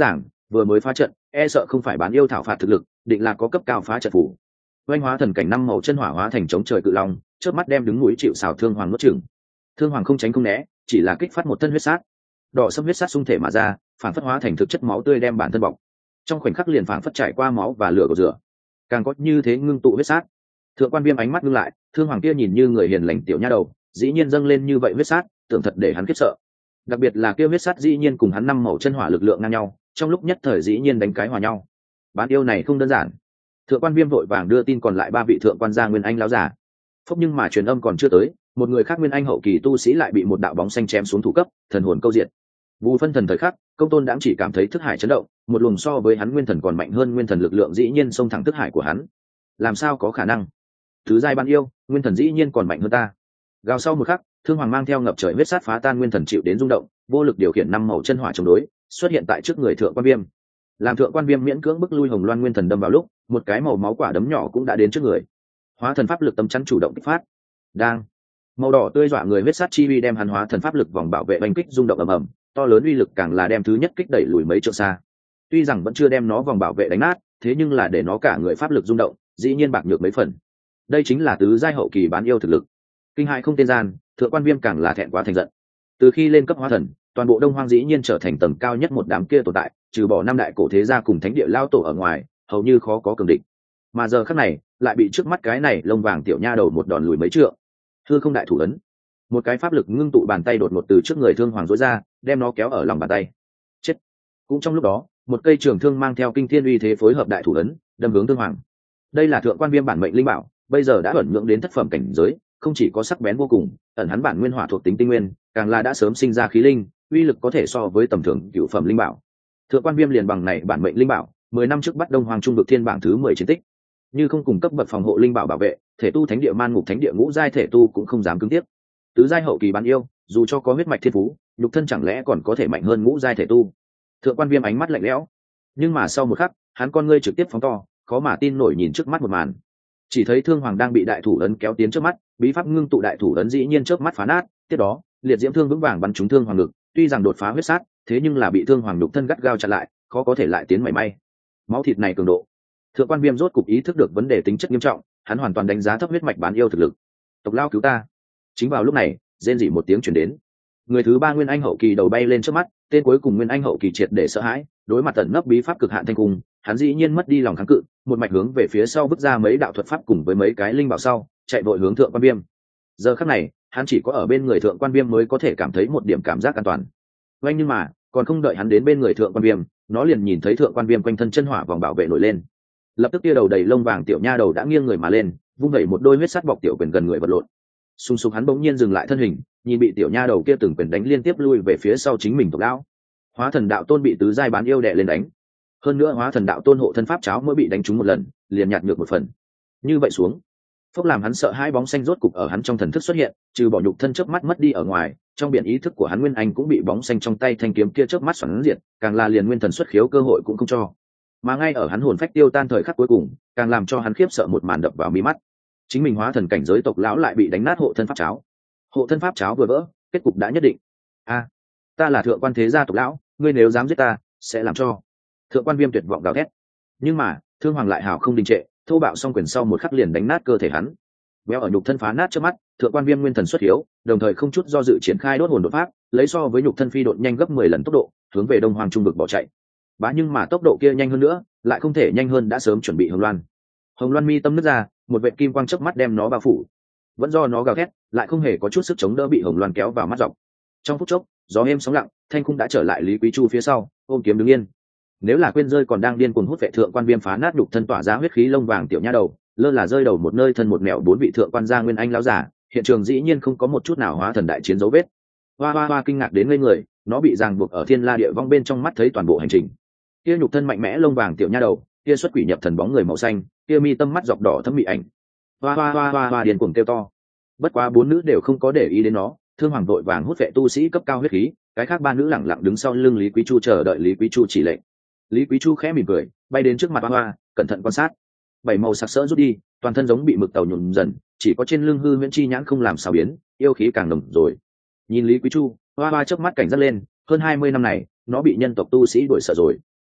[SPEAKER 1] vừa mới phá trận e sợ không phải bán yêu thảo phạt thực lực, định là có cấp cao phá trận phủ. Oanh hóa thần cảnh năm màu chân hỏa hóa thành chống trời cự long, chớp mắt đem đứng núi chịu xào thương hoàng nuốt chửng. Thương hoàng không tránh không né, chỉ là kích phát một thân huyết sát, đỏ sẫm huyết sát xung thể mà ra, phản phất hóa thành thực chất máu tươi đem bản thân bọc. Trong khoảnh khắc liền phản phất trải qua máu và lửa của rửa, càng có như thế ngưng tụ huyết sát. Thượng quan Viêm ánh mắt ngưng lại, thương hoàng kia nhìn như người hiền lành tiểu nha đầu, dĩ nhiên dâng lên như vậy huyết sát, tưởng thật để hắn khiếp sợ. Đặc biệt là kia huyết sát dĩ nhiên cùng hắn năm màu chân hỏa lực lượng ngang nhau, trong lúc nhất thời dĩ nhiên đánh cái hòa nhau. Bán yêu này không đơn giản. Thượng quan Viêm vội vàng đưa tin còn lại ba vị thượng quan gia nguyên anh lão giả. Phốc nhưng mà truyền âm còn chưa tới, một người khác nguyên anh hậu kỳ tu sĩ lại bị một đạo bóng xanh chém xuống thủ cấp, thần hồn câu diệt. Vu phân thần thời khắc, công tôn đãng chỉ cảm thấy thức hải chấn động, một luồng so với hắn nguyên thần còn mạnh hơn nguyên thần lực lượng dĩ nhiên xông thẳng thức hải của hắn. Làm sao có khả năng? Thứ giai ban yêu, nguyên thần dĩ nhiên còn mạnh hơn ta. Gào sau một khắc, thương hoàng mang theo ngập trời huyết sát phá tan nguyên thần chịu đến rung động, vô lực điều khiển năm màu chân hỏa chống đối, xuất hiện tại trước người thượng quan Viêm. Làm thượng quan Viêm miễn cưỡng bức lui hồng loan nguyên thần đâm vào lúc, một cái màu máu quả đấm nhỏ cũng đã đến trước người. Hóa thần pháp lực tâm chắn chủ động kích phát. Đang màu đỏ tươi dọa người huyết sát chi uy đem hắn hóa thần pháp lực vòng bảo vệ đánh kích rung động ầm ầm, to lớn uy lực càng là đem thứ nhất kích đẩy lùi mấy trượng xa. Tuy rằng vẫn chưa đem nó vòng bảo vệ đánh nát, thế nhưng là để nó cả người pháp lực rung động, dĩ nhiên bạc nhược mấy phần. Đây chính là tứ giai hậu kỳ bán yêu thực lực. Kinh hại không tên gian, thượng quan Viêm càng là thẹn quá thành giận. Từ khi lên cấp hóa thần, toàn bộ Đông Hoang dĩ nhiên trở thành tầng cao nhất một đám kia tồn tại, trừ bỏ năm đại cổ thế gia cùng thánh địa lao tổ ở ngoài, hầu như khó có cường địch. Mà giờ khắc này, lại bị trước mắt cái này lông vàng tiểu nha đầu một đòn lùi mấy trượng. Hư không đại thủ ấn, một cái pháp lực ngưng tụ bàn tay đột ngột từ trước người thương hoàng rối ra, đem nó kéo ở lòng bàn tay. Chết. Cũng trong lúc đó, một cây trường thương mang theo kinh thiên uy thế phối hợp đại thủ ấn, đâm hướng thương hoàng. Đây là thượng quan Viêm bản mệnh linh bảo, bây giờ đã ẩn nhượng đến thất phẩm cảnh giới, không chỉ có sắc bén vô cùng, ẩn hắn bản nguyên hỏa thuộc tính tinh nguyên, càng là đã sớm sinh ra khí linh, uy lực có thể so với tầm thường cửu phẩm linh bảo. Thượng quan Viêm liền bằng này bản mệnh linh bảo, mười năm trước bắt Đông Hoàng trung vực thiên bảng thứ mười chiến tích. Như không cung cấp bậc phòng hộ linh bảo bảo vệ, thể tu thánh địa man ngục thánh địa ngũ giai thể tu cũng không dám cứng tiếp. Tứ giai hậu kỳ bán yêu, dù cho có huyết mạch thiên phú, nhục thân chẳng lẽ còn có thể mạnh hơn ngũ giai thể tu. Thượng quan Viêm ánh mắt lạnh lẽo, nhưng mà sau một khắc, hắn con ngươi trực tiếp phóng to, khó mà tin nổi nhìn trước mắt một màn. Chỉ thấy thương hoàng đang bị đại thủ ấn kéo tiến trước mắt, bí pháp ngưng tụ đại thủ ấn dĩ nhiên chớp mắt phá nát, tiếp đó liệt diễm thương vững vàng bắn trúng thương hoàng ngực, tuy rằng đột phá huyết sát, thế nhưng là bị thương hoàng nhục thân gắt gao chặn lại, khó có thể lại tiến mảy may. Máu thịt này cường độ. Thượng quan Viêm rốt cục ý thức được vấn đề tính chất nghiêm trọng, hắn hoàn toàn đánh giá thấp huyết mạch bán yêu thực lực. Tộc lao cứu ta. Chính vào lúc này, rên rỉ một tiếng truyền đến. Người thứ ba nguyên anh hậu kỳ đầu bay lên trước mắt, tên cuối cùng nguyên anh hậu kỳ triệt để sợ hãi, đối mặt tận nấp bí pháp cực hạn thanh cung, hắn dĩ nhiên mất đi lòng kháng cự, một mạch hướng về phía sau vứt ra mấy đạo thuật pháp cùng với mấy cái linh bảo sau, chạy vội hướng thượng quan Viêm. Giờ khắc này, hắn chỉ có ở bên người thượng quan Viêm mới có thể cảm thấy một điểm cảm giác an toàn. Vâng, nhưng mà còn không đợi hắn đến bên người thượng quan Viêm, nó liền nhìn thấy thượng quan Viêm quanh thân chân hỏa vòng bảo vệ nổi lên. Lập tức kia đầu đầy lông vàng tiểu nha đầu đã nghiêng người mà lên, vung vẩy một đôi huyết sắt bọc tiểu quyền gần người vật lộn. Xung xung hắn bỗng nhiên dừng lại thân hình, nhìn bị tiểu nha đầu kia từng quyền đánh liên tiếp lui về phía sau chính mình tộc lão. Hóa thần đạo tôn bị tứ giai bán yêu đè lên đánh. Hơn nữa hóa thần đạo tôn hộ thân pháp cháo mới bị đánh trúng một lần, liền nhạt nhược một phần. Như vậy xuống, phốc làm hắn sợ hai bóng xanh rốt cục ở hắn trong thần thức xuất hiện, trừ bỏ nhục thân chớp mắt mất đi ở ngoài, trong biển ý thức của hắn nguyên anh cũng bị bóng xanh trong tay thanh kiếm kia chớp mắt xoắn diệt, càng là liền nguyên thần xuất khiếu cơ hội cũng không cho. Mà ngay ở hắn hồn phách tiêu tan thời khắc cuối cùng, càng làm cho hắn khiếp sợ một màn đập vào mi mắt. Chính mình hóa thần cảnh giới tộc lão lại bị đánh nát hộ thân pháp cháo. Hộ thân pháp cháo vừa vỡ, kết cục đã nhất định. A, ta là thượng quan thế gia tộc lão, ngươi nếu dám giết ta, sẽ làm cho. Thượng quan Viêm tuyệt vọng gào thét. Nhưng mà, thương hoàng lại hào không đình trệ, thô bạo xong quyền sau một khắc liền đánh nát cơ thể hắn. Béo ở nhục thân phá nát trước mắt, thượng quan Viêm nguyên thần xuất hiếu, đồng thời không chút do dự triển khai đốt hồn đột pháp, lấy so với nhục thân phi độn nhanh gấp mười lần tốc độ, hướng về Đông Hoàng trung vực bỏ chạy. Bá nhưng mà tốc độ kia nhanh hơn nữa, lại không thể nhanh hơn đã sớm chuẩn bị Hồng Loan. Hồng Loan mi tâm nứt ra, một vệt kim quang chớp mắt đem nó bao phủ. Vẫn do nó gào thét, lại không hề có chút sức chống đỡ bị Hồng Loan kéo vào mắt dọc. Trong phút chốc, gió êm sóng lặng, thanh khung đã trở lại Lý Quý Chu phía sau, ôm kiếm đứng yên. Nếu là quên rơi còn đang điên cuồng hút vệ thượng quan Viêm phá nát nhục thân tỏa ra huyết khí lông vàng tiểu nha đầu, lơ là rơi đầu một nơi thân một mẹo bốn vị thượng quan gia nguyên anh lão giả, hiện trường dĩ nhiên không có một chút nào hóa thần đại chiến dấu vết. Hoa hoa hoa kinh ngạc đến ngây người, nó bị ràng buộc ở thiên la địa vong bên trong mắt thấy toàn bộ hành trình. Kia nhục thân mạnh mẽ lông vàng tiểu nha đầu, kia xuất quỷ nhập thần bóng người màu xanh, kia mi tâm mắt dọc đỏ thâm mị ảnh. Hoa hoa hoa hoa hoa điên cuồng kêu to. Bất quá bốn nữ đều không có để ý đến nó, thương hoàng vội vàng hút vệ tu sĩ cấp cao huyết khí, cái khác ba nữ lẳng lặng đứng sau lưng Lý Quý Chu chờ đợi Lý Quý Chu chỉ lệnh. Lý Quý Chu khẽ mỉm cười, bay đến trước mặt hoa hoa, cẩn thận quan sát. Bảy màu sặc sỡ rút đi, toàn thân giống bị mực tàu nhuộm dần, chỉ có trên lưng hư huyễn chi nhãn không làm sao biến, yêu khí càng nồng rồi. Nhìn Lý Quý Chu, hoa hoa chớp mắt cảnh giác lên, hơn hai mươi năm này, nó bị nhân tộc tu sĩ đuổi sợ rồi.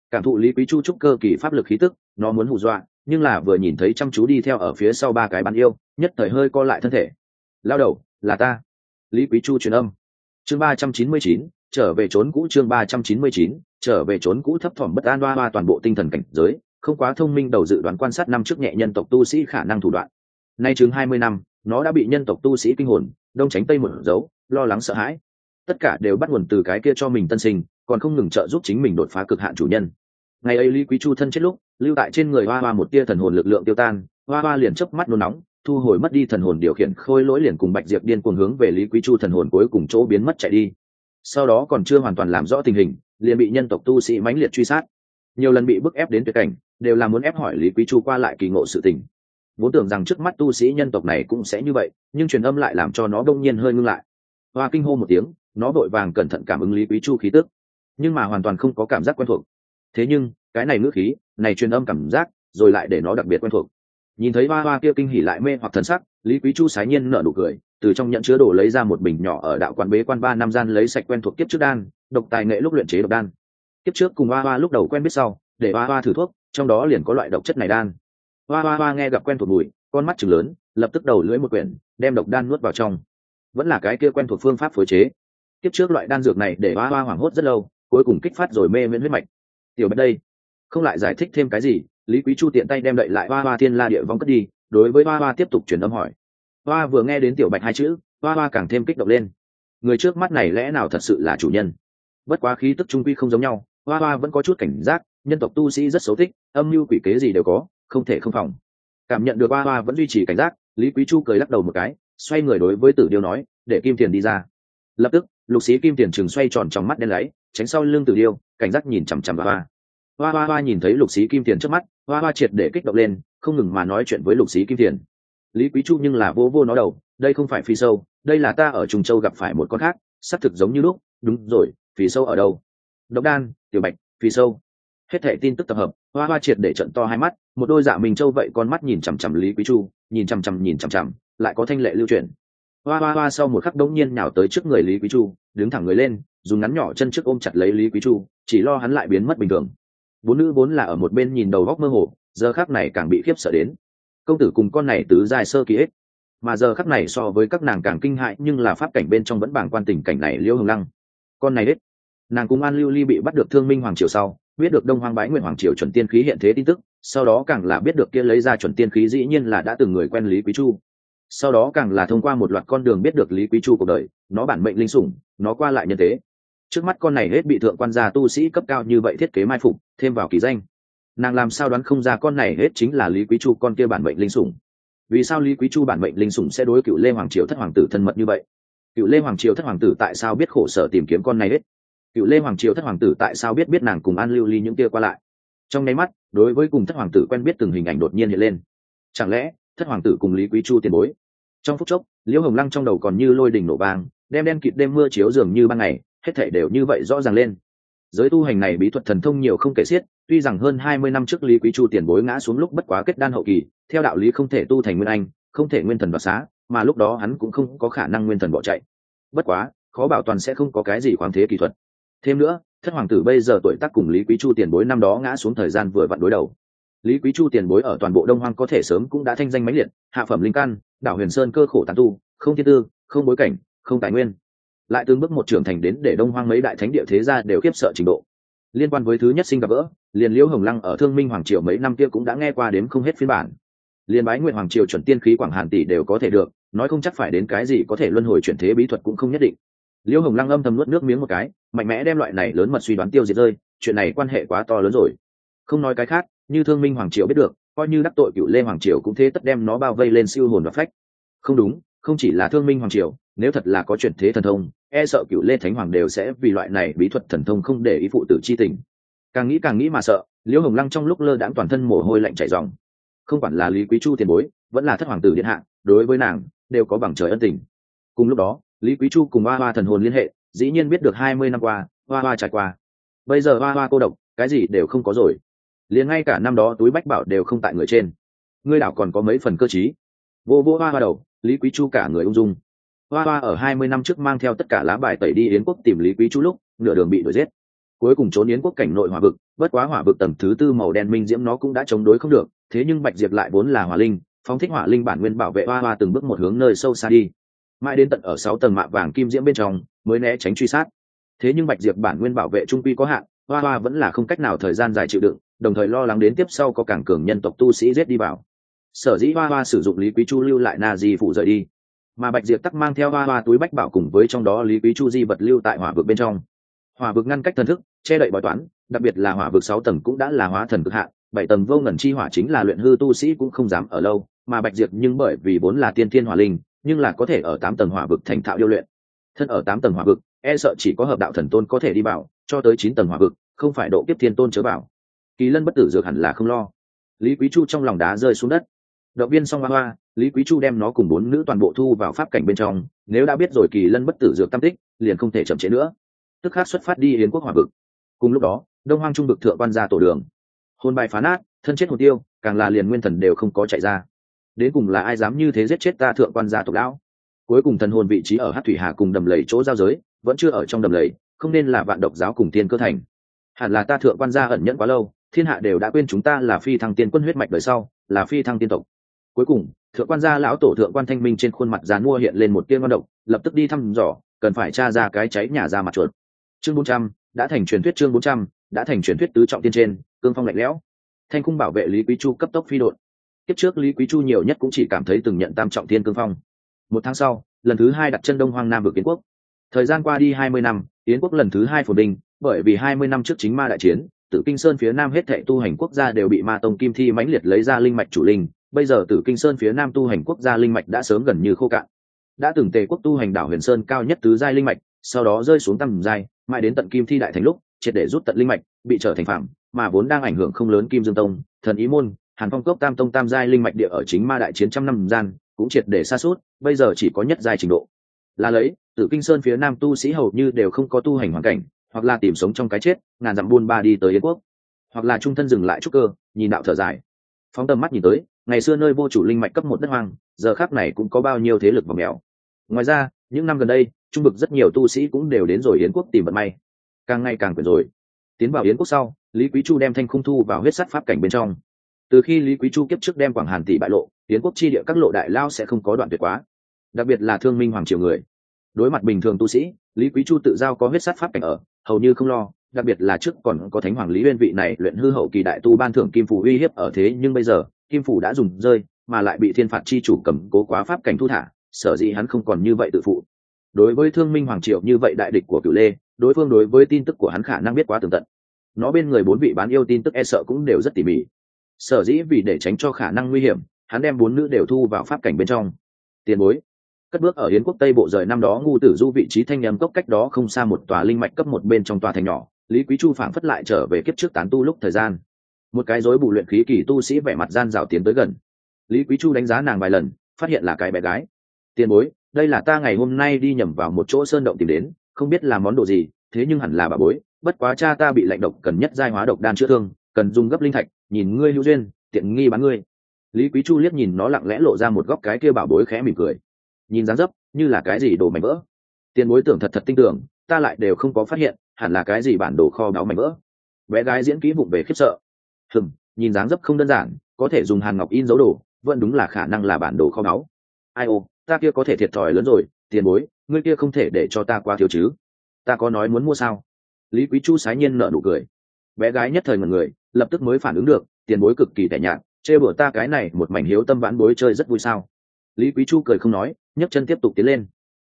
[SPEAKER 1] Cảm thụ Lý Quý Chu trúc cơ kỳ pháp lực khí tức, nó muốn hù dọa, nhưng là vừa nhìn thấy chăm chú đi theo ở phía sau ba cái bán yêu, nhất thời hơi co lại thân thể. Lao đầu, là ta. Lý Quý Chu truyền âm. Chương ba trăm chín mươi chín, trở về trốn cũ. Chương ba trăm chín mươi chín, trở về trốn cũ. Thấp thỏm bất an Hoa Hoa toàn bộ tinh thần cảnh giới, không quá thông minh đầu dự đoán quan sát năm trước nhẹ nhân tộc tu sĩ khả năng thủ đoạn. Nay chừng hai mươi năm, nó đã bị nhân tộc tu sĩ kinh hồn, đông tránh tây một dấu, lo lắng sợ hãi. Tất cả đều bắt nguồn từ cái kia cho mình tân sinh, còn không ngừng trợ giúp chính mình đột phá cực hạn chủ nhân. Ngày ấy Lý Quý Chu thân chết lúc, lưu tại trên người Hoa Hoa một tia thần hồn lực lượng tiêu tan, Hoa Hoa liền chớp mắt nôn nóng, thu hồi mất đi thần hồn điều khiển khôi lỗi liền cùng Bạch Diệp điên cuồng hướng về Lý Quý Chu thần hồn cuối cùng chỗ biến mất chạy đi. Sau đó còn chưa hoàn toàn làm rõ tình hình, liền bị nhân tộc tu sĩ mãnh liệt truy sát. Nhiều lần bị bức ép đến tuyệt cảnh, đều là muốn ép hỏi Lý Quý Chu qua lại kỳ ngộ sự tình. Vốn tưởng rằng trước mắt tu sĩ nhân tộc này cũng sẽ như vậy, nhưng truyền âm lại làm cho nó đông nhiên hơi ngưng lại. Hoa kinh hô một tiếng, nó vội vàng cẩn thận cảm ứng Lý Quý Chu khí tức, nhưng mà hoàn toàn không có cảm giác quen thuộc. Thế nhưng cái này ngữ khí, này truyền âm cảm giác, rồi lại để nó đặc biệt quen thuộc. Nhìn thấy Hoa Hoa kia kinh hỉ lại mê hoặc thần sắc, Lý Quý Chu sái nhiên nở nụ cười, từ trong nhẫn chứa đồ lấy ra một bình nhỏ ở đạo quán bế quan ba năm gian lấy sạch quen thuộc kiếp trước đan, độc tài nghệ lúc luyện chế độc đan. Kiếp trước cùng Hoa Hoa lúc đầu quen biết sau, để Hoa Hoa thử thuốc, trong đó liền có loại độc chất này đan. Hoa Hoa Hoa nghe gặp quen thuộc mùi, con mắt trừng lớn, lập tức đầu lưỡi một quyển, đem độc đan nuốt vào trong. Vẫn là cái kia quen thuộc phương pháp phối chế. Kiếp trước loại đan dược này để Hoa Hoa hoảng hốt rất lâu, cuối cùng kích phát rồi mê miễn huyết mạch. Tiểu Bạch đây, không lại giải thích thêm cái gì, Lý Quý Chu tiện tay đem đậy lại Hoa Hoa Thiên La Địa Vong cất đi, đối với Hoa Hoa tiếp tục truyền âm hỏi. Hoa vừa nghe đến Tiểu Bạch hai chữ, Hoa Hoa càng thêm kích động lên. Người trước mắt này lẽ nào thật sự là chủ nhân? Bất quá khí tức trung quy không giống nhau, Hoa Hoa vẫn có chút cảnh giác, nhân tộc tu sĩ rất xấu thích, âm mưu quỷ kế gì đều có, không thể không phòng. Cảm nhận được Hoa Hoa vẫn duy trì cảnh giác, Lý Quý Chu cười lắc đầu một cái, xoay người đối với Tử Điêu nói, để Kim Tiền đi ra. Lập tức, Lục Xí Kim Tiền trừng xoay tròn trong mắt đen láy, tránh sau lưng Tử Điêu, cảnh giác nhìn chằm chằm Hoa Hoa. Hoa Hoa Hoa nhìn thấy Lục Xí Kim Tiền trước mắt, Hoa Hoa triệt để kích động lên, không ngừng mà nói chuyện với Lục Xí Kim Tiền. Lý Quý Chu nhưng là vô vô nó đầu, đây không phải Phi Sâu, đây là ta ở Trùng Châu gặp phải một con khác, xác thực giống như lúc, đúng rồi, Phi Sâu ở đâu? Độc Đan, Tiểu Bạch, Phi Sâu. Hết thảy tin tức tập hợp, Hoa Hoa triệt để trận to hai mắt, một đôi dạ mình châu vậy con mắt nhìn chằm chằm Lý Quý Chu, nhìn chằm chằm nhìn chằm chằm, lại có thanh lệ lưu chuyển. Hoa Hoa Hoa sau một khắc đống nhiên nhào tới trước người Lý Quý Chu, đứng thẳng người lên, dùng ngắn nhỏ chân trước ôm chặt lấy Lý Quý Chu, chỉ lo hắn lại biến mất bình thường. Bốn nữ vốn là ở một bên nhìn đầu góc mơ hồ, giờ khắc này càng bị khiếp sợ đến. Công tử cùng con này tứ dài sơ kỳ hết, mà giờ khắc này so với các nàng càng kinh hại, nhưng là pháp cảnh bên trong vẫn bàng quan tình cảnh này Liễu Hồng Lăng. Con này hết, nàng cùng An Lưu Ly bị bắt được Thương Minh Hoàng triều sau, biết được Đông Hoang Bái Nguyện Hoàng triều chuẩn tiên khí hiện thế tin tức, sau đó càng là biết được kia lấy ra chuẩn tiên khí dĩ nhiên là đã từng người quen Lý Quý Chu. Sau đó càng là thông qua một loạt con đường biết được Lý Quý Chu cuộc đời, nó bản mệnh linh sủng, nó qua lại nhân thế. Trước mắt con này hết bị thượng quan gia tu sĩ cấp cao như vậy thiết kế mai phục, thêm vào kỳ danh. Nàng làm sao đoán không ra con này hết chính là Lý Quý Chu con kia bản mệnh linh sủng. Vì sao Lý Quý Chu bản mệnh linh sủng sẽ đối Cựu Lê Hoàng triều thất hoàng tử thân mật như vậy? Cựu Lê Hoàng triều thất hoàng tử tại sao biết khổ sở tìm kiếm con này hết? Cựu Lê Hoàng triều thất hoàng tử tại sao biết biết nàng cùng An Lưu Ly những kia qua lại? Trong nháy mắt, đối với cùng thất hoàng tử quen biết từng hình ảnh đột nhiên hiện lên. Chẳng lẽ thất hoàng tử cùng Lý Quý Chu tiền bối? Trong phút chốc, Liễu Hồng Lăng trong đầu còn như lôi đình nổ vang, đem đen kịt đêm mưa chiếu dường như ban ngày, hết thảy đều như vậy rõ ràng lên. Giới tu hành này bí thuật thần thông nhiều không kể xiết, tuy rằng hơn hai mươi năm trước Lý Quý Chu tiền bối ngã xuống lúc bất quá kết đan hậu kỳ, theo đạo lý không thể tu thành nguyên anh, không thể nguyên thần đoạt xá, mà lúc đó hắn cũng không có khả năng nguyên thần bỏ chạy. Bất quá, khó bảo toàn sẽ không có cái gì khoáng thế kỳ thuật. Thêm nữa, thất hoàng tử bây giờ tuổi tác cùng Lý Quý Chu tiền bối năm đó ngã xuống thời gian vừa vặn đối đầu. Lý Quý Chu tiền bối ở toàn bộ Đông Hoang có thể sớm cũng đã thanh danh mãnh liệt, hạ phẩm linh căn, đảo Huyền Sơn cơ khổ tán tu, không thiên tư, không bối cảnh, không tài nguyên, lại từng bước một trưởng thành đến để Đông Hoang mấy đại thánh địa thế gia đều khiếp sợ trình độ. Liên quan với thứ nhất sinh gặp gỡ, liền Liễu Hồng Lăng ở Thương Minh Hoàng triều mấy năm kia cũng đã nghe qua đến không hết phiên bản. Liên Bái Nguyện Hoàng triều chuẩn tiên khí Quảng Hàn tỷ đều có thể được, nói không chắc phải đến cái gì có thể luân hồi chuyển thế bí thuật cũng không nhất định. Liễu Hồng Lăng âm thầm nuốt nước miếng một cái, mạnh mẽ đem loại này lớn mật suy đoán tiêu diệt rơi, chuyện này quan hệ quá to lớn rồi. Không nói cái khác, như Thương Minh Hoàng triều biết được, coi như đắc tội Cựu Lê Hoàng triều cũng thế tất đem nó bao vây lên siêu hồn và phách. Không đúng, không chỉ là Thương Minh Hoàng triều, nếu thật là có chuyển thế thần thông, e sợ Cựu Lê Thánh Hoàng đều sẽ vì loại này bí thuật thần thông không để ý phụ tử chi tình. Càng nghĩ càng nghĩ mà sợ, Liễu Hồng Lăng trong lúc lơ đãng toàn thân mồ hôi lạnh chảy ròng. Không quản là Lý Quý Chu tiền bối, vẫn là thất hoàng tử điện hạ, đối với nàng đều có bằng trời ân tình. Cùng lúc đó, Lý Quý Chu cùng Hoa Hoa thần hồn liên hệ, dĩ nhiên biết được hai mươi năm qua, Hoa Hoa trải qua. Bây giờ Hoa Hoa cô độc, cái gì đều không có rồi. Liền ngay cả năm đó túi bách bảo đều không tại người trên. Ngươi đảo còn có mấy phần cơ trí. Vô vô Hoa Hoa đầu, Lý Quý Chu cả người ung dung. Hoa Hoa ở hai mươi năm trước mang theo tất cả lá bài tẩy đi Yến quốc tìm Lý Quý Chu lúc, nửa đường bị đuổi giết. cuối cùng trốn yến quốc cảnh nội hỏa vực. Bất quá hỏa vực tầng thứ tư màu đen minh diễm nó cũng đã chống đối không được, thế nhưng bạch diệp lại vốn là hỏa linh, phóng thích hỏa linh bản nguyên bảo vệ hoa hoa từng bước một hướng nơi sâu xa đi, mãi đến tận ở sáu tầng mạ vàng kim diễm bên trong mới né tránh truy sát. Thế nhưng bạch diệp bản nguyên bảo vệ trung quy có hạn, hoa hoa vẫn là không cách nào thời gian dài chịu đựng, đồng thời lo lắng đến tiếp sau có cảng cường nhân tộc tu sĩ giết đi vào. Sở dĩ hoa hoa sử dụng Lý Quý Chu lưu lại na di phụ rời đi, mà bạch diệp tắc mang theo hoa hoa túi bách bảo cùng với trong đó Lý Quý Chu di vật lưu tại hỏa vực bên trong. Hỏa vực ngăn cách thần thức, che đậy bói toán, đặc biệt là hỏa vực sáu tầng cũng đã là hóa thần cực hạn, bảy tầng vô ngần chi hỏa chính là luyện hư tu sĩ cũng không dám ở lâu, mà bạch diệp nhưng bởi vì vốn là tiên thiên hỏa linh, nhưng là có thể ở tám tầng hỏa vực thành thạo điêu luyện. Thân ở tám tầng hỏa vực, e sợ chỉ có hợp đạo thần tôn có thể đi vào, cho tới chín tầng hỏa vực, không phải độ kiếp thiên tôn chớ vào. Kỳ lân bất tử dược hẳn là không lo. Lý Quý Chu trong lòng đá rơi xuống đất. Động viên xong hoa hoa, Lý Quý Chu đem nó cùng bốn nữ toàn bộ thu vào pháp cảnh bên trong, nếu đã biết rồi kỳ lân bất tử dược tâm tích, liền không thể chậm trễ nữa. Tức khắc xuất phát đi yến quốc hỏa vực. Cùng lúc đó, đông hoang trung vực thượng quan gia tổ đường, hồn bài phá nát, thân chết hồn tiêu, càng là liền nguyên thần đều không có chạy ra. Đến cùng là ai dám như thế giết chết ta thượng quan gia tộc lão? Cuối cùng thần hồn vị trí ở Hắc Thủy Hà cùng đầm lầy chỗ giao giới, vẫn chưa ở trong đầm lầy, không nên là vạn độc giáo cùng tiên cơ thành. Hẳn là ta thượng quan gia ẩn nhẫn quá lâu, thiên hạ đều đã quên chúng ta là phi thăng tiên quân huyết mạch đời sau, là phi thăng tiên tộc. Cuối cùng, thượng quan gia lão tổ thượng quan thanh minh trên khuôn mặt giàn mua hiện lên một tia ngon độc, lập tức đi thăm dò, cần phải tra ra cái cháy nhà ra mặt chuột. Chương bốn trăm đã thành truyền thuyết, chương bốn trăm đã thành truyền thuyết tứ trọng tiên trên, cương phong lạnh lẽo. Thanh khung bảo vệ Lý Quý Chu cấp tốc phi độn. Kiếp trước Lý Quý Chu nhiều nhất cũng chỉ cảm thấy từng nhận tam trọng thiên cương phong. Một tháng sau, lần thứ hai đặt chân đông hoang nam vực yến quốc. Thời gian qua đi hai mươi năm, yến quốc lần thứ hai phồn vinh, bởi vì hai mươi năm trước chính ma đại chiến, Tử Kinh Sơn phía nam hết thảy tu hành quốc gia đều bị ma tông kim thi mãnh liệt lấy ra linh mạch chủ linh, bây giờ Tử Kinh Sơn phía nam tu hành quốc gia linh mạch đã sớm gần như khô cạn. Đã từng Tề quốc tu hành đảo Huyền Sơn cao nhất tứ giai linh mạch, sau đó rơi xuống tam giai, mãi đến tận kim thi đại thành lúc, triệt để rút tận linh mạch, bị trở thành phạm, mà vốn đang ảnh hưởng không lớn Kim Dương Tông, Thần Ý môn, Hàn Phong cốc tam tông tam giai linh mạch địa ở chính ma đại chiến trăm năm gian, cũng triệt để sa sút, bây giờ chỉ có nhất giai trình độ. Là lấy, Tử Kinh Sơn phía nam tu sĩ hầu như đều không có tu hành hoàn cảnh, hoặc là tìm sống trong cái chết, ngàn dặm buôn ba đi tới Yến quốc, hoặc là trung thân dừng lại trúc cơ, nhìn đạo thở dài. Phóng tầm mắt nhìn tới, ngày xưa nơi vô chủ linh mạch cấp một đất hoang, giờ khắc này cũng có bao nhiêu thế lực vòng mèo. Ngoài ra, những năm gần đây, trung vực rất nhiều tu sĩ cũng đều đến rồi Yến quốc tìm vận may, càng ngày càng quyển rồi. Tiến vào Yến quốc sau, Lý Quý Chu đem thanh khung thu vào huyết sắt pháp cảnh bên trong. Từ khi Lý Quý Chu kiếp trước đem Quảng Hàn tỷ bại lộ, Yến quốc chi địa các lộ đại lao sẽ không có đoạn tuyệt quá. Đặc biệt là Thương Minh hoàng triều người, đối mặt bình thường tu sĩ, Lý Quý Chu tự giao có huyết sắt pháp cảnh ở, hầu như không lo. Đặc biệt là trước còn có Thánh Hoàng Lý Uyên vị này luyện hư hậu kỳ đại tu ban thưởng kim phủ uy hiếp ở thế, nhưng bây giờ kim phủ đã dùng rơi, mà lại bị thiên phạt chi chủ cầm cố quá pháp cảnh thu thả, sở dĩ hắn không còn như vậy tự phụ. Đối với Thương Minh hoàng triều như vậy đại địch của Cửu Lê, đối phương đối với tin tức của hắn khả năng biết quá tường tận. Nó bên người bốn vị bán yêu tin tức e sợ cũng đều rất tỉ mỉ. Sở dĩ vì để tránh cho khả năng nguy hiểm, hắn đem bốn nữ đều thu vào pháp cảnh bên trong. Tiền bối, cất bước ở Yến quốc Tây bộ rời năm đó ngu tử du vị trí thanh nhâm cốc cách đó không xa một tòa linh mạch cấp một bên trong tòa thành nhỏ, Lý Quý Chu phảng phất lại trở về kiếp trước tán tu lúc thời gian. Một cái rối bù luyện khí kỳ tu sĩ vẻ mặt gian rào tiến tới gần. Lý Quý Chu đánh giá nàng vài lần, phát hiện là cái bé gái. Tiền bối, đây là ta ngày hôm nay đi nhầm vào một chỗ sơn động tìm đến, không biết là món đồ gì, thế nhưng hẳn là bà bối, bất quá cha ta bị lạnh độc cần nhất giai hóa độc đan chữa thương, cần dùng gấp linh thạch, nhìn ngươi hữu duyên, tiện nghi bán ngươi. Lý Quý Chu liếc nhìn nó lặng lẽ lộ ra một góc cái kia bảo bối khẽ mỉm cười. Nhìn dáng dấp, như là cái gì đồ mảnh vỡ. Tiền bối tưởng thật thật tinh tưởng, ta lại đều không có phát hiện, hẳn là cái gì bản đồ kho báu mảnh vỡ. Bé gái diễn kỹ vụng về khiếp sợ. Hừm, nhìn dáng dấp không đơn giản, có thể dùng hàn ngọc in dấu đồ, vẫn đúng là khả năng là bản đồ kho báu. Ai ô, ta kia có thể thiệt thòi lớn rồi, tiền bối, ngươi kia không thể để cho ta qua thiếu chứ? Ta có nói muốn mua sao? Lý Quý Chu sái nhiên nở nụ cười. Bé gái nhất thời ngẩn người, lập tức mới phản ứng được, tiền bối cực kỳ tẻ nhạt, chê bữa ta cái này một mảnh hiếu tâm vãn bối chơi rất vui sao? Lý Quý Chu cười không nói, nhấc chân tiếp tục tiến lên.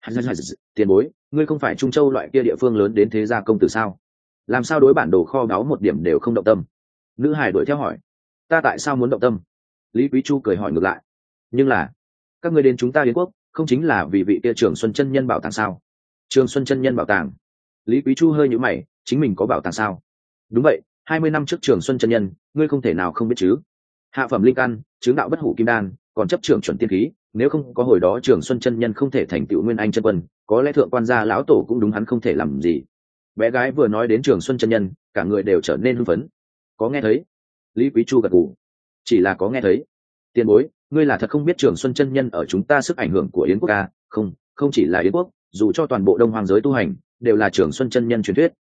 [SPEAKER 1] Tiền bối, ngươi không phải Trung Châu loại kia địa phương lớn đến thế gia công tử sao? Làm sao đối bản đồ kho báu một điểm đều không động tâm? Nữ hải đuổi theo hỏi. Ta tại sao muốn động tâm? Lý Quý Chu cười hỏi ngược lại. Nhưng là, các ngươi đến chúng ta Yến quốc, không chính là vì vị kia Trường Xuân chân nhân bảo tàng sao? Trường Xuân chân nhân bảo tàng? Lý Quý Chu hơi nhíu mày, chính mình có bảo tàng sao? Đúng vậy, hai mươi năm trước Trường Xuân chân nhân, ngươi không thể nào không biết chứ? Hạ phẩm linh căn, chứng đạo bất hủ kim đan, còn chấp trưởng chuẩn tiên khí, nếu không có hồi đó Trường Xuân chân nhân không thể thành tựu nguyên anh chân quân, có lẽ thượng quan gia lão tổ cũng đúng hắn không thể làm gì. Bé gái vừa nói đến Trường Xuân chân nhân, cả người đều trở nên hưng phấn. Có nghe thấy? Lý Quý Chu gật gù. Chỉ là có nghe thấy. Tiền bối, ngươi là thật không biết Trường Xuân chân nhân ở chúng ta sức ảnh hưởng của Yến quốc à? Không, không chỉ là Yến quốc, dù cho toàn bộ Đông Hoàng giới tu hành, đều là Trường Xuân chân nhân truyền thuyết.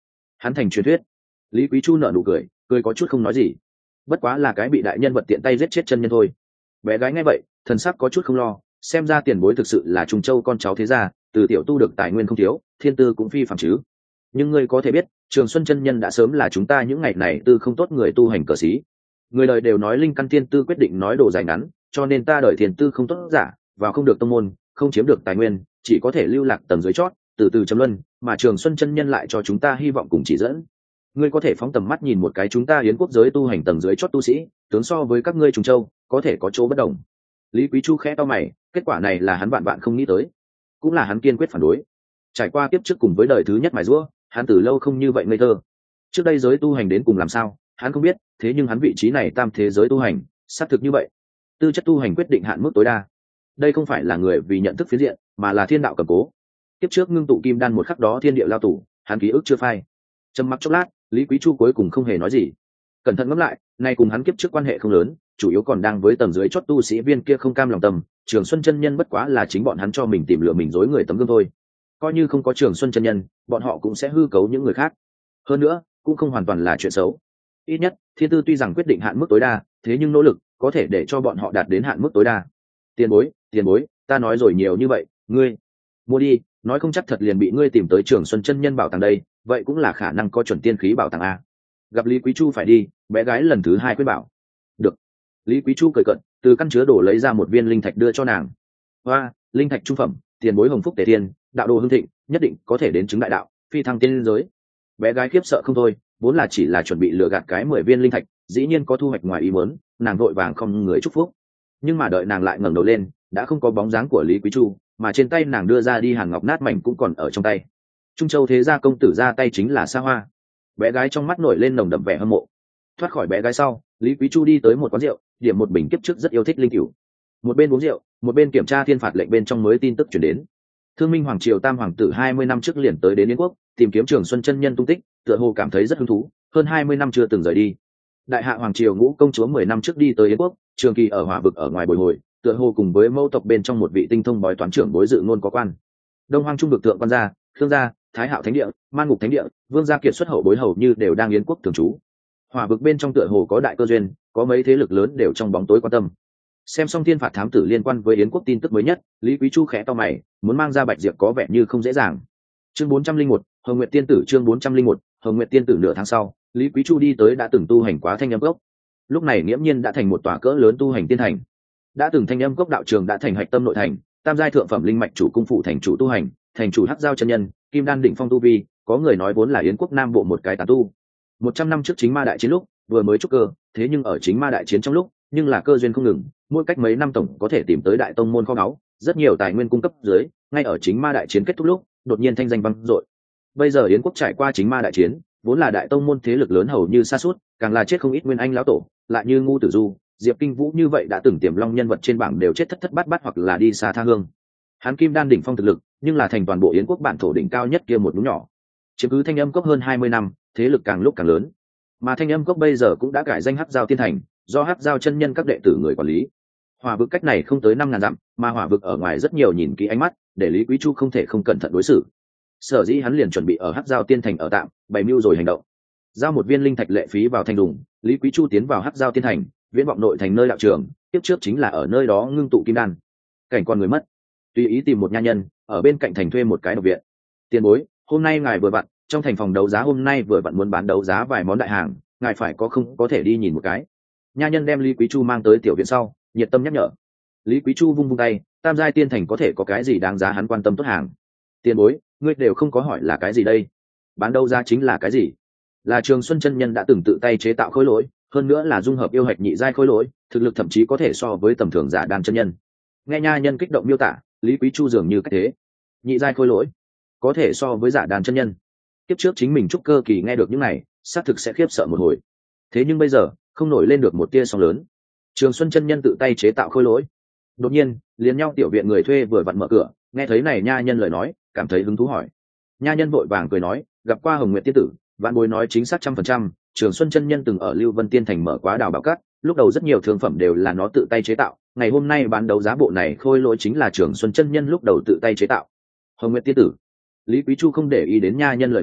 [SPEAKER 1] hắn thành truyền thuyết. Lý Quý Chu nở nụ cười, cười có chút không nói gì. Bất quá là cái bị đại nhân vật tiện tay giết chết chân nhân thôi. Bé gái nghe vậy, thần sắc có chút không lo, xem ra tiền bối thực sự là Trung Châu con cháu thế gia, từ tiểu tu được tài nguyên không thiếu, thiên tư cũng phi phàm chứ. Nhưng ngươi có thể biết, Trường Xuân chân nhân đã sớm là chúng ta những ngày này tư không tốt người tu hành cờ sĩ. Người đời đều nói linh căn thiên tư quyết định nói đồ dài ngắn, cho nên ta đời thiên tư không tốt giả, vào không được tông môn, không chiếm được tài nguyên, chỉ có thể lưu lạc tầng dưới chót, từ từ chấm luân, mà Trường Xuân chân nhân lại cho chúng ta hy vọng cùng chỉ dẫn. Ngươi có thể phóng tầm mắt nhìn một cái chúng ta Yến quốc giới tu hành tầng dưới chót tu sĩ, tướng so với các ngươi Trung Châu, có thể có chỗ bất đồng. Lý Quý Chu khẽ to mày, kết quả này là hắn bạn bạn không nghĩ tới, cũng là hắn kiên quyết phản đối. Trải qua tiếp trước cùng với đời thứ nhất mài giũa, hắn từ lâu không như vậy ngây thơ. Trước đây giới tu hành đến cùng làm sao, hắn không biết, thế nhưng hắn vị trí này tam thế giới tu hành, xác thực như vậy. Tư chất tu hành quyết định hạn mức tối đa. Đây không phải là người vì nhận thức phiến diện, mà là thiên đạo cầm cố. Tiếp trước ngưng tụ kim đan một khắc đó thiên địa lao tù, hắn ký ức chưa phai. Trầm mặc chốc lát, Lý Quý Chu cuối cùng không hề nói gì. Cẩn thận ngẫm lại, nay cùng hắn kiếp trước quan hệ không lớn, chủ yếu còn đang với tầng dưới chót tu sĩ viên kia không cam lòng tâm. Trường Xuân chân nhân bất quá là chính bọn hắn cho mình tìm lựa mình dối người tấm gương thôi. Coi như không có Trường Xuân chân nhân, bọn họ cũng sẽ hư cấu những người khác. Hơn nữa, cũng không hoàn toàn là chuyện xấu. Ít nhất, thiên tư tuy rằng quyết định hạn mức tối đa, thế nhưng nỗ lực có thể để cho bọn họ đạt đến hạn mức tối đa. Tiền bối, tiền bối, ta nói rồi nhiều như vậy, ngươi mua đi, nói không chắc thật liền bị ngươi tìm tới Trường Xuân chân nhân bảo tàng đây, vậy cũng là khả năng có chuẩn tiên khí bảo tàng a. Gặp Lý Quý Chu phải đi, bé gái lần thứ hai quyết bảo. Được. Lý Quý Chu cười cận, từ căn chứa đổ lấy ra một viên linh thạch đưa cho nàng. Hoa, linh thạch trung phẩm, tiền bối hồng phúc tề thiên, đạo đồ hưng thịnh, nhất định có thể đến chứng đại đạo, phi thăng tiên giới. Bé gái khiếp sợ không thôi, vốn là chỉ là chuẩn bị lừa gạt cái mười viên linh thạch, dĩ nhiên có thu hoạch ngoài ý muốn, nàng vội vàng không người chúc phúc. Nhưng mà đợi nàng lại ngẩng đầu lên, đã không có bóng dáng của Lý Quý Chu, mà trên tay nàng đưa ra đi hàng ngọc nát mảnh cũng còn ở trong tay. Trung Châu thế gia công tử ra tay chính là Sa Hoa. Bé gái trong mắt nổi lên nồng đậm vẻ hâm mộ. Thoát khỏi bé gái sau, Lý Quý Chu đi tới một quán rượu, điểm một bình kiếp trước rất yêu thích linh cửu. Một bên uống rượu, một bên kiểm tra thiên phạt lệnh bên trong mới tin tức truyền đến. Thương Minh Hoàng triều Tam hoàng tử hai mươi năm trước liền tới đến Yến quốc, tìm kiếm Trường Xuân chân nhân tung tích, tựa hồ cảm thấy rất hứng thú, hơn hai mươi năm chưa từng rời đi. Đại hạ hoàng triều Ngũ công chúa mười năm trước đi tới Yến quốc, trường kỳ ở Hỏa vực ở ngoài bồi hồi, tựa hồ cùng với mẫu tộc bên trong một vị tinh thông bói toán trưởng bối dự ngôn có quan. Đông Hoang trung vực tượng quan gia, Khương gia, Thái Hạo thánh địa, Man Ngục thánh địa, Vương gia kiệt xuất hậu bối hầu như đều đang Yến quốc thường trú. Hỏa vực bên trong tựa hồ có đại cơ duyên, có mấy thế lực lớn đều trong bóng tối quan tâm. Xem xong thiên phạt thám tử liên quan với Yến quốc tin tức mới nhất, Lý Quý Chu khẽ to mày, muốn mang ra Bạch Diệp có vẻ như không dễ dàng. Chương bốn trăm linh một, Hồng Nguyệt tiên tử chương bốn trăm linh một, Hồng Nguyệt tiên tử nửa tháng sau, Lý Quý Chu đi tới đã từng tu hành quá Thanh Âm Cốc. Lúc này nghiễm nhiên đã thành một tòa cỡ lớn tu hành tiên thành. Đã từng Thanh Âm Cốc đạo trường đã thành hạch tâm nội thành, tam giai thượng phẩm linh mạch chủ cung phụ thành chủ tu hành, thành chủ Hắc Giao chân nhân, Kim Đan đỉnh phong tu vi, có người nói vốn là Yến quốc Nam bộ một cái tán tu. Một trăm năm trước chính ma đại chiến lúc, vừa mới trúc cơ, thế nhưng ở chính ma đại chiến trong lúc, nhưng là cơ duyên không ngừng, mỗi cách mấy năm tổng có thể tìm tới đại tông môn kho báu, rất nhiều tài nguyên cung cấp dưới, ngay ở chính ma đại chiến kết thúc lúc, đột nhiên thanh danh vang dội. Bây giờ Yến quốc trải qua chính ma đại chiến, vốn là đại tông môn thế lực lớn hầu như sa sút, càng là chết không ít nguyên anh lão tổ, lại như Ngu Tử Du, Diệp Kinh Vũ như vậy đã từng tiềm long nhân vật trên bảng đều chết thất thất bát bát hoặc là đi xa tha hương. Hắn Kim Đan đỉnh phong thực lực, nhưng là thành toàn bộ Yến quốc bản thổ đỉnh cao nhất kia một núi nhỏ. Chiếm cứ Thanh Âm Cốc hơn hai mươi năm, thế lực càng lúc càng lớn. Mà Thanh Âm Cốc bây giờ cũng đã cải danh Hắc Giao tiên thành, do Hắc Giao chân nhân các đệ tử người quản lý. Hỏa vực cách này không tới năm ngàn dặm, mà hỏa vực ở ngoài rất nhiều nhìn kỹ ánh mắt, để Lý Quý Chu không thể không cẩn thận đối xử. Sở dĩ hắn liền chuẩn bị ở Hắc Giao tiên thành ở tạm, bày mưu rồi hành động. Giao một viên linh thạch lệ phí vào thành đùng, Lý Quý Chu tiến vào Hắc Giao tiên thành, viễn vọng nội thành nơi đạo trường, tiếp trước chính là ở nơi đó ngưng tụ kim đan. Cảnh con người mất, tùy ý tìm một nha nhân, ở bên cạnh thành thuê một cái độc viện. Tiền bối, hôm nay ngài vừa vặn, trong thành phòng đấu giá hôm nay vừa vặn muốn bán đấu giá vài món đại hàng, ngài phải có không có thể đi nhìn một cái. Nha nhân đem Lý Quý Chu mang tới tiểu viện sau, nhiệt tâm nhắc nhở. Lý Quý Chu vung vung tay, tam giai tiên thành có thể có cái gì đáng giá hắn quan tâm tốt hàng. Tiền bối, ngươi đều không có hỏi là cái gì đây? Bán đấu giá chính là cái gì? Là Trường Xuân chân nhân đã từng tự tay chế tạo khối lỗi, hơn nữa là dung hợp yêu hạch nhị giai khối lỗi, thực lực thậm chí có thể so với tầm thường giả đan chân nhân. Nghe nha nhân kích động miêu tả, Lý Quý Chu dường như cách thế. Nhị giai khối lỗi, có thể so với giả đan chân nhân. Tiếp trước chính mình trúc cơ kỳ nghe được những này, xác thực sẽ khiếp sợ một hồi. Thế nhưng bây giờ, không nổi lên được một tia sóng lớn. Trường Xuân chân nhân tự tay chế tạo khối lỗi. Đột nhiên, liền nhau tiểu viện người thuê vừa vặn mở cửa, nghe thấy này nha nhân lời nói, cảm thấy hứng thú hỏi. Nha nhân vội vàng cười nói, gặp qua Hồng Nguyệt tiên tử, vạn bối nói chính xác trăm phần trăm. Trường Xuân chân nhân từng ở Lưu Vân tiên thành mở quá đào bảo cát, lúc đầu rất nhiều thương phẩm đều là nó tự tay chế tạo, ngày hôm nay bán đấu giá bộ này khôi lỗi chính là Trường Xuân chân nhân lúc đầu tự tay chế tạo. Hồng Nguyệt tiên tử. Lý Quý Chu không để ý đến nha nhân lời nói,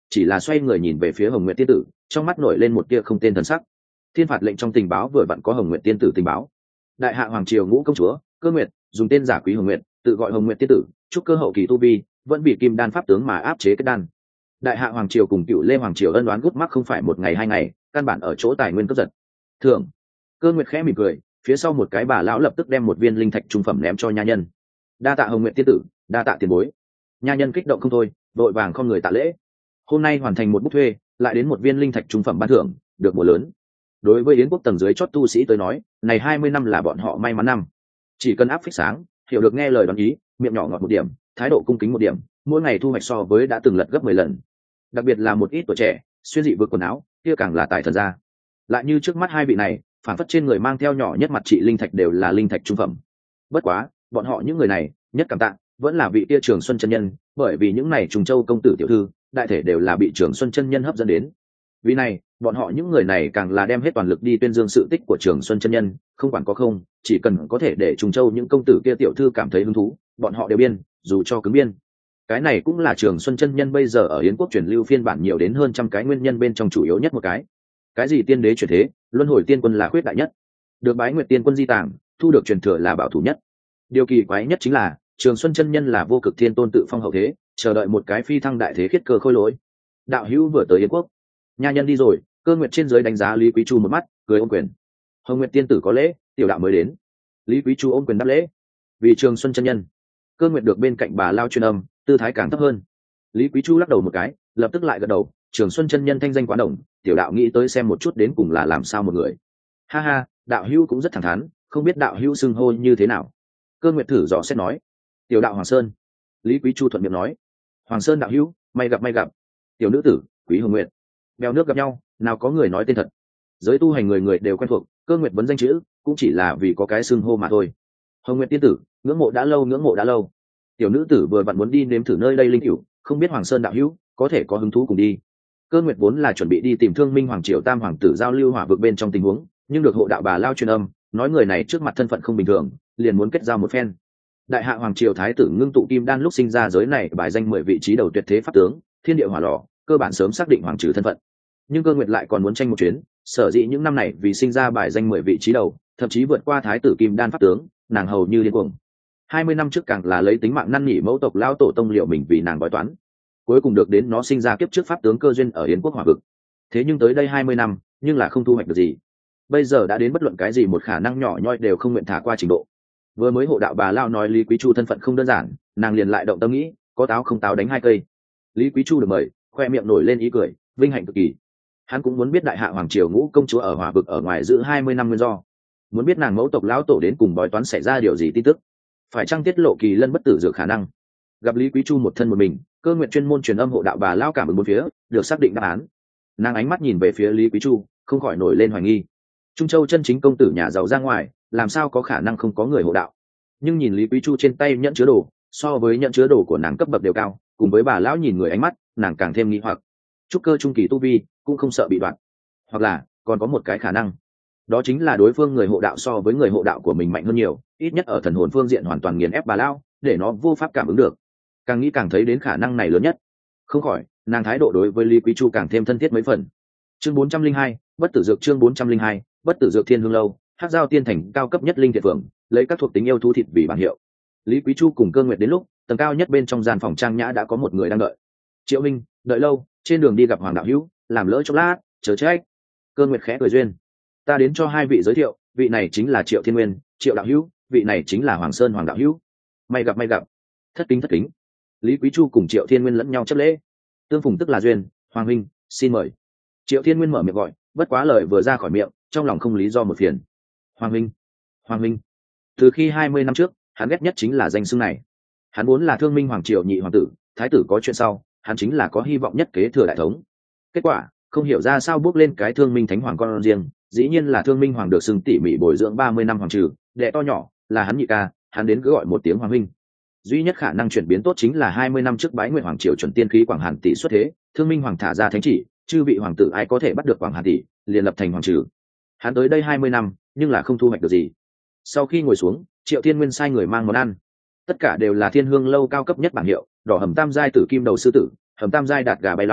[SPEAKER 1] chỉ là xoay người nhìn về phía Hồng Nguyệt tiên tử, trong mắt nổi lên một tia không tên thần sắc. Thiên phạt lệnh trong tình báo vừa vặn có Hồng Nguyệt tiên tử tình báo. Đại hạ hoàng triều ngũ công chúa Cơ Nguyệt dùng tên giả Quý Hồng Nguyệt, tự gọi Hồng Nguyệt tiên tử, chúc cơ hậu kỳ tu vi, vẫn bị kim đan pháp tướng mà áp chế kết đan. Đại hạ hoàng triều cùng cựu lê hoàng triều ân đoán gút mắc không phải một ngày hai ngày, căn bản ở chỗ tài nguyên cướp giật. Thưởng. Cơ Nguyệt khẽ mỉm cười, phía sau một cái bà lão lập tức đem một viên linh thạch trung phẩm ném cho nha nhân. Đa tạ Hồng Nguyệt tiên tử, đa tạ tiền bối. Nha nhân kích động không thôi, vội vàng không người tạ lễ. Hôm nay hoàn thành một bút thuê, lại đến một viên linh thạch trung phẩm ban thưởng, được mùa lớn. Đối với yến quốc tầng dưới chót tu sĩ tới nói, này hai mươi năm là bọn họ may mắn năm. Chỉ cần áp phích sáng, hiểu được nghe lời đoán ý, miệng nhỏ ngọt một điểm, thái độ cung kính một điểm, mỗi ngày thu hoạch so với đã từng lật gấp mười lần. Đặc biệt là một ít tuổi trẻ, xuyên dị vượt quần áo, kia càng là tài thần gia. Lại như trước mắt hai vị này, phản phất trên người mang theo nhỏ nhất mặt trị linh thạch đều là linh thạch trung phẩm. Bất quá, bọn họ những người này, nhất cảm tạ, vẫn là vị kia Trường Xuân chân nhân, bởi vì những này Trùng Châu công tử tiểu thư, đại thể đều là bị Trường Xuân chân nhân hấp dẫn đến. Vì này, bọn họ những người này càng là đem hết toàn lực đi tuyên dương sự tích của Trường Xuân chân nhân, không quản có không, chỉ cần có thể để Trùng Châu những công tử kia tiểu thư cảm thấy hứng thú, bọn họ đều biên, dù cho cứng biên. Cái này cũng là Trường Xuân chân nhân bây giờ ở Yến quốc truyền lưu phiên bản nhiều đến hơn trăm cái nguyên nhân bên trong chủ yếu nhất một cái. Cái gì tiên đế chuyển thế, luân hồi tiên quân là khuyết đại nhất, được bái nguyệt tiên quân di tàng, thu được truyền thừa là bảo thủ nhất. Điều kỳ quái nhất chính là Trường Xuân chân nhân là vô cực thiên tôn tự phong hậu thế, chờ đợi một cái phi thăng đại thế khiết cơ khôi lỗi. Đạo hữu vừa tới Yến quốc, nha nhân đi rồi. Cơ Nguyệt trên dưới đánh giá Lý Quý Chu một mắt, cười ôm quyền. Hồng Nguyệt tiên tử có lễ, tiểu đạo mới đến. Lý Quý Chu ôm quyền đáp lễ. Vì Trường Xuân chân nhân. Cơ Nguyệt được bên cạnh bà lao truyền âm, tư thái càng thấp hơn. Lý Quý Chu lắc đầu một cái, lập tức lại gật đầu. Trường Xuân chân nhân thanh danh quá đồng, tiểu đạo nghĩ tới xem một chút đến cùng là làm sao một người. Ha ha, đạo hữu cũng rất thẳng thắn, không biết đạo hữu xưng hô như thế nào. Cơ Nguyệt thử dò xét nói. Tiểu đạo Hoàng Sơn. Lý Quý Chu thuận miệng nói. Hoàng Sơn đạo hữu, may gặp may gặp. Tiểu nữ tử Quý Hồng Nguyệt. Bèo nước gặp nhau, nào có người nói tên thật. Giới tu hành người người đều quen thuộc, Cơ Nguyệt vấn danh chữ cũng chỉ là vì có cái xưng hô mà thôi. Hồng Nguyệt tiên tử, ngưỡng mộ đã lâu ngưỡng mộ đã lâu. Tiểu nữ tử vừa vặn muốn đi nếm thử nơi đây linh cửu, không biết Hoàng Sơn đạo hữu có thể có hứng thú cùng đi. Cơ Nguyệt vốn là chuẩn bị đi tìm Thương Minh Hoàng Triều Tam hoàng tử giao lưu hỏa vực bên trong tình huống, nhưng được hộ đạo bà lao truyền âm, nói người này trước mặt thân phận không bình thường, liền muốn kết giao một phen. Đại hạ hoàng triều thái tử ngưng tụ kim đan lúc sinh ra giới này bài danh mười vị trí đầu tuyệt thế pháp tướng, thiên địa hỏa lò, cơ bản sớm xác định hoàng trừ thân phận. Nhưng Cơ Nguyệt lại còn muốn tranh một chuyến, sở dĩ những năm này vì sinh ra bài danh mười vị trí đầu, thậm chí vượt qua thái tử kim đan pháp tướng, nàng hầu như điên cuồng. Hai mươi năm trước càng là lấy tính mạng năn nỉ mẫu tộc lao tổ tông liệu mình vì nàng bói toán. Cuối cùng được đến nó sinh ra kiếp trước pháp tướng cơ duyên ở Yến quốc hỏa vực. Thế nhưng tới đây hai mươi năm, nhưng là không thu hoạch được gì. Bây giờ đã đến bất luận cái gì một khả năng nhỏ nhoi đều không nguyện thả qua trình độ. Vừa mới hộ đạo bà lao nói Lý Quý Chu thân phận không đơn giản, nàng liền lại động tâm nghĩ, có táo không táo đánh hai cây. Lý Quý Chu được mời, khoe miệng nổi lên ý cười, vinh hạnh cực kỳ. Hắn cũng muốn biết đại hạ hoàng triều ngũ công chúa ở hỏa vực ở ngoài giữ hai mươi năm nguyên do, muốn biết nàng mẫu tộc lão tổ đến cùng bói toán xảy ra điều gì tin tức, phải chăng tiết lộ kỳ lân bất tử dược khả năng. Gặp Lý Quý Chu một thân một mình, Cơ Nguyệt chuyên môn truyền âm hộ đạo bà lao cảm ứng bốn phía, được xác định đáp án. Nàng ánh mắt nhìn về phía Lý Quý Chu, không khỏi nổi lên hoài nghi. Trung Châu chân chính công tử nhà giàu ra ngoài, làm sao có khả năng không có người hộ đạo? Nhưng nhìn Lý Quý Chu trên tay nhẫn chứa đồ, so với nhẫn chứa đồ của nàng cấp bậc đều cao, cùng với bà lão nhìn người ánh mắt, nàng càng thêm nghi hoặc. Trúc cơ trung kỳ tu vi cũng không sợ bị đoạn, hoặc là còn có một cái khả năng, đó chính là đối phương người hộ đạo so với người hộ đạo của mình mạnh hơn nhiều, ít nhất ở thần hồn phương diện hoàn toàn nghiền ép bà lão, để nó vô pháp cảm ứng được. Càng nghĩ càng thấy đến khả năng này lớn nhất. Không khỏi, nàng thái độ đối với Lý Quý Chu càng thêm thân thiết mấy phần. Chương bốn trăm linh hai, bất tử dược chương bốn trăm linh hai, bất tử dược Thiên Hương lâu, Hắc Giao Tiên Thành cao cấp nhất linh thiệt phượng, lấy các thuộc tính yêu thú thịt vì bảng hiệu. Lý Quý Chu cùng Cơ Nguyệt đến lúc, tầng cao nhất bên trong gian phòng trang nhã đã có một người đang đợi. Triệu Minh, đợi lâu, trên đường đi gặp Hoàng đạo hữu, làm lỡ chốc lát, chớ trách. Cơ Nguyệt khẽ cười duyên. Ta đến cho hai vị giới thiệu, vị này chính là Triệu Thiên Nguyên, Triệu đạo hữu, vị này chính là Hoàng Sơn Hoàng đạo hữu. May gặp may gặp. Thất kính thất kính. Lý Quý Chu cùng Triệu Thiên Nguyên lẫn nhau chấp lễ. Tương phùng tức là duyên, Hoàng huynh, xin mời. Triệu Thiên Nguyên mở miệng gọi, bất quá lời vừa ra khỏi miệng, trong lòng không lý do một phiền. Hoàng huynh, Hoàng huynh. Từ khi hai mươi năm trước, hắn ghét nhất chính là danh xưng này. Hắn vốn là Thương Minh Hoàng triều nhị hoàng tử, thái tử có chuyện sau, hắn chính là có hy vọng nhất kế thừa đại thống. Kết quả, không hiểu ra sao bước lên cái Thương Minh Thánh Hoàng con riêng, dĩ nhiên là Thương Minh Hoàng được xưng tỉ mỉ bồi dưỡng ba mươi năm hoàng trừ, đệ to nhỏ, là hắn nhị ca, hắn đến cứ gọi một tiếng Hoàng huynh. Duy nhất khả năng chuyển biến tốt chính là hai mươi năm trước bái nguyện hoàng triều chuẩn tiên khí Quảng Hàn tỷ xuất thế, Thương Minh Hoàng thả ra thánh chỉ, chư vị hoàng tử ai có thể bắt được Quảng Hàn tỷ, liền lập thành hoàng trừ. Hắn tới đây hai mươi năm, nhưng là không thu hoạch được gì. Sau khi ngồi xuống, Triệu Thiên Nguyên sai người mang món ăn, tất cả đều là Thiên Hương lâu cao cấp nhất bảng hiệu, đỏ hầm tam giai tử kim đầu sư tử, hầm tam giai đạt gà bay long,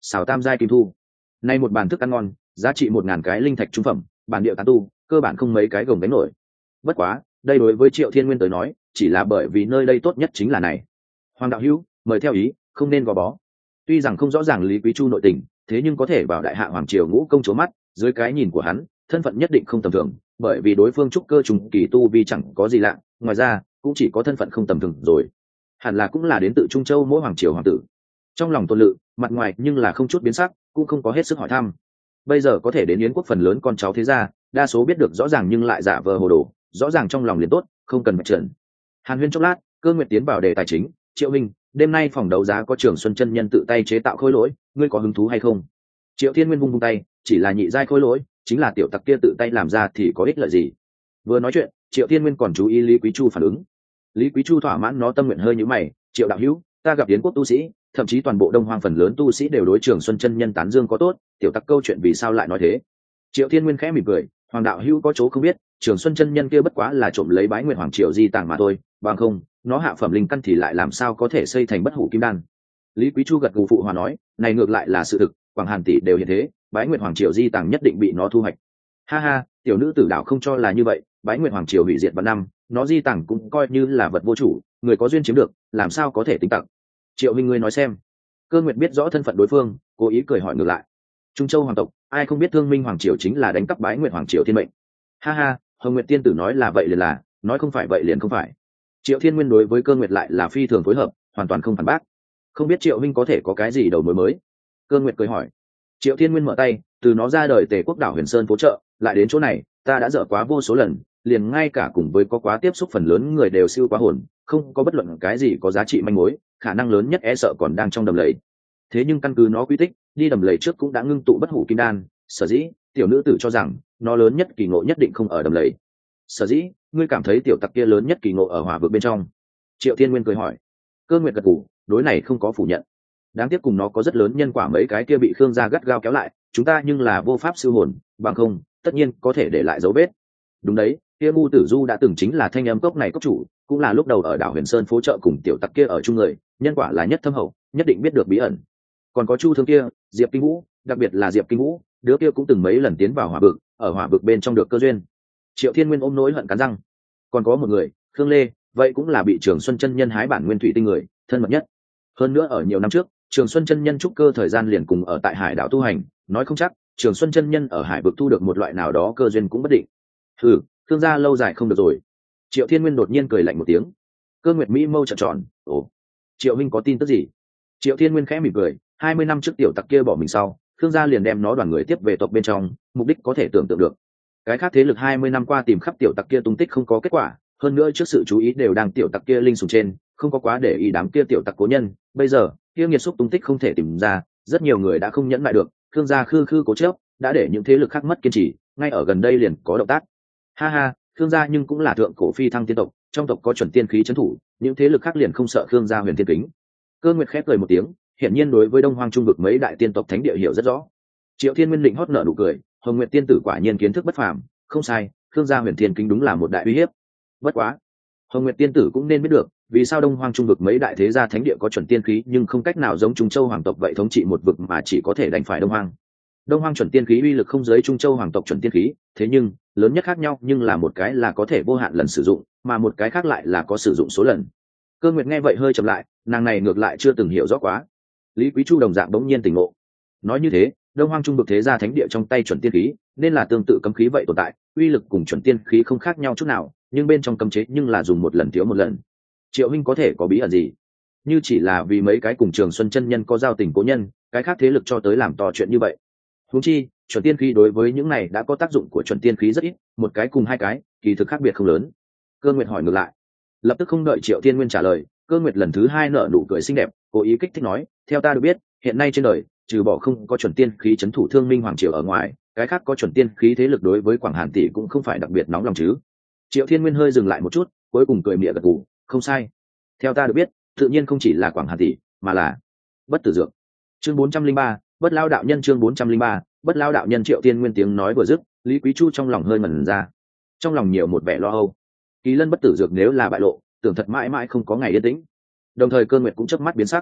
[SPEAKER 1] xào tam giai kim thu. Nay một bàn thức ăn ngon, giá trị một ngàn cái linh thạch trung phẩm, bản địa tán tu cơ bản không mấy cái gồng đánh nổi. Bất quá đây đối với Triệu Thiên Nguyên tới nói chỉ là bởi vì nơi đây tốt nhất chính là này. Hoàng đạo hữu mời theo ý, không nên gò bó. Tuy rằng không rõ ràng Lý Quý Chu nội tình, thế nhưng có thể vào đại hạ hoàng triều ngũ công chúa mắt, dưới cái nhìn của hắn thân phận nhất định không tầm thường, bởi vì đối phương trúc cơ trùng kỳ tu vi chẳng có gì lạ, ngoài ra cũng chỉ có thân phận không tầm thường rồi, hẳn là cũng là đến từ Trung Châu mỗi hoàng triều hoàng tử. Trong lòng Tôn Lự mặt ngoài nhưng là không chút biến sắc, cũng không có hết sức hỏi thăm. Bây giờ có thể đến Yến quốc phần lớn con cháu thế gia đa số biết được rõ ràng nhưng lại giả vờ hồ đồ, rõ ràng trong lòng liền tốt, không cần mạch trần. Hàn huyên chốc lát, Cơ Nguyệt tiến vào đề tài chính. Triệu Minh, đêm nay phòng đấu giá có Trường Xuân chân nhân tự tay chế tạo khối lỗi, ngươi có hứng thú hay không? Triệu Thiên Nguyên vung vung tay, chỉ là nhị giai khối lỗi, chính là tiểu tặc kia tự tay làm ra thì có ích lợi gì? Vừa nói chuyện, Triệu Thiên Nguyên còn chú ý Lý Quý Chu phản ứng. Lý Quý Chu thỏa mãn nó tâm nguyện hơi nhíu mày, Triệu đạo hữu, ta gặp Yến quốc tu sĩ, thậm chí toàn bộ Đông Hoang phần lớn tu sĩ đều đối Trường Xuân chân nhân tán dương có tốt, tiểu tặc câu chuyện vì sao lại nói thế? Triệu Thiên Nguyên khẽ mỉm cười, Hoàng đạo hữu có chỗ không biết, Trường Xuân chân nhân kia bất quá là trộm lấy Bái Nguyệt Hoàng triều di tàng mà thôi, bằng không, nó hạ phẩm linh căn thì lại làm sao có thể xây thành bất hủ kim đan. Lý Quý Chu gật gù phụ hòa nói, này ngược lại là sự thực, Quảng Hàn tỷ đều hiện thế, Bái Nguyệt Hoàng triều di tàng nhất định bị nó thu hoạch. Ha ha, tiểu nữ tử đạo không cho là như vậy, Bái Nguyệt Hoàng triều hủy diệt vào năm, nó di tàng cũng coi như là vật vô chủ, người có duyên chiếm được, làm sao có thể tính tặng. Triệu Minh ngươi nói xem. Cơ Nguyệt biết rõ thân phận đối phương, cố ý cười hỏi ngược lại. Trung Châu hoàng tộc, ai không biết Thương Minh Hoàng triều chính là đánh cắp Bái Nguyệt Hoàng triều thiên mệnh. Ha ha, Hồng Nguyệt tiên tử nói là vậy liền là, nói không phải vậy liền không phải. Triệu Thiên Nguyên đối với Cơ Nguyệt lại là phi thường phối hợp, hoàn toàn không phản bác. Không biết Triệu Minh có thể có cái gì đầu mối mới? Cơ Nguyệt cười hỏi. Triệu Thiên Nguyên mở tay, từ nó ra đời Tề quốc đảo Huyền Sơn phố chợ, lại đến chỗ này, ta đã dở quá vô số lần, liền ngay cả cùng với có quá tiếp xúc phần lớn người đều siêu quá hồn, không có bất luận cái gì có giá trị manh mối, khả năng lớn nhất e sợ còn đang trong đầm lầy. Thế nhưng căn cứ nó quy tích, đi đầm lầy trước cũng đã ngưng tụ bất hủ kim đan, sở dĩ tiểu nữ tử cho rằng nó lớn nhất kỳ ngộ nhất định không ở đầm lầy. Sở dĩ ngươi cảm thấy tiểu tặc kia lớn nhất kỳ ngộ ở hỏa vực bên trong? Triệu Thiên Nguyên cười hỏi. Cơ Nguyệt gật gù, đối này không có phủ nhận. Đáng tiếc cùng nó có rất lớn nhân quả mấy cái kia bị Khương gia gắt gao kéo lại, chúng ta nhưng là vô pháp siêu hồn, bằng không tất nhiên có thể để lại dấu vết. Đúng đấy, kia Ngu Tử Du đã từng chính là thanh âm cốc này cốc chủ, cũng là lúc đầu ở đảo Huyền Sơn phố chợ cùng tiểu tặc kia ở chung người, nhân quả là nhất thâm hậu, nhất định biết được bí ẩn. Còn có Chu Thương kia, Diệp Kinh Vũ, đặc biệt là Diệp Kinh Vũ, đứa kia cũng từng mấy lần tiến vào hỏa vực, ở hỏa vực bên trong được cơ duyên. Triệu Thiên Nguyên ôm nỗi hận cắn răng. Còn có một người, Khương Lê, vậy cũng là bị Trường Xuân chân nhân hái bản nguyên thủy tinh người, thân mật nhất. Hơn nữa ở nhiều năm trước, Trường Xuân chân nhân trúc cơ thời gian liền cùng ở tại Hải đảo tu hành, nói không chắc Trường Xuân chân nhân ở hải vực thu được một loại nào đó cơ duyên cũng bất định. Ừ, Thương gia lâu dài không được rồi. Triệu Thiên Nguyên đột nhiên cười lạnh một tiếng. Cơ Nguyệt Mỹ mâu trợn tròn, ồ, Triệu huynh có tin tức gì? Triệu Thiên Nguyên khẽ mỉm cười, hai mươi năm trước tiểu tặc kia bỏ mình sau, Thương gia liền đem nó đoàn người tiếp về tộc bên trong, mục đích có thể tưởng tượng được. Cái khác thế lực hai mươi năm qua tìm khắp tiểu tặc kia tung tích không có kết quả, hơn nữa trước sự chú ý đều đang tiểu tặc kia linh sủng trên, không có quá để ý đám kia tiểu tặc cố nhân. Bây giờ kia nghiệt xúc tung tích không thể tìm ra, rất nhiều người đã không nhẫn lại được, Thương gia khư khư cố chấp, đã để những thế lực khác mất kiên trì, ngay ở gần đây liền có động tác. Ha ha, Thương gia nhưng cũng là thượng cổ phi thăng tiên tộc, trong tộc có chuẩn tiên khí trấn thủ, những thế lực khác liền không sợ Thương gia huyền thiên kính. Cơ Nguyệt khép cười một tiếng, hiển nhiên đối với Đông Hoang trung vực mấy đại tiên tộc thánh địa hiểu rất rõ. Triệu Thiên Nguyên định hót nở nụ cười, Hồng Nguyệt tiên tử quả nhiên kiến thức bất phàm, không sai, Thương gia huyền thiên kính đúng là một đại uy hiếp. Bất quá, Hồng Nguyệt tiên tử cũng nên biết được, vì sao Đông Hoang trung vực mấy đại thế gia thánh địa có chuẩn tiên khí nhưng không cách nào giống Trung Châu hoàng tộc vậy thống trị một vực mà chỉ có thể đánh phải Đông Hoang. Đông Hoang chuẩn tiên khí uy lực không giới Trung Châu hoàng tộc chuẩn tiên khí, thế nhưng lớn nhất khác nhau nhưng là một cái là có thể vô hạn lần sử dụng, mà một cái khác lại là có sử dụng số lần. Cơ Nguyệt nghe vậy hơi chậm lại, nàng này ngược lại chưa từng hiểu rõ quá. Lý Quý Chu đồng dạng bỗng nhiên tỉnh ngộ. Nói như thế, Đông Hoang trung vực thế gia thánh địa trong tay chuẩn tiên khí, nên là tương tự cấm khí vậy tồn tại, uy lực cùng chuẩn tiên khí không khác nhau chút nào, nhưng bên trong cấm chế nhưng là dùng một lần thiếu một lần. Triệu huynh có thể có bí ẩn gì? Như chỉ là vì mấy cái cùng Trường Xuân chân nhân có giao tình cố nhân, cái khác thế lực cho tới làm to chuyện như vậy. Huống chi, chuẩn tiên khí đối với những này đã có tác dụng của chuẩn tiên khí rất ít, một cái cùng hai cái, kỳ thực khác biệt không lớn. Cơ Nguyệt hỏi ngược lại. Lập tức không đợi Triệu Thiên Nguyên trả lời, Cơ Nguyệt lần thứ hai nở nụ cười xinh đẹp, cố ý kích thích nói, theo ta được biết, hiện nay trên đời, trừ bỏ không có chuẩn tiên khí trấn thủ Thương Minh hoàng triều ở ngoài, cái khác có chuẩn tiên khí thế lực đối với Quảng Hàn tỷ cũng không phải đặc biệt nóng lòng chứ. Triệu Thiên Nguyên hơi dừng lại một chút, cuối cùng cười mỉa gật gù, không sai. Theo ta được biết, tự nhiên không chỉ là Quảng Hàn tỷ, mà là Bất Tử Dược. Chương bốn trăm linh ba, Bất Lao đạo nhân chương bốn trăm linh ba, Bất Lao đạo nhân. Triệu Thiên Nguyên tiếng nói vừa dứt, Lý Quý Chu trong lòng hơi ngẩn ra, trong lòng nhiều một vẻ lo âu. Kỳ Lân Bất Tử Dược nếu là bại lộ, tưởng thật mãi mãi không có ngày yên tĩnh. Đồng thời Cơ Nguyệt cũng chớp mắt biến sắc.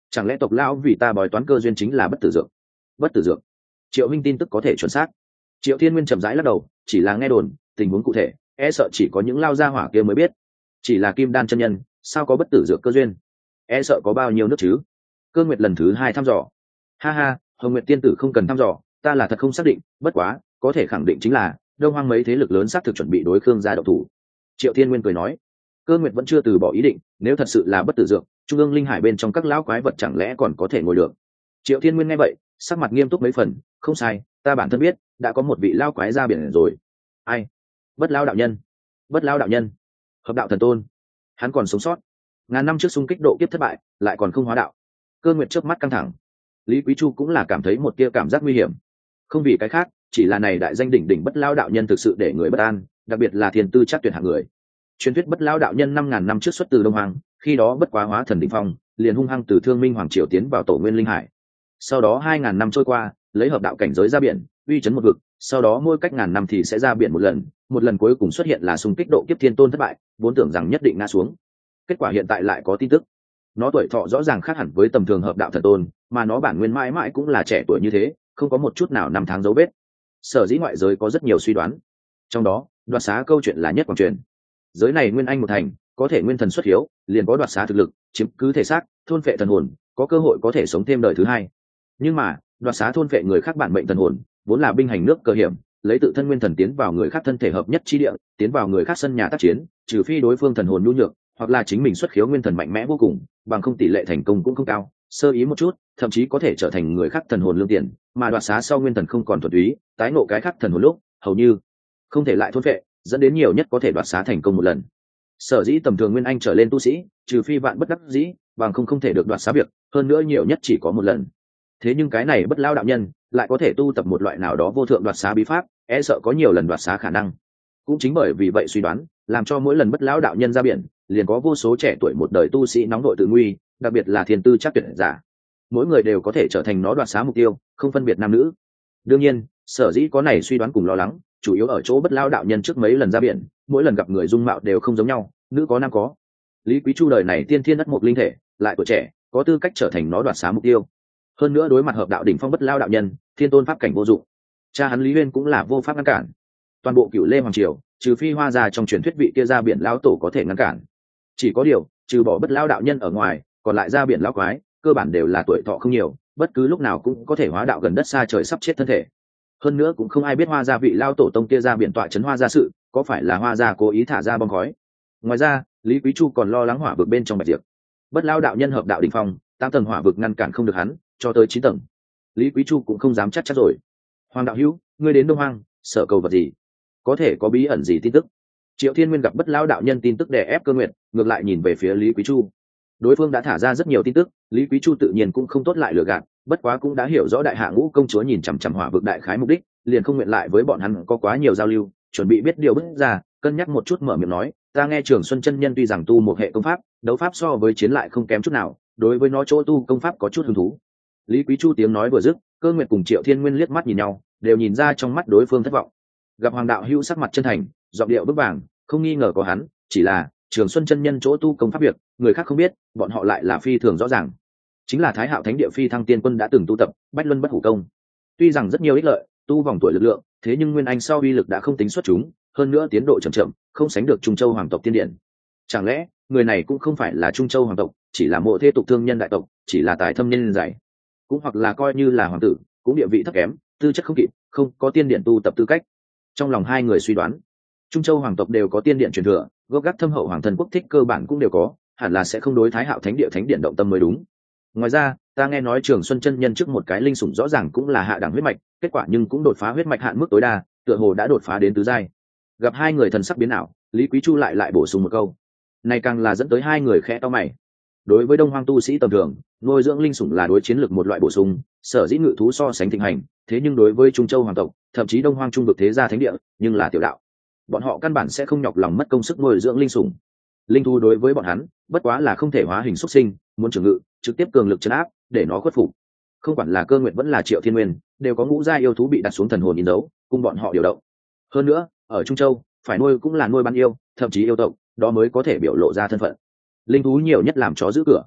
[SPEAKER 1] Chẳng lẽ tộc lão vì ta bói toán cơ duyên chính là bất tử dược? Bất tử dược? Triệu Minh tin tức có thể chuẩn xác. Triệu Thiên Nguyên chậm rãi lắc đầu, chỉ là nghe đồn, tình huống cụ thể e sợ chỉ có những lao gia hỏa kia mới biết. Chỉ là kim đan chân nhân sao có bất tử dược cơ duyên? E sợ có bao nhiêu nước chứ? Cơ Nguyệt lần thứ hai thăm dò. Ha ha, Hồng Nguyệt tiên tử không cần thăm dò, ta là thật không xác định, bất quá có thể khẳng định chính là đông hoang mấy thế lực lớn xác thực chuẩn bị đối khương gia độc thủ. Triệu Thiên Nguyên cười nói. Cơ Nguyệt vẫn chưa từ bỏ ý định, nếu thật sự là bất tử dược, trung ương linh hải bên trong các lão quái vật chẳng lẽ còn có thể ngồi được? Triệu Thiên Nguyên nghe vậy, sắc mặt nghiêm túc mấy phần. Không sai, ta bản thân biết đã có một vị lao quái ra biển rồi. Ai? Bất lao đạo nhân. Bất lao đạo nhân, hợp đạo thần tôn, hắn còn sống sót. Ngàn năm trước xung kích độ kiếp thất bại, lại còn không hóa đạo. Cơ Nguyệt chớp mắt căng thẳng. Lý Quý Chu cũng là cảm thấy một tia cảm giác nguy hiểm, không vì cái khác, chỉ là này đại danh đỉnh đỉnh bất lao đạo nhân thực sự để người bất an, đặc biệt là thiên tư chắc tuyệt hạng người. Truyền thuyết bất lao đạo nhân năm ngàn năm trước xuất từ Đông Hoàng, khi đó bất quá hóa thần đỉnh phong, liền hung hăng từ Thương Minh Hoàng triều tiến vào Tổ Nguyên Linh Hải. Sau đó hai ngàn năm trôi qua, lấy hợp đạo cảnh giới ra biển, uy chấn một vực, sau đó mỗi cách ngàn năm thì sẽ ra biển một lần, một lần cuối cùng xuất hiện là xung kích độ kiếp thiên tôn thất bại, vốn tưởng rằng nhất định ngã xuống. Kết quả hiện tại lại có tin tức. Nó tuổi thọ rõ ràng khác hẳn với tầm thường hợp đạo thần tôn, mà nó bản nguyên mãi mãi cũng là trẻ tuổi như thế, không có một chút nào năm tháng dấu vết. Sở dĩ ngoại giới có rất nhiều suy đoán, trong đó đoạt xá câu chuyện là nhất quảng truyền. Giới này nguyên anh một thành, có thể nguyên thần xuất hiếu, liền có đoạt xá thực lực, chiếm cứ thể xác, thôn phệ thần hồn, có cơ hội có thể sống thêm đời thứ hai. Nhưng mà đoạt xá thôn phệ người khác bản mệnh thần hồn, vốn là binh hành nước cơ hiểm, lấy tự thân nguyên thần tiến vào người khác thân thể hợp nhất chi địa, tiến vào người khác sân nhà tác chiến, trừ phi đối phương thần hồn nhu nhược, hoặc là chính mình xuất khiếu nguyên thần mạnh mẽ vô cùng, bằng không tỷ lệ thành công cũng không cao, sơ ý một chút thậm chí có thể trở thành người khác thần hồn lương tiền. Mà đoạt xá sau nguyên thần không còn thuần túy, tái ngộ cái khác thần hồn lúc hầu như không thể lại thôn phệ, dẫn đến nhiều nhất có thể đoạt xá thành công một lần. Sở dĩ tầm thường nguyên anh trở lên tu sĩ, trừ phi vạn bất đắc dĩ, bằng không không thể được đoạt xá việc, hơn nữa nhiều nhất chỉ có một lần. Thế nhưng cái này bất lao đạo nhân lại có thể tu tập một loại nào đó vô thượng đoạt xá bí pháp, e sợ có nhiều lần đoạt xá khả năng. Cũng chính bởi vì vậy suy đoán, làm cho mỗi lần bất lão đạo nhân ra biển, liền có vô số trẻ tuổi một đời tu sĩ nóng đội tự nguy, đặc biệt là thiên tư chắc tuyệt giả, mỗi người đều có thể trở thành nó đoạt xá mục tiêu, không phân biệt nam nữ. Đương nhiên, sở dĩ có này suy đoán cùng lo lắng, chủ yếu ở chỗ bất lão đạo nhân trước mấy lần ra biển, mỗi lần gặp người dung mạo đều không giống nhau, nữ có nam có. Lý Quý Chu đời này tiên thiên đất mục linh thể, lại tuổi trẻ, có tư cách trở thành nó đoạt xá mục tiêu. Hơn nữa đối mặt hợp đạo đỉnh phong bất lao đạo nhân, thiên tôn pháp cảnh vô dụng, cha hắn Lý Huyên cũng là vô pháp ngăn cản. Toàn bộ Cửu Lê hoàng triều, trừ phi Hoa gia trong truyền thuyết vị kia ra biển lão tổ có thể ngăn cản. Chỉ có điều, trừ bỏ bất lao đạo nhân ở ngoài, còn lại ra biển lão quái, cơ bản đều là tuổi thọ không nhiều, bất cứ lúc nào cũng có thể hóa đạo gần đất xa trời sắp chết thân thể. Hơn nữa cũng không ai biết Hoa gia vị lao tổ tông kia ra biển tọa trấn Hoa gia sự, có phải là Hoa gia cố ý thả ra bom khói. Ngoài ra, Lý Quý Chu còn lo lắng hỏa vực bên trong bạch diệp. Bất lao đạo nhân hợp đạo đỉnh phong, tám tầng hỏa vực ngăn cản không được hắn, cho tới chín tầng. Lý Quý Chu cũng không dám chắc chắn rồi. Hoàng đạo hữu, ngươi đến Đông Hoang, sợ cầu vật gì? Có thể có bí ẩn gì tin tức? Triệu Thiên Nguyên gặp bất lao đạo nhân tin tức đè ép Cơ Nguyệt, ngược lại nhìn về phía Lý Quý Chu. Đối phương đã thả ra rất nhiều tin tức, Lý Quý Chu tự nhiên cũng không tốt lại lừa gạt, bất quá cũng đã hiểu rõ đại hạ ngũ công chúa nhìn chằm chằm hỏa vực đại khái mục đích, liền không nguyện lại với bọn hắn có quá nhiều giao lưu, chuẩn bị biết điều bước ra, cân nhắc một chút mở miệng nói, ta nghe Trường Xuân chân nhân tuy rằng tu một hệ công pháp, đấu pháp so với chiến lại không kém chút nào, đối với nó chỗ tu công pháp có chút hứng thú. Lý Quý Chu tiếng nói vừa dứt, Cơ Nguyệt cùng Triệu Thiên Nguyên liếc mắt nhìn nhau, đều nhìn ra trong mắt đối phương thất vọng. Gặp Hoàng đạo hữu sắc mặt chân thành, giọng điệu bức vàng, không nghi ngờ có hắn, chỉ là Trường Xuân chân nhân chỗ tu công pháp việc, người khác không biết, bọn họ lại là phi thường rõ ràng. Chính là Thái Hạo Thánh Địa Phi Thăng Tiên Quân đã từng tu tập Bách Luân Bất Hủ Công. Tuy rằng rất nhiều ích lợi, tu vòng tuổi lực lượng, thế nhưng nguyên anh sau uy lực đã không tính xuất chúng, hơn nữa tiến độ chậm chậm, không sánh được Trung Châu hoàng tộc tiên điển. Chẳng lẽ người này cũng không phải là Trung Châu hoàng tộc, chỉ là mộ thế tục thương nhân đại tộc, chỉ là tài thâm nhân dày, cũng hoặc là coi như là hoàng tử, cũng địa vị thấp kém, tư chất không kịp, không có tiên điển tu tập tư cách. Trong lòng hai người suy đoán, Trung Châu hoàng tộc đều có tiên điện truyền thừa, gốc gác thâm hậu hoàng thần quốc thích cơ bản cũng đều có, hẳn là sẽ không đối Thái Hạo Thánh Địa thánh điện động tâm mới đúng. Ngoài ra, ta nghe nói Trường Xuân chân nhân trước một cái linh sủng rõ ràng cũng là hạ đẳng huyết mạch, kết quả nhưng cũng đột phá huyết mạch hạn mức tối đa, tựa hồ đã đột phá đến tứ giai. Gặp hai người thần sắc biến ảo, Lý Quý Chu lại lại bổ sung một câu, này càng là dẫn tới hai người khẽ to mày. Đối với Đông Hoang tu sĩ tầm thường, nuôi dưỡng linh sủng là đối chiến lược một loại bổ sung, sở dĩ ngự thú so sánh thịnh hành, thế nhưng đối với Trung Châu hoàng tộc, thậm chí Đông Hoang trung vực thế gia thánh địa, nhưng là tiểu đạo. Bọn họ căn bản sẽ không nhọc lòng mất công sức nuôi dưỡng linh sủng. Linh thú đối với bọn hắn, bất quá là không thể hóa hình xuất sinh, muốn trưởng ngự, trực tiếp cường lực trấn áp, để nó khuất phục. Không quản là Cơ Nguyệt vẫn là Triệu Thiên Nguyên, đều có ngũ gia yêu thú bị đặt xuống thần hồn in dấu, cùng bọn họ điều động. Hơn nữa, ở Trung Châu, phải nuôi cũng là nuôi ban yêu, thậm chí yêu tộc, đó mới có thể biểu lộ ra thân phận. Linh thú nhiều nhất làm chó giữ cửa.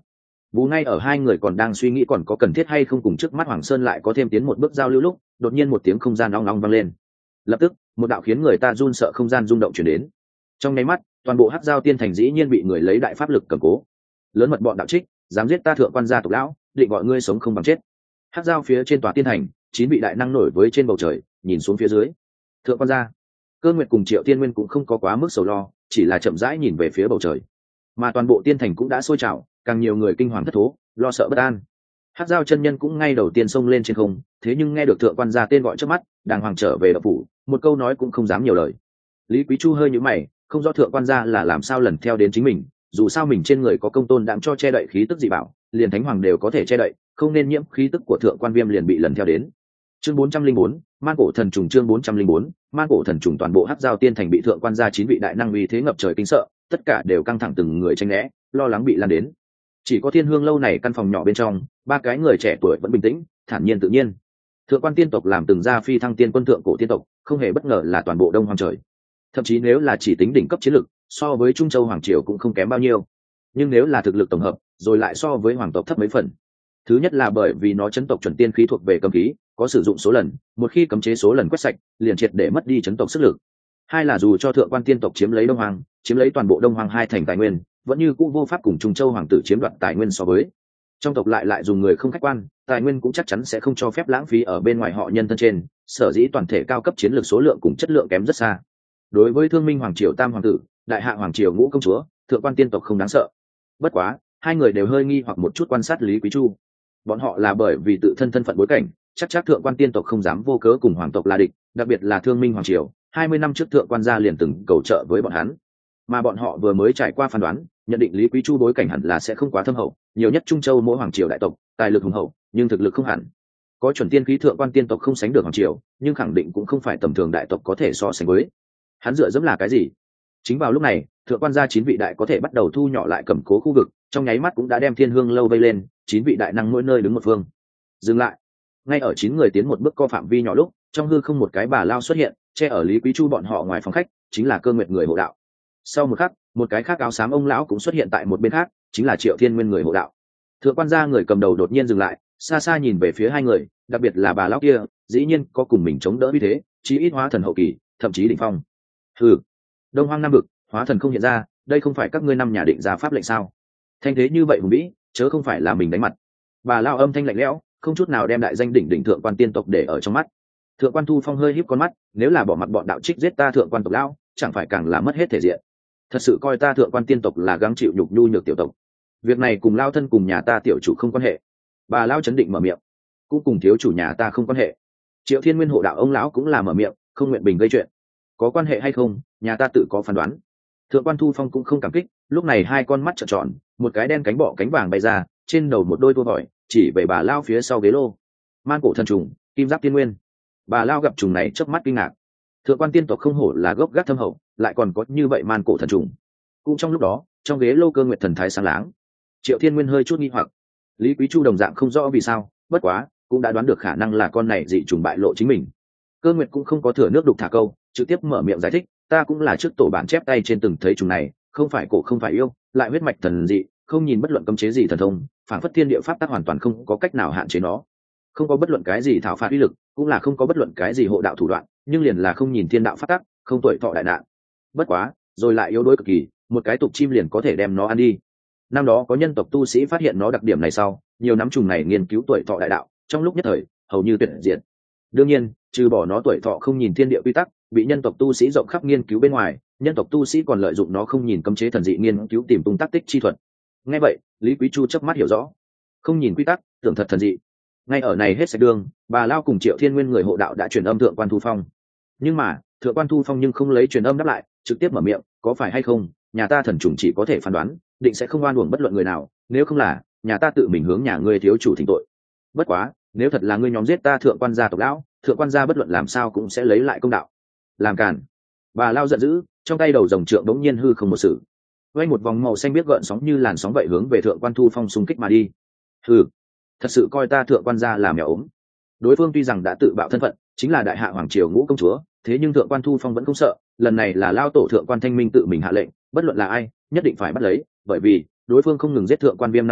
[SPEAKER 1] Vũ ngay ở hai người còn đang suy nghĩ còn có cần thiết hay không cùng trước mắt Hoàng Sơn lại có thêm tiến một bước giao lưu lúc, đột nhiên một tiếng không gian ong ong vang lên. Lập tức, một đạo khiến người ta run sợ không gian rung động chuyển đến. Trong nháy mắt, toàn bộ Hắc Giao Tiên Thành dĩ nhiên bị người lấy đại pháp lực cầm cố. Lớn mật bọn đạo trích, dám giết ta thượng quan gia tộc lão, định gọi ngươi sống không bằng chết. Hắc Giao phía trên tòa tiên thành, chín vị đại năng nổi với trên bầu trời, nhìn xuống phía dưới. Thượng quan gia, Cơ Nguyệt cùng Triệu Tiên Nguyên cũng không có quá mức sầu lo, chỉ là chậm rãi nhìn về phía bầu trời. Mà toàn bộ tiên thành cũng đã sôi trào, càng nhiều người kinh hoàng thất thố, lo sợ bất an. Hắc Giao chân nhân cũng ngay đầu tiên xông lên trên không, thế nhưng nghe được thượng quan gia tên gọi trước mắt, đàng hoàng trở về đập phủ, một câu nói cũng không dám nhiều lời. Lý Quý Chu hơi nhíu mày, không rõ thượng quan gia là làm sao lần theo đến chính mình, dù sao mình trên người có công tôn đạm cho che đậy khí tức dị bảo, liền thánh hoàng đều có thể che đậy, không nên nhiễm khí tức của thượng quan viêm liền bị lần theo đến. Chương bốn trăm linh bốn, Man cổ thần trùng. Chương bốn trăm linh bốn, Man cổ thần trùng. Toàn bộ Hắc Giao tiên thành bị thượng quan gia chín vị đại năng uy thế ngập trời kinh sợ, tất cả đều căng thẳng từng người tránh né, lo lắng bị lan đến. Chỉ có Thiên Hương lâu này căn phòng nhỏ bên trong, ba cái người trẻ tuổi vẫn bình tĩnh, thản nhiên tự nhiên. Thượng quan tiên tộc làm từng gia phi thăng tiên quân thượng cổ tiên tộc, không hề bất ngờ là toàn bộ Đông Hoang trời. Thậm chí nếu là chỉ tính đỉnh cấp chiến lực, so với Trung Châu hoàng triều cũng không kém bao nhiêu. Nhưng nếu là thực lực tổng hợp, rồi lại so với hoàng tộc thấp mấy phần. Thứ nhất là bởi vì nó chấn tộc chuẩn tiên khí thuộc về cấm khí, có sử dụng số lần, một khi cấm chế số lần quét sạch, liền triệt để mất đi chấn tộc sức lực. Hai là dù cho thượng quan tiên tộc chiếm lấy Đông Hoang, chiếm lấy toàn bộ Đông Hoang hai thành tài nguyên, vẫn như cũ vô pháp cùng Trung Châu hoàng tử chiếm đoạt tài nguyên so với. Trong tộc lại lại dùng người không khách quan, tài nguyên cũng chắc chắn sẽ không cho phép lãng phí ở bên ngoài họ nhân thân trên, sở dĩ toàn thể cao cấp chiến lược số lượng cùng chất lượng kém rất xa. Đối với Thương Minh hoàng triều tam hoàng tử, đại hạ hoàng triều ngũ công chúa, thượng quan tiên tộc không đáng sợ. Bất quá, hai người đều hơi nghi hoặc một chút quan sát Lý Quý Chu. Bọn họ là bởi vì tự thân thân phận bối cảnh, chắc chắc thượng quan tiên tộc không dám vô cớ cùng hoàng tộc là địch, đặc biệt là Thương Minh hoàng triều, hai mươi năm trước thượng quan gia liền từng cầu trợ với bọn hắn. Mà bọn họ vừa mới trải qua phán đoán, nhận định Lý Quý Chu bối cảnh hẳn là sẽ không quá thâm hậu, nhiều nhất Trung Châu mỗi hoàng triều đại tộc, tài lực hùng hậu, nhưng thực lực không hẳn. Có chuẩn tiên khí thượng quan tiên tộc không sánh được hoàng triều, nhưng khẳng định cũng không phải tầm thường đại tộc có thể so sánh với. Hắn dựa dẫm là cái gì? Chính vào lúc này, thượng quan gia chín vị đại có thể bắt đầu thu nhỏ lại cầm cố khu vực, trong nháy mắt cũng đã đem Thiên Hương lâu vây lên, chín vị đại năng mỗi nơi đứng một phương. Dừng lại. Ngay ở chín người tiến một bước co phạm vi nhỏ lúc, trong hư không một cái bà lao xuất hiện, che ở Lý Quý Chu bọn họ ngoài phòng khách, chính là Cơ Nguyệt người hộ đạo. Sau một khắc, một cái khác áo xám ông lão cũng xuất hiện tại một bên khác, chính là Triệu Thiên Nguyên người hộ đạo. Thượng quan gia người cầm đầu đột nhiên dừng lại, xa xa nhìn về phía hai người, đặc biệt là bà lão kia, dĩ nhiên có cùng mình chống đỡ như thế, chí ít hóa thần hậu kỳ, thậm chí đỉnh phong. Hừ, Đông Hoang Nam Vực, hóa thần không hiện ra, đây không phải các ngươi năm nhà định ra pháp lệnh sao? Thanh thế như vậy hùng vĩ, chớ không phải là mình đánh mặt. Bà lão âm thanh lạnh lẽo, không chút nào đem đại danh đỉnh đỉnh thượng quan tiên tộc để ở trong mắt. Thượng quan Thu Phong hơi híp con mắt, nếu là bỏ mặc bọn đạo trích giết ta thượng quan tộc lão, chẳng phải càng là mất hết thể diện. Thật sự coi ta thượng quan tiên tộc là gắng chịu nhục nhu nhược tiểu tộc. Việc này cùng lao thân cùng nhà ta tiểu chủ không quan hệ. Bà lão chấn định mở miệng, cũng cùng thiếu chủ nhà ta không quan hệ. Triệu Thiên Nguyên hộ đạo ông lão cũng là mở miệng, không nguyện bình gây chuyện. Có quan hệ hay không, nhà ta tự có phán đoán. Thượng quan Thu Phong cũng không cảm kích, lúc này hai con mắt trợn tròn, một cái đen cánh bọ cánh vàng bay ra, trên đầu một đôi tua vòi, chỉ về bà lao phía sau ghế lô. Man cổ thần trùng, kim giáp tiên nguyên. Bà lao gặp trùng này chớp mắt kinh ngạc. Thượng quan tiên tộc không hổ là gốc gác thâm hậu, lại còn có như vậy man cổ thần trùng. Cũng trong lúc đó, trong ghế lô Cơ Nguyệt thần thái sáng láng. Triệu Thiên Nguyên hơi chút nghi hoặc. Lý Quý Chu đồng dạng không rõ vì sao, bất quá cũng đã đoán được khả năng là con này dị trùng bại lộ chính mình. Cơ Nguyệt cũng không có thừa nước đục thả câu, trực tiếp mở miệng giải thích, ta cũng là trước tổ bản chép tay trên từng thấy trùng này, không phải cổ không phải yêu, lại huyết mạch thần dị, không nhìn bất luận cấm chế gì thần thông, phản phất thiên địa pháp tắc hoàn toàn không có cách nào hạn chế nó. Không có bất luận cái gì thảo phạt uy lực, cũng là không có bất luận cái gì hộ đạo thủ đoạn, nhưng liền là không nhìn thiên đạo pháp tắc, không tuổi thọ đại nạn. Bất quá, rồi lại yếu đuối cực kỳ, một cái tục chim liền có thể đem nó ăn đi. Năm đó có nhân tộc tu sĩ phát hiện nó đặc điểm này sau, nhiều nắm trùng này nghiên cứu tuổi thọ đại đạo, trong lúc nhất thời, hầu như tuyệt diệt. Đương nhiên, trừ bỏ nó tuổi thọ không nhìn thiên địa quy tắc, bị nhân tộc tu sĩ rộng khắp nghiên cứu bên ngoài, nhân tộc tu sĩ còn lợi dụng nó không nhìn cấm chế thần dị nghiên cứu tìm tung tác tích chi thuật. Nghe vậy, Lý Quý Chu chớp mắt hiểu rõ, không nhìn quy tắc, tưởng thật thần dị. Ngay ở này hết sạch đường, bà lao cùng Triệu Thiên Nguyên người hộ đạo đã truyền âm thượng quan Thu Phong. Nhưng mà, thượng quan Thu Phong nhưng không lấy truyền âm đáp lại, trực tiếp mở miệng, có phải hay không, nhà ta thần trùng chỉ có thể phán đoán, định sẽ không oan uổng bất luận người nào, nếu không là, nhà ta tự mình hướng nhà ngươi thiếu chủ thỉnh tội. Bất quá, nếu thật là ngươi nhóm giết ta thượng quan gia tộc lão, thượng quan gia bất luận làm sao cũng sẽ lấy lại công đạo. Làm cản. Bà lao giận dữ, trong tay đầu rồng trượng đống nhiên hư không một sự. Quay một vòng màu xanh biếc gợn sóng như làn sóng vậy hướng về thượng quan Thu Phong xung kích mà đi. Hừ, thật sự coi ta thượng quan gia là mèo ốm. Đối phương tuy rằng đã tự bạo thân phận, chính là đại hạ hoàng triều ngũ công chúa, thế nhưng thượng quan Thu Phong vẫn không sợ, lần này là lao tổ thượng quan Thanh Minh tự mình hạ lệnh, bất luận là ai, nhất định phải bắt lấy, bởi vì đối phương không ngừng giết thượng quan Viêm năm người,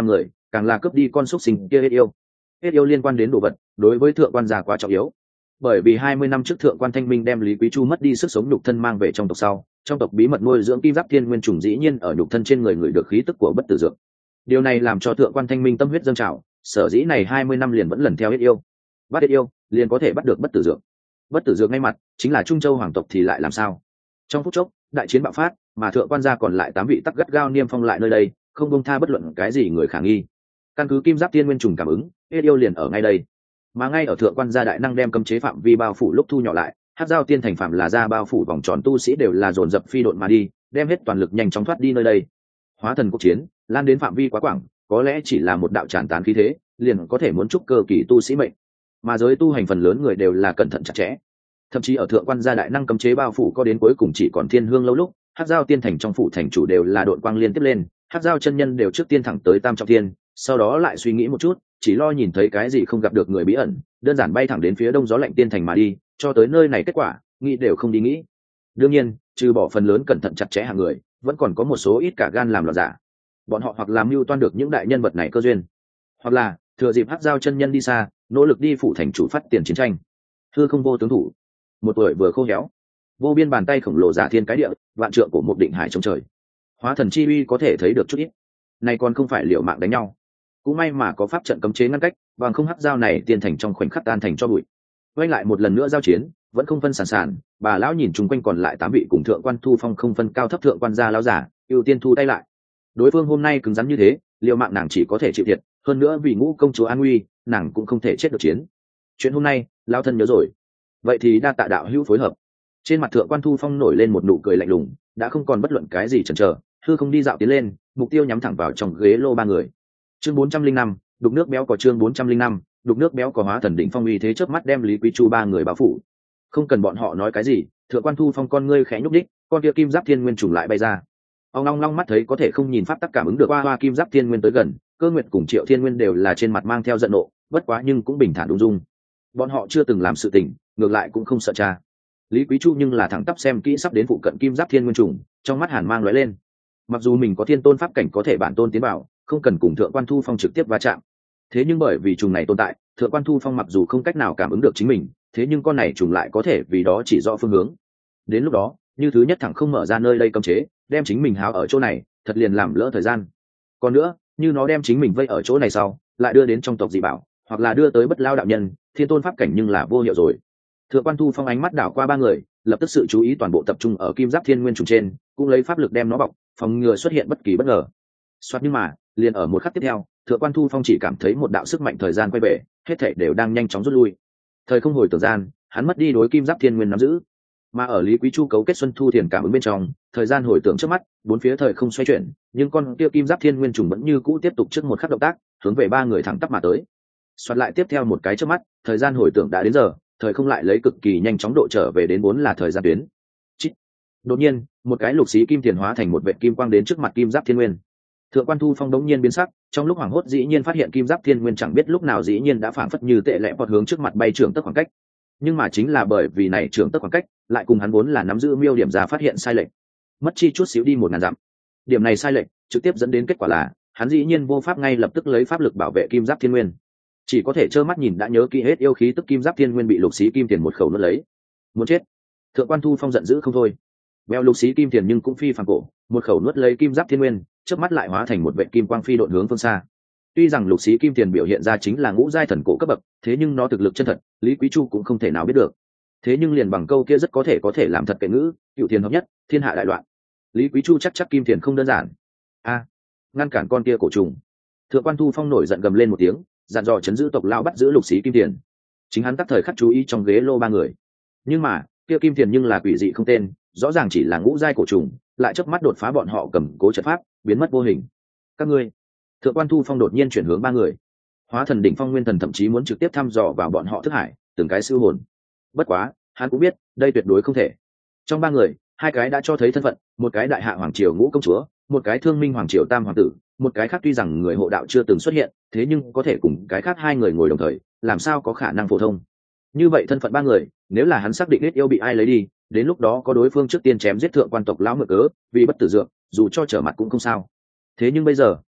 [SPEAKER 1] càng là cướp đi con xúc sinh kia hết yêu. Hết yêu liên quan đến đồ vật, đối với thượng quan gia quá trọng yếu. Bởi vì hai mươi năm trước thượng quan Thanh Minh đem Lý Quý Chu mất đi sức sống nhục thân mang về trong tộc sau, trong tộc bí mật nuôi dưỡng kim giáp thiên nguyên trùng dĩ nhiên ở nhục thân trên người người được khí tức của bất tử dược. Điều này làm cho thượng quan Thanh Minh tâm huyết dâng trào, sở dĩ này hai mươi năm liền vẫn lần theo hết yêu. Bắt hết yêu, liền có thể bắt được bất tử dược. Bất tử dược ngay mặt, chính là Trung Châu hoàng tộc thì lại làm sao? Trong phút chốc, đại chiến bạo phát, mà thượng quan gia còn lại tám vị tắc gắt gao niêm phong lại nơi đây, không buông tha bất luận cái gì người khả nghi. Căn cứ kim giáp thiên nguyên trùng cảm ứng, hết yêu liền ở ngay đây. Mà ngay ở thượng quan gia đại năng đem cấm chế phạm vi bao phủ lúc thu nhỏ lại, Hắc Giao Tiên thành phạm là ra bao phủ vòng tròn tu sĩ đều là dồn dập phi độn mà đi, đem hết toàn lực nhanh chóng thoát đi nơi đây. Hóa thần quốc chiến, lan đến phạm vi quá quảng, có lẽ chỉ là một đạo tràn tán khí thế, liền có thể muốn trúc cơ kỳ tu sĩ mệnh. Mà giới tu hành phần lớn người đều là cẩn thận chặt chẽ. Thậm chí ở thượng quan gia đại năng cấm chế bao phủ có đến cuối cùng chỉ còn thiên hương lâu lúc, Hắc Giao Tiên thành trong phủ thành chủ đều là độn quang liên tiếp lên, Hắc Giao chân nhân đều trước tiên thẳng tới Tam Trọng Thiên, sau đó lại suy nghĩ một chút, chỉ lo nhìn thấy cái gì không gặp được người bí ẩn, đơn giản bay thẳng đến phía đông gió lạnh tiên thành mà đi, cho tới nơi này kết quả nghĩ đều không đi nghĩ. Đương nhiên, trừ bỏ phần lớn cẩn thận chặt chẽ hàng người, vẫn còn có một số ít cả gan làm loạn giả. Bọn họ hoặc làm mưu toan được những đại nhân vật này cơ duyên, hoặc là thừa dịp Hắc Giao chân nhân đi xa, nỗ lực đi phủ thành chủ phát tiền chiến tranh. Hư không vô tướng thủ, một tuổi vừa khô héo, vô biên bàn tay khổng lồ giả thiên cái địa, vạn trượng của một định hải trong trời. Hóa thần chi uy có thể thấy được chút ít. Này còn không phải liều mạng đánh nhau. Cũng may mà có pháp trận cấm chế ngăn cách, bằng không Hắc Giao này tiên thành trong khoảnh khắc tan thành cho bụi. Quay lại một lần nữa giao chiến, vẫn không phân sản sản, bà lão nhìn chung quanh còn lại tám vị cùng thượng quan Thu Phong không phân cao thấp thượng quan gia lão giả, ưu tiên thu tay lại. Đối phương hôm nay cứng rắn như thế, liều mạng nàng chỉ có thể chịu thiệt, hơn nữa vì ngũ công chúa an nguy, nàng cũng không thể chết được chiến. Chuyện hôm nay, lão thân nhớ rồi. Vậy thì đa tạ đạo hữu phối hợp. Trên mặt thượng quan Thu Phong nổi lên một nụ cười lạnh lùng, đã không còn bất luận cái gì chần chờ, hư không đi dạo tiến lên, mục tiêu nhắm thẳng vào trong ghế lô ba người. Chương bốn trăm linh năm, đục nước béo có chương bốn trăm linh năm, đục nước béo có hóa thần đỉnh phong uy thế chớp mắt đem Lý Quý Chu ba người bao phủ. Không cần bọn họ nói cái gì, thượng quan Thu Phong con ngươi khẽ nhúc đích, con kia kim giáp thiên nguyên trùng lại bay ra. Ông long long mắt thấy có thể không nhìn pháp tắc cảm ứng được qua hoa kim giáp thiên nguyên tới gần, Cơ Nguyệt cùng Triệu Thiên Nguyên đều là trên mặt mang theo giận nộ, bất quá nhưng cũng bình thản ung dung. Bọn họ chưa từng làm sự tình, ngược lại cũng không sợ cha. Lý Quý Chu nhưng là thẳng tắp xem kỹ sắp đến phụ cận kim giáp thiên nguyên trùng, trong mắt hàn mang lóe lên. Mặc dù mình có thiên tôn pháp cảnh có thể bản tôn tiến bảo, không cần cùng thượng quan Thu Phong trực tiếp va chạm, thế nhưng bởi vì trùng này tồn tại, thượng quan Thu Phong mặc dù không cách nào cảm ứng được chính mình, thế nhưng con này trùng lại có thể vì đó chỉ rõ phương hướng. Đến lúc đó, như thứ nhất thẳng không mở ra nơi đây cấm chế, đem chính mình háo ở chỗ này, thật liền làm lỡ thời gian. Còn nữa, như nó đem chính mình vây ở chỗ này sau, lại đưa đến trong tộc dị bảo, hoặc là đưa tới bất lao đạo nhân, thiên tôn pháp cảnh nhưng là vô hiệu rồi. Thượng quan Thu Phong ánh mắt đảo qua ba người, lập tức sự chú ý toàn bộ tập trung ở kim giáp thiên nguyên trùng trên, cũng lấy pháp lực đem nó bọc, phòng ngừa xuất hiện bất kỳ bất ngờ. Soát nhưng mà, liền ở một khắc tiếp theo, thượng quan Thu Phong chỉ cảm thấy một đạo sức mạnh thời gian quay về, hết thảy đều đang nhanh chóng rút lui. Thời không hồi tưởng gian, hắn mất đi đối kim giáp thiên nguyên nắm giữ. Mà ở Lý Quý Chu cấu kết Xuân Thu Thiền cảm ứng bên trong, thời gian hồi tưởng trước mắt, bốn phía thời không xoay chuyển, nhưng con kia kim giáp thiên nguyên trùng vẫn như cũ tiếp tục trước một khắc động tác, hướng về ba người thẳng tắp mà tới. Soát lại tiếp theo một cái trước mắt, thời gian hồi tưởng đã đến giờ, thời không lại lấy cực kỳ nhanh chóng độ trở về đến vốn là thời gian tuyến. Chít. Đột nhiên, một cái lục xí kim tiền hóa thành một vệt kim quang đến trước mặt kim giáp thiên nguyên. Thượng quan Thu Phong đống nhiên biến sắc, trong lúc hoảng hốt dĩ nhiên phát hiện kim giáp thiên nguyên chẳng biết lúc nào dĩ nhiên đã phảng phất như tệ lệ vọt hướng trước mặt bay trưởng tốc khoảng cách. Nhưng mà chính là bởi vì này trưởng tốc khoảng cách, lại cùng hắn vốn là nắm giữ miêu điểm ra phát hiện sai lệch, mất chi chút xíu đi một ngàn dặm. Điểm này sai lệch, trực tiếp dẫn đến kết quả là, hắn dĩ nhiên vô pháp ngay lập tức lấy pháp lực bảo vệ kim giáp thiên nguyên, chỉ có thể trơ mắt nhìn đã nhớ kỹ hết yêu khí tức kim giáp thiên nguyên bị lục xí kim tiền một khẩu nuốt lấy. Muốn chết! Thượng quan Thu Phong giận dữ không thôi. Bèo lục xí kim tiền nhưng cũng phi phàm cổ, một khẩu nuốt lấy kim giáp thiên nguyên, chớp mắt lại hóa thành một vệ kim quang phi độn hướng phương xa. Tuy rằng lục xí kim tiền biểu hiện ra chính là ngũ giai thần cổ cấp bậc, thế nhưng nó thực lực chân thật, Lý Quý Chu cũng không thể nào biết được. Thế nhưng liền bằng câu kia rất có thể có thể làm thật kệ ngữ, cựu tiền hợp nhất, thiên hạ đại loạn. Lý Quý Chu chắc chắc kim tiền không đơn giản. A, ngăn cản con kia cổ trùng! Thượng quan Thu Phong nổi giận gầm lên một tiếng, dặn dò chấn giữ tộc lao bắt giữ lục xí kim tiền. Chính hắn tắc thời khắc chú ý trong ghế lô ba người. Nhưng mà, kia kim tiền nhưng là quỷ dị không tên, rõ ràng chỉ là ngũ giai cổ trùng, lại chớp mắt đột phá bọn họ cầm cố trận pháp, biến mất vô hình. Các ngươi! Thượng quan Thu Phong đột nhiên chuyển hướng ba người. Hóa thần đỉnh phong nguyên thần thậm chí muốn trực tiếp thăm dò vào bọn họ thức hải, từng cái siêu hồn. Bất quá, hắn cũng biết, đây tuyệt đối không thể. Trong ba người, hai cái đã cho thấy thân phận, một cái đại hạ hoàng triều ngũ công chúa, một cái thương minh hoàng triều tam hoàng tử, một cái khác tuy rằng người hộ đạo chưa từng xuất hiện, thế nhưng có thể cùng cái khác hai người ngồi đồng thời, làm sao có khả năng phổ thông. Như vậy thân phận ba người, nếu là hắn xác định ít yêu bị ai lấy đi, đến lúc đó có đối phương trước tiên chém giết thượng quan tộc lão mượn cớ, vì bất tử dược, dù cho trở mặt cũng không sao. Thế nhưng bây giờ,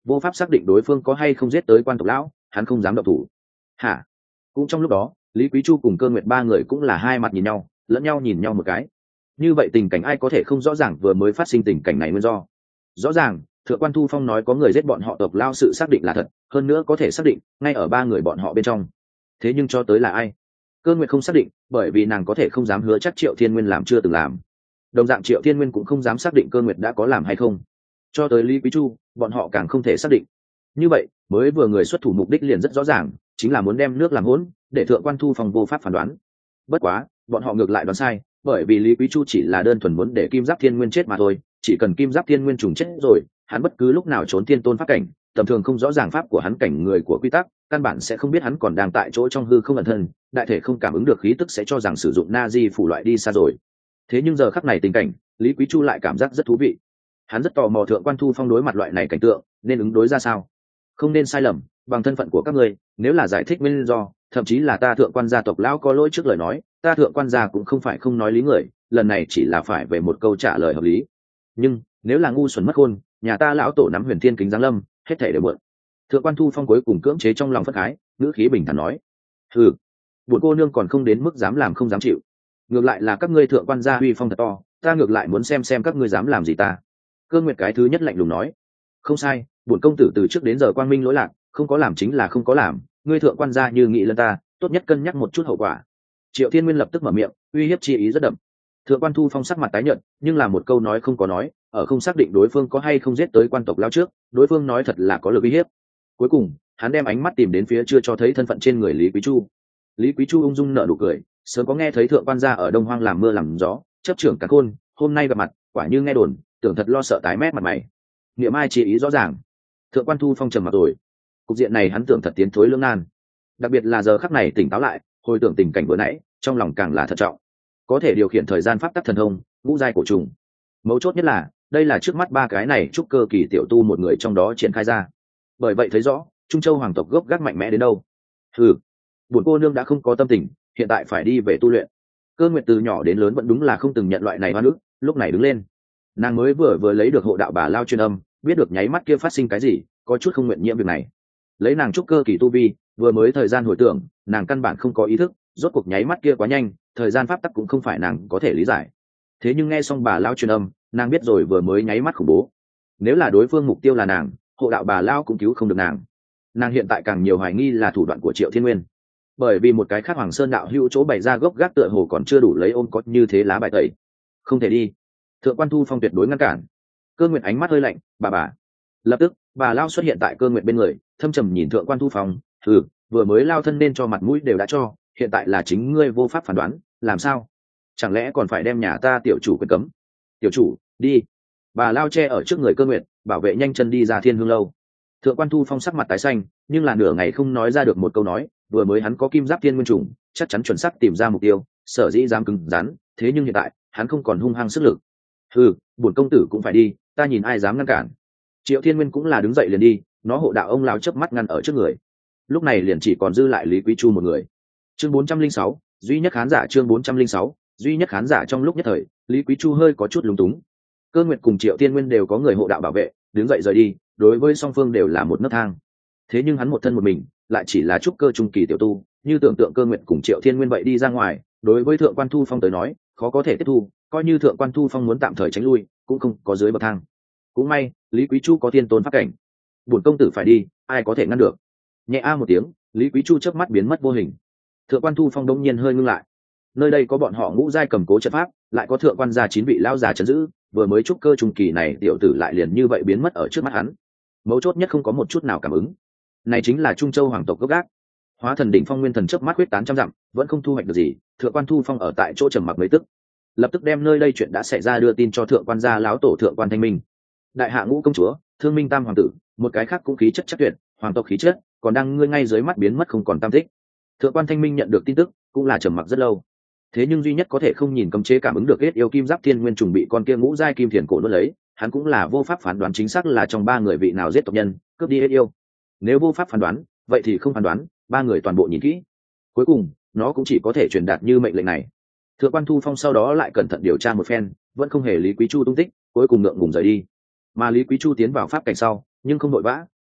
[SPEAKER 1] vô pháp xác định đối phương có hay không giết tới quan tộc lão, hắn không dám động thủ. Hả? Cũng trong lúc đó, Lý Quý Chu cùng Cơ Nguyệt ba người cũng là hai mặt nhìn nhau, lẫn nhau nhìn nhau một cái. Như vậy tình cảnh ai có thể không rõ ràng vừa mới phát sinh tình cảnh này nguyên do? Rõ ràng, Thượng quan Thu Phong nói có người giết bọn họ tộc lao sự xác định là thật, hơn nữa có thể xác định ngay ở ba người bọn họ bên trong. Thế nhưng cho tới là ai? Cơ Nguyệt không xác định, bởi vì nàng có thể không dám hứa chắc Triệu Thiên Nguyên làm chưa từng làm. Đồng dạng Triệu Thiên Nguyên cũng không dám xác định Cơ Nguyệt đã có làm hay không. Cho tới Lý Quý Chu, bọn họ càng không thể xác định. Như vậy, mới vừa người xuất thủ mục đích liền rất rõ ràng, chính là muốn đem nước làm hỗn, để Thượng quan Thu Phong vô pháp phán đoán. Bất quá, bọn họ ngược lại đoán sai, bởi vì Lý Quý Chu chỉ là đơn thuần muốn để Kim Giáp Thiên Nguyên chết mà thôi, chỉ cần Kim Giáp Thiên Nguyên trùng chết rồi, hắn bất cứ lúc nào trốn thiên tôn pháp cảnh, tầm thường không rõ ràng pháp của hắn cảnh người của quy tắc, căn bản sẽ không biết hắn còn đang tại chỗ trong hư không ẩn thân, đại thể không cảm ứng được khí tức sẽ cho rằng sử dụng na di phủ loại đi xa rồi. Thế nhưng giờ khắc này tình cảnh, Lý Quý Chu lại cảm giác rất thú vị. Hắn rất tò mò Thượng quan Thu Phong đối mặt loại này cảnh tượng, nên ứng đối ra sao. Không nên sai lầm, bằng thân phận của các ngươi, nếu là giải thích nguyên do, thậm chí là ta Thượng quan gia tộc lão có lỗi trước lời nói, ta Thượng quan gia cũng không phải không nói lý người, lần này chỉ là phải về một câu trả lời hợp lý. Nhưng nếu là ngu xuẩn mất khôn, nhà ta lão tổ nắm huyền thiên kính giáng lâm, hết thảy đều mượn. Thượng quan Thu Phong cuối cùng cưỡng chế trong lòng phất ái, ngữ khí bình thản nói: "Hừ, buồn cô nương còn không đến mức dám làm không dám chịu. Ngược lại là các ngươi Thượng quan gia uy phong thật to, ta ngược lại muốn xem xem các ngươi dám làm gì ta." Cơ Nguyệt cái thứ nhất lạnh lùng nói: "Không sai, bổn công tử từ trước đến giờ quang minh lỗi lạc, không có làm chính là không có làm, ngươi Thượng quan gia như nghị lân ta, tốt nhất cân nhắc một chút hậu quả." Triệu Thiên Nguyên lập tức mở miệng, uy hiếp chi ý rất đậm. Thượng quan Thu Phong sắc mặt tái nhợt, nhưng là một câu nói không có nói, ở không xác định đối phương có hay không giết tới quan tộc lao trước, đối phương nói thật là có lực uy hiếp. Cuối cùng, hắn đem ánh mắt tìm đến phía chưa cho thấy thân phận trên người Lý Quý Chu. Lý Quý Chu ung dung nở nụ cười, sớm có nghe thấy Thượng quan gia ở Đông Hoang làm mưa làm gió, chấp trưởng cả khôn, hôm nay gặp mặt, quả như nghe đồn, tưởng thật lo sợ tái mét mặt mày. Niệm ai chỉ ý rõ ràng. Thượng quan Thu Phong trầm mặt rồi. Cục diện này hắn tưởng thật tiến thối lưỡng nan. Đặc biệt là giờ khắc này tỉnh táo lại, hồi tưởng tình cảnh vừa nãy, trong lòng càng là thận trọng. Có thể điều khiển thời gian pháp tắc thần thông, ngũ giai cổ trùng. Mấu chốt nhất là, đây là trước mắt ba cái này trúc cơ kỳ tiểu tu một người trong đó triển khai ra. Bởi vậy thấy rõ, Trung Châu hoàng tộc gốc gác mạnh mẽ đến đâu. Hừ, buồn cô nương đã không có tâm tình, hiện tại phải đi về tu luyện. Cơ Nguyệt từ nhỏ đến lớn vẫn đúng là không từng nhận loại này oan ức, lúc này đứng lên. Nàng mới vừa vừa lấy được hộ đạo bà lao truyền âm, biết được nháy mắt kia phát sinh cái gì, có chút không nguyện nhiễm việc này. Lấy nàng trúc cơ kỳ tu vi, vừa mới thời gian hồi tưởng, nàng căn bản không có ý thức, rốt cuộc nháy mắt kia quá nhanh, thời gian pháp tắc cũng không phải nàng có thể lý giải. Thế nhưng nghe xong bà lao truyền âm, nàng biết rồi vừa mới nháy mắt khủng bố. Nếu là đối phương mục tiêu là nàng, hộ đạo bà lao cũng cứu không được nàng. Nàng hiện tại càng nhiều hoài nghi là thủ đoạn của Triệu Thiên Nguyên, bởi vì một cái khác Hoàng Sơn đạo hữu chỗ bày ra gốc gác tựa hồ còn chưa đủ lấy ôm có như thế lá bài tẩy. Không thể đi. Thượng quan Thu Phong tuyệt đối ngăn cản. Cơ Nguyệt ánh mắt hơi lạnh, bà bà. Lập tức, bà lao xuất hiện tại Cơ Nguyệt bên người, thâm trầm nhìn Thượng quan Thu Phong, "Ừ, vừa mới lao thân nên cho mặt mũi đều đã cho, hiện tại là chính ngươi vô pháp phán đoán, làm sao? Chẳng lẽ còn phải đem nhà ta tiểu chủ quyền cấm?" "Tiểu chủ, đi." Bà lao che ở trước người Cơ Nguyệt, bảo vệ nhanh chân đi ra Thiên Hương lâu. Thượng quan Thu Phong sắc mặt tái xanh, nhưng là nửa ngày không nói ra được một câu nói, vừa mới hắn có kim giáp thiên nguyên trùng, chắc chắn chuẩn xác tìm ra mục tiêu, sở dĩ dám cứng rắn, thế nhưng hiện tại, hắn không còn hung hăng sức lực. "Hừ, bổn công tử cũng phải đi, ta nhìn ai dám ngăn cản." Triệu Thiên Nguyên cũng là đứng dậy liền đi, nó hộ đạo ông lão chớp mắt ngăn ở trước người. Lúc này liền chỉ còn dư lại Lý Quý Chu một người. Chương bốn trăm linh sáu, duy nhất khán giả chương bốn trăm linh sáu, duy nhất khán giả trong lúc nhất thời, Lý Quý Chu hơi có chút lúng túng. Cơ Nguyệt cùng Triệu Thiên Nguyên đều có người hộ đạo bảo vệ, đứng dậy rời đi, đối với song phương đều là một nấc thang. Thế nhưng hắn một thân một mình, lại chỉ là trúc cơ trung kỳ tiểu tu, như tưởng tượng Cơ Nguyệt cùng Triệu Thiên Nguyên vậy đi ra ngoài, đối với Thượng quan Thu Phong tới nói, khó có thể tiếp thu, coi như Thượng quan Thu Phong muốn tạm thời tránh lui, cũng không có dưới bậc thang. Cũng may, Lý Quý Chu có tiên tôn pháp cảnh. Bổn công tử phải đi, ai có thể ngăn được? Nhẹ a một tiếng, Lý Quý Chu chớp mắt biến mất vô hình. Thượng quan Thu Phong đống nhiên hơi ngưng lại. Nơi đây có bọn họ ngũ giai cầm cố trận pháp, lại có thượng quan gia chín vị lão già trấn giữ, vừa mới trúc cơ trung kỳ này tiểu tử lại liền như vậy biến mất ở trước mắt hắn. Mấu chốt nhất không có một chút nào cảm ứng. Này chính là Trung Châu hoàng tộc gốc gác. Hóa thần đỉnh phong nguyên thần chớp mắt huyết tán trăm dặm, vẫn không thu hoạch được gì. Thượng quan Thu Phong ở tại chỗ trầm mặc mấy tức, lập tức đem nơi đây chuyện đã xảy ra đưa tin cho thượng quan gia lão tổ Thượng quan Thanh Minh. Đại hạ ngũ công chúa, Thương Minh tam hoàng tử, một cái khác cũng khí chất chắc tuyệt, hoàng tộc khí chất, còn đang ngươi ngay dưới mắt biến mất không còn tam tích. Thượng quan Thanh Minh nhận được tin tức, cũng là trầm mặc rất lâu. Thế nhưng duy nhất có thể không nhìn cấm chế cảm ứng được hết yêu kim giáp thiên nguyên trùng bị con kia ngũ giai kim thiền cổ nuốt lấy, hắn cũng là vô pháp phán đoán chính xác là trong ba người vị nào giết tộc nhân, cướp đi hết yêu. Nếu vô pháp phán đoán, vậy thì không phán đoán, ba người toàn bộ nhìn kỹ. Cuối cùng, nó cũng chỉ có thể truyền đạt như mệnh lệnh này. Thượng quan Thu Phong sau đó lại cẩn thận điều tra một phen, vẫn không hề Lý Quý Chu tung tích, cuối cùng ngượng ngùng rời đi. Mà Lý Quý Chu tiến vào pháp cảnh sau, nhưng không vội vã,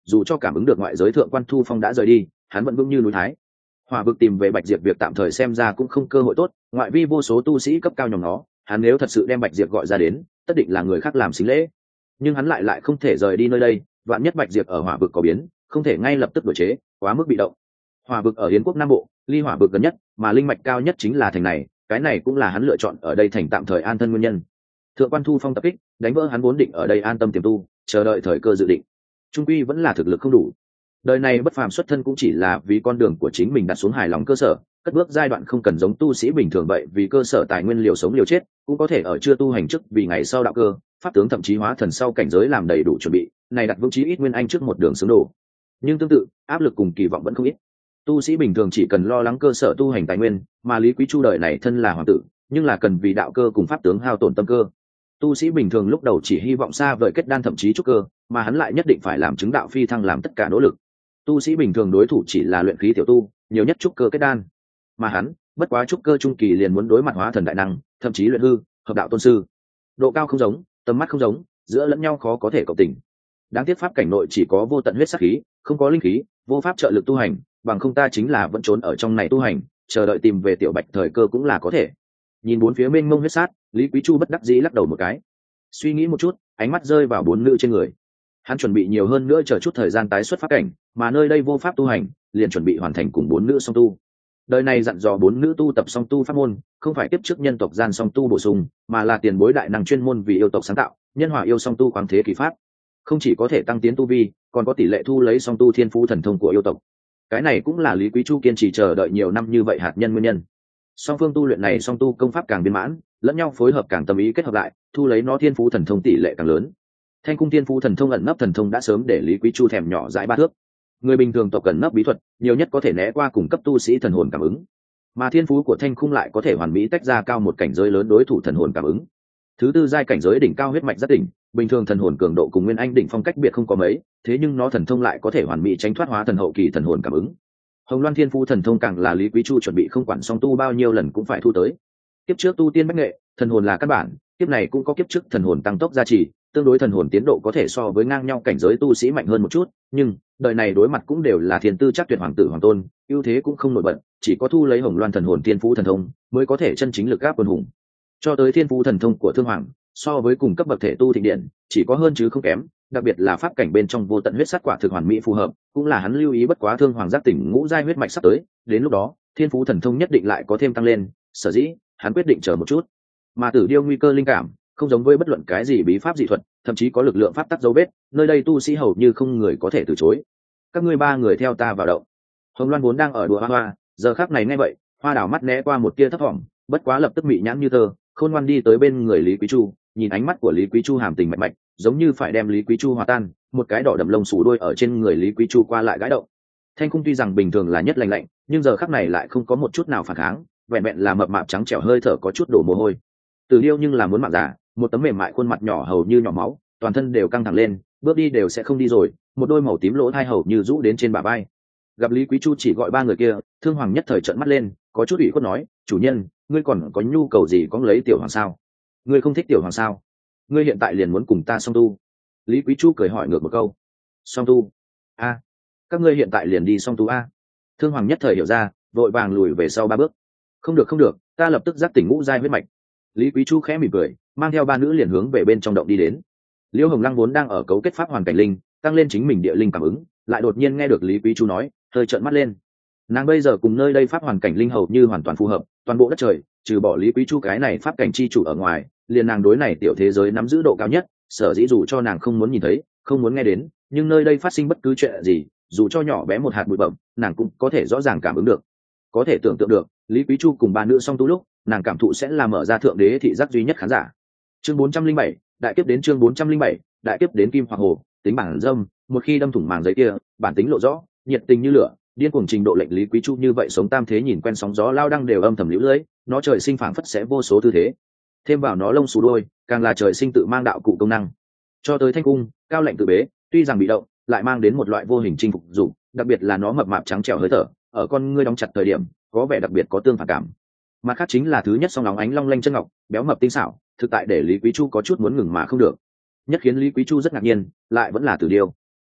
[SPEAKER 1] dù cho cảm ứng được ngoại giới thượng quan thu phong đã rời đi, hắn vẫn vững như núi thái. Hỏa vực tìm về Bạch Diệp việc tạm thời xem ra cũng không cơ hội tốt, ngoại vi vô số tu sĩ cấp cao nhóm nó, hắn nếu thật sự đem Bạch Diệp gọi ra đến, tất định là người khác làm xính lễ. Nhưng hắn lại lại không thể rời đi nơi đây, vạn nhất Bạch Diệp ở hỏa vực có biến, không thể ngay lập tức đổi chế, quá mức bị động. Hỏa vực ở Yến quốc Nam Bộ, ly hỏa vực gần nhất, mà linh mạch cao nhất chính là thành này, cái này cũng là hắn lựa chọn ở đây thành tạm thời an thân nguyên nhân. Thượng quan Thu Phong tập kích, đánh vỡ hắn vốn định ở đây an tâm tiềm tu, chờ đợi thời cơ dự định. Trung quy vẫn là thực lực không đủ. Đời này bất phàm xuất thân cũng chỉ là vì con đường của chính mình đặt xuống hài lòng cơ sở, cất bước giai đoạn không cần giống tu sĩ bình thường vậy, vì cơ sở tài nguyên liều sống liều chết, cũng có thể ở chưa tu hành trước vì ngày sau đạo cơ, pháp tướng thậm chí hóa thần sau cảnh giới làm đầy đủ chuẩn bị, này đặt vững chí ít nguyên anh trước một đường xứng đồ. Nhưng tương tự, áp lực cùng kỳ vọng vẫn không ít. Tu sĩ bình thường chỉ cần lo lắng cơ sở tu hành tài nguyên, mà Lý Quý Chu đời này thân là hoàng tử, nhưng là cần vì đạo cơ cùng pháp tướng hao tổn tâm cơ. Tu sĩ bình thường lúc đầu chỉ hy vọng xa vời kết đan thậm chí trúc cơ, mà hắn lại nhất định phải làm chứng đạo phi thăng làm tất cả nỗ lực. Tu sĩ bình thường đối thủ chỉ là luyện khí tiểu tu, nhiều nhất trúc cơ kết đan, mà hắn bất quá trúc cơ trung kỳ liền muốn đối mặt hóa thần đại năng, thậm chí luyện hư hợp đạo tôn sư. Độ cao không giống, tầm mắt không giống, giữa lẫn nhau khó có thể cộng tình. Đáng tiếc pháp cảnh nội chỉ có vô tận huyết sắc khí, không có linh khí, vô pháp trợ lực tu hành, bằng không ta chính là vẫn trốn ở trong này tu hành, chờ đợi tìm về tiểu Bạch thời cơ cũng là có thể. Nhìn bốn phía mênh mông huyết sát, Lý Quý Chu bất đắc dĩ lắc đầu một cái. Suy nghĩ một chút, ánh mắt rơi vào bốn nữ trên người. Hắn chuẩn bị nhiều hơn nữa chờ chút thời gian tái xuất pháp cảnh, mà nơi đây vô pháp tu hành, liền chuẩn bị hoàn thành cùng bốn nữ song tu. Đời này dặn dò bốn nữ tu tập song tu pháp môn, không phải tiếp trước nhân tộc gian song tu bổ sung, mà là tiền bối đại năng chuyên môn vì yêu tộc sáng tạo, nhân hòa yêu song tu khoáng thế kỳ pháp. Không chỉ có thể tăng tiến tu vi, còn có tỷ lệ thu lấy song tu thiên phú thần thông của yêu tộc. Cái này cũng là Lý Quý Chu kiên trì chờ đợi nhiều năm như vậy hạt nhân nguyên nhân. Song phương tu luyện này song tu công pháp càng viên mãn, lẫn nhau phối hợp càng tâm ý kết hợp lại, thu lấy nó thiên phú thần thông tỷ lệ càng lớn. Thanh cung thiên phú thần thông ẩn nấp thần thông đã sớm để Lý Quý Chu thèm nhỏ dãi ba thước. Người bình thường tộc ẩn nấp bí thuật, nhiều nhất có thể né qua cùng cấp tu sĩ thần hồn cảm ứng, mà thiên phú của thanh cung lại có thể hoàn mỹ tách ra cao một cảnh giới lớn đối thủ thần hồn cảm ứng. Thứ tư giai cảnh giới đỉnh cao huyết mạch rất đỉnh, bình thường thần hồn cường độ cùng nguyên anh đỉnh phong cách biệt không có mấy, thế nhưng nó thần thông lại có thể hoàn mỹ tránh thoát hóa thần hậu kỳ thần hồn cảm ứng. Hồng Loan thiên phú thần thông càng là Lý Quý Chu chuẩn bị không quản song tu bao nhiêu lần cũng phải thu tới. Kiếp trước tu tiên bách nghệ, thần hồn là căn bản, kiếp này cũng có kiếp trước thần hồn tăng tốc gia trì, tương đối thần hồn tiến độ có thể so với ngang nhau cảnh giới tu sĩ mạnh hơn một chút, nhưng đời này đối mặt cũng đều là thiên tư chắc tuyệt hoàng tử hoàng tôn, ưu thế cũng không nổi bật, chỉ có thu lấy Hồng Loan thần hồn thiên phú thần thông mới có thể chân chính lực áp quân hùng. Cho tới thiên phú thần thông của Thương Hoàng, so với cùng cấp bậc thể tu thịnh điện, chỉ có hơn chứ không kém, đặc biệt là pháp cảnh bên trong vô tận huyết sát quả thực hoàn mỹ phù hợp, cũng là hắn lưu ý bất quá Thương Hoàng giác tỉnh ngũ giai huyết mạch sắp tới, đến lúc đó, thiên phú thần thông nhất định lại có thêm tăng lên, sở dĩ, hắn quyết định chờ một chút. Mà Tử Điêu nguy cơ linh cảm, không giống với bất luận cái gì bí pháp dị thuật, thậm chí có lực lượng pháp tắc dấu vết, nơi đây tu sĩ hầu như không người có thể từ chối. Các ngươi ba người theo ta vào động. Hồng Loan vốn đang ở đùa hoa hoa, giờ khắc này nghe vậy, hoa đảo mắt né qua một tia thấp vọng, bất quá lập tức mị nhãn như tơ, khôn ngoan đi tới bên người Lý Quý Chu, nhìn ánh mắt của Lý Quý Chu hàm tình mạch mạch, giống như phải đem Lý Quý Chu hòa tan, một cái đỏ đậm lông xù đuôi ở trên người Lý Quý Chu qua lại gãi động. Thanh Cung tuy rằng bình thường là nhất lành lạnh, nhưng giờ khắc này lại không có một chút nào phản kháng, vẹn vẹn là mập mạp trắng trẻo hơi thở có chút đổ mồ hôi. Tử Điêu nhưng là muốn mạng giả, một tấm mềm mại khuôn mặt nhỏ hầu như nhỏ máu, toàn thân đều căng thẳng lên, bước đi đều sẽ không đi rồi, một đôi màu tím lỗ tai hầu như rũ đến trên bả vai. Gặp Lý Quý Chu chỉ gọi ba người kia, Thương Hoàng nhất thời trợn mắt lên, có chút ủy khuất nói, chủ nhân, ngươi còn có nhu cầu gì có lấy tiểu hoàng sao? Ngươi không thích tiểu hoàng sao? Ngươi hiện tại liền muốn cùng ta song tu? Lý Quý Chu cười hỏi ngược một câu. Song tu? A, các ngươi hiện tại liền đi song tu a? Thương Hoàng nhất thời hiểu ra, vội vàng lùi về sau ba bước. Không được không được, ta lập tức giác tỉnh ngũ giai huyết mạch. Lý Quý Chu khẽ mỉm cười, mang theo ba nữ liền hướng về bên trong động đi đến. Liêu Hồng Lăng vốn đang ở cấu kết pháp hoàn cảnh linh, tăng lên chính mình địa linh cảm ứng, lại đột nhiên nghe được Lý Quý Chu nói, hơi trợn mắt lên. Nàng bây giờ cùng nơi đây pháp hoàn cảnh linh hầu như hoàn toàn phù hợp, toàn bộ đất trời, trừ bỏ Lý Quý Chu cái này pháp cảnh chi chủ ở ngoài, liền nàng đối này tiểu thế giới nắm giữ độ cao nhất, sở dĩ dù cho nàng không muốn nhìn thấy, không muốn nghe đến, nhưng nơi đây phát sinh bất cứ chuyện gì, dù cho nhỏ bé một hạt bụi bẩm, nàng cũng có thể rõ ràng cảm ứng được. Có thể tưởng tượng được, Lý Quý Chu cùng ba nữ song tu lúc, nàng cảm thụ sẽ là mở ra thượng đế thị giác duy nhất khán giả. Chương bốn trăm linh bảy, đại kiếp đến chương bốn trăm linh bảy, đại kiếp đến Kim Hoặc Hồ, tính bản dâm, một khi đâm thủng màng giấy kia, bản tính lộ rõ, nhiệt tình như lửa, điên cuồng trình độ lệnh Lý Quý Chu như vậy sống tam thế nhìn quen sóng gió lao đăng đều âm thầm liễu lưỡi, nó trời sinh phảng phất sẽ vô số tư thế. Thêm vào nó lông xù đôi, càng là trời sinh tự mang đạo cụ công năng. Cho tới Thanh Cung, cao lệnh tự bế, tuy rằng bị động, lại mang đến một loại vô hình chinh phục dục, đặc biệt là nó mập mạp trắng trẻo hơi thở, ở con ngươi đóng chặt thời điểm, có vẻ đặc biệt có tương phản cảm. Mặt khác chính là thứ nhất song nóng ánh long lanh chân ngọc, béo mập tinh xảo, thực tại để Lý Quý Chu có chút muốn ngừng mà không được. Nhất khiến Lý Quý Chu rất ngạc nhiên, lại vẫn là Tử Điêu.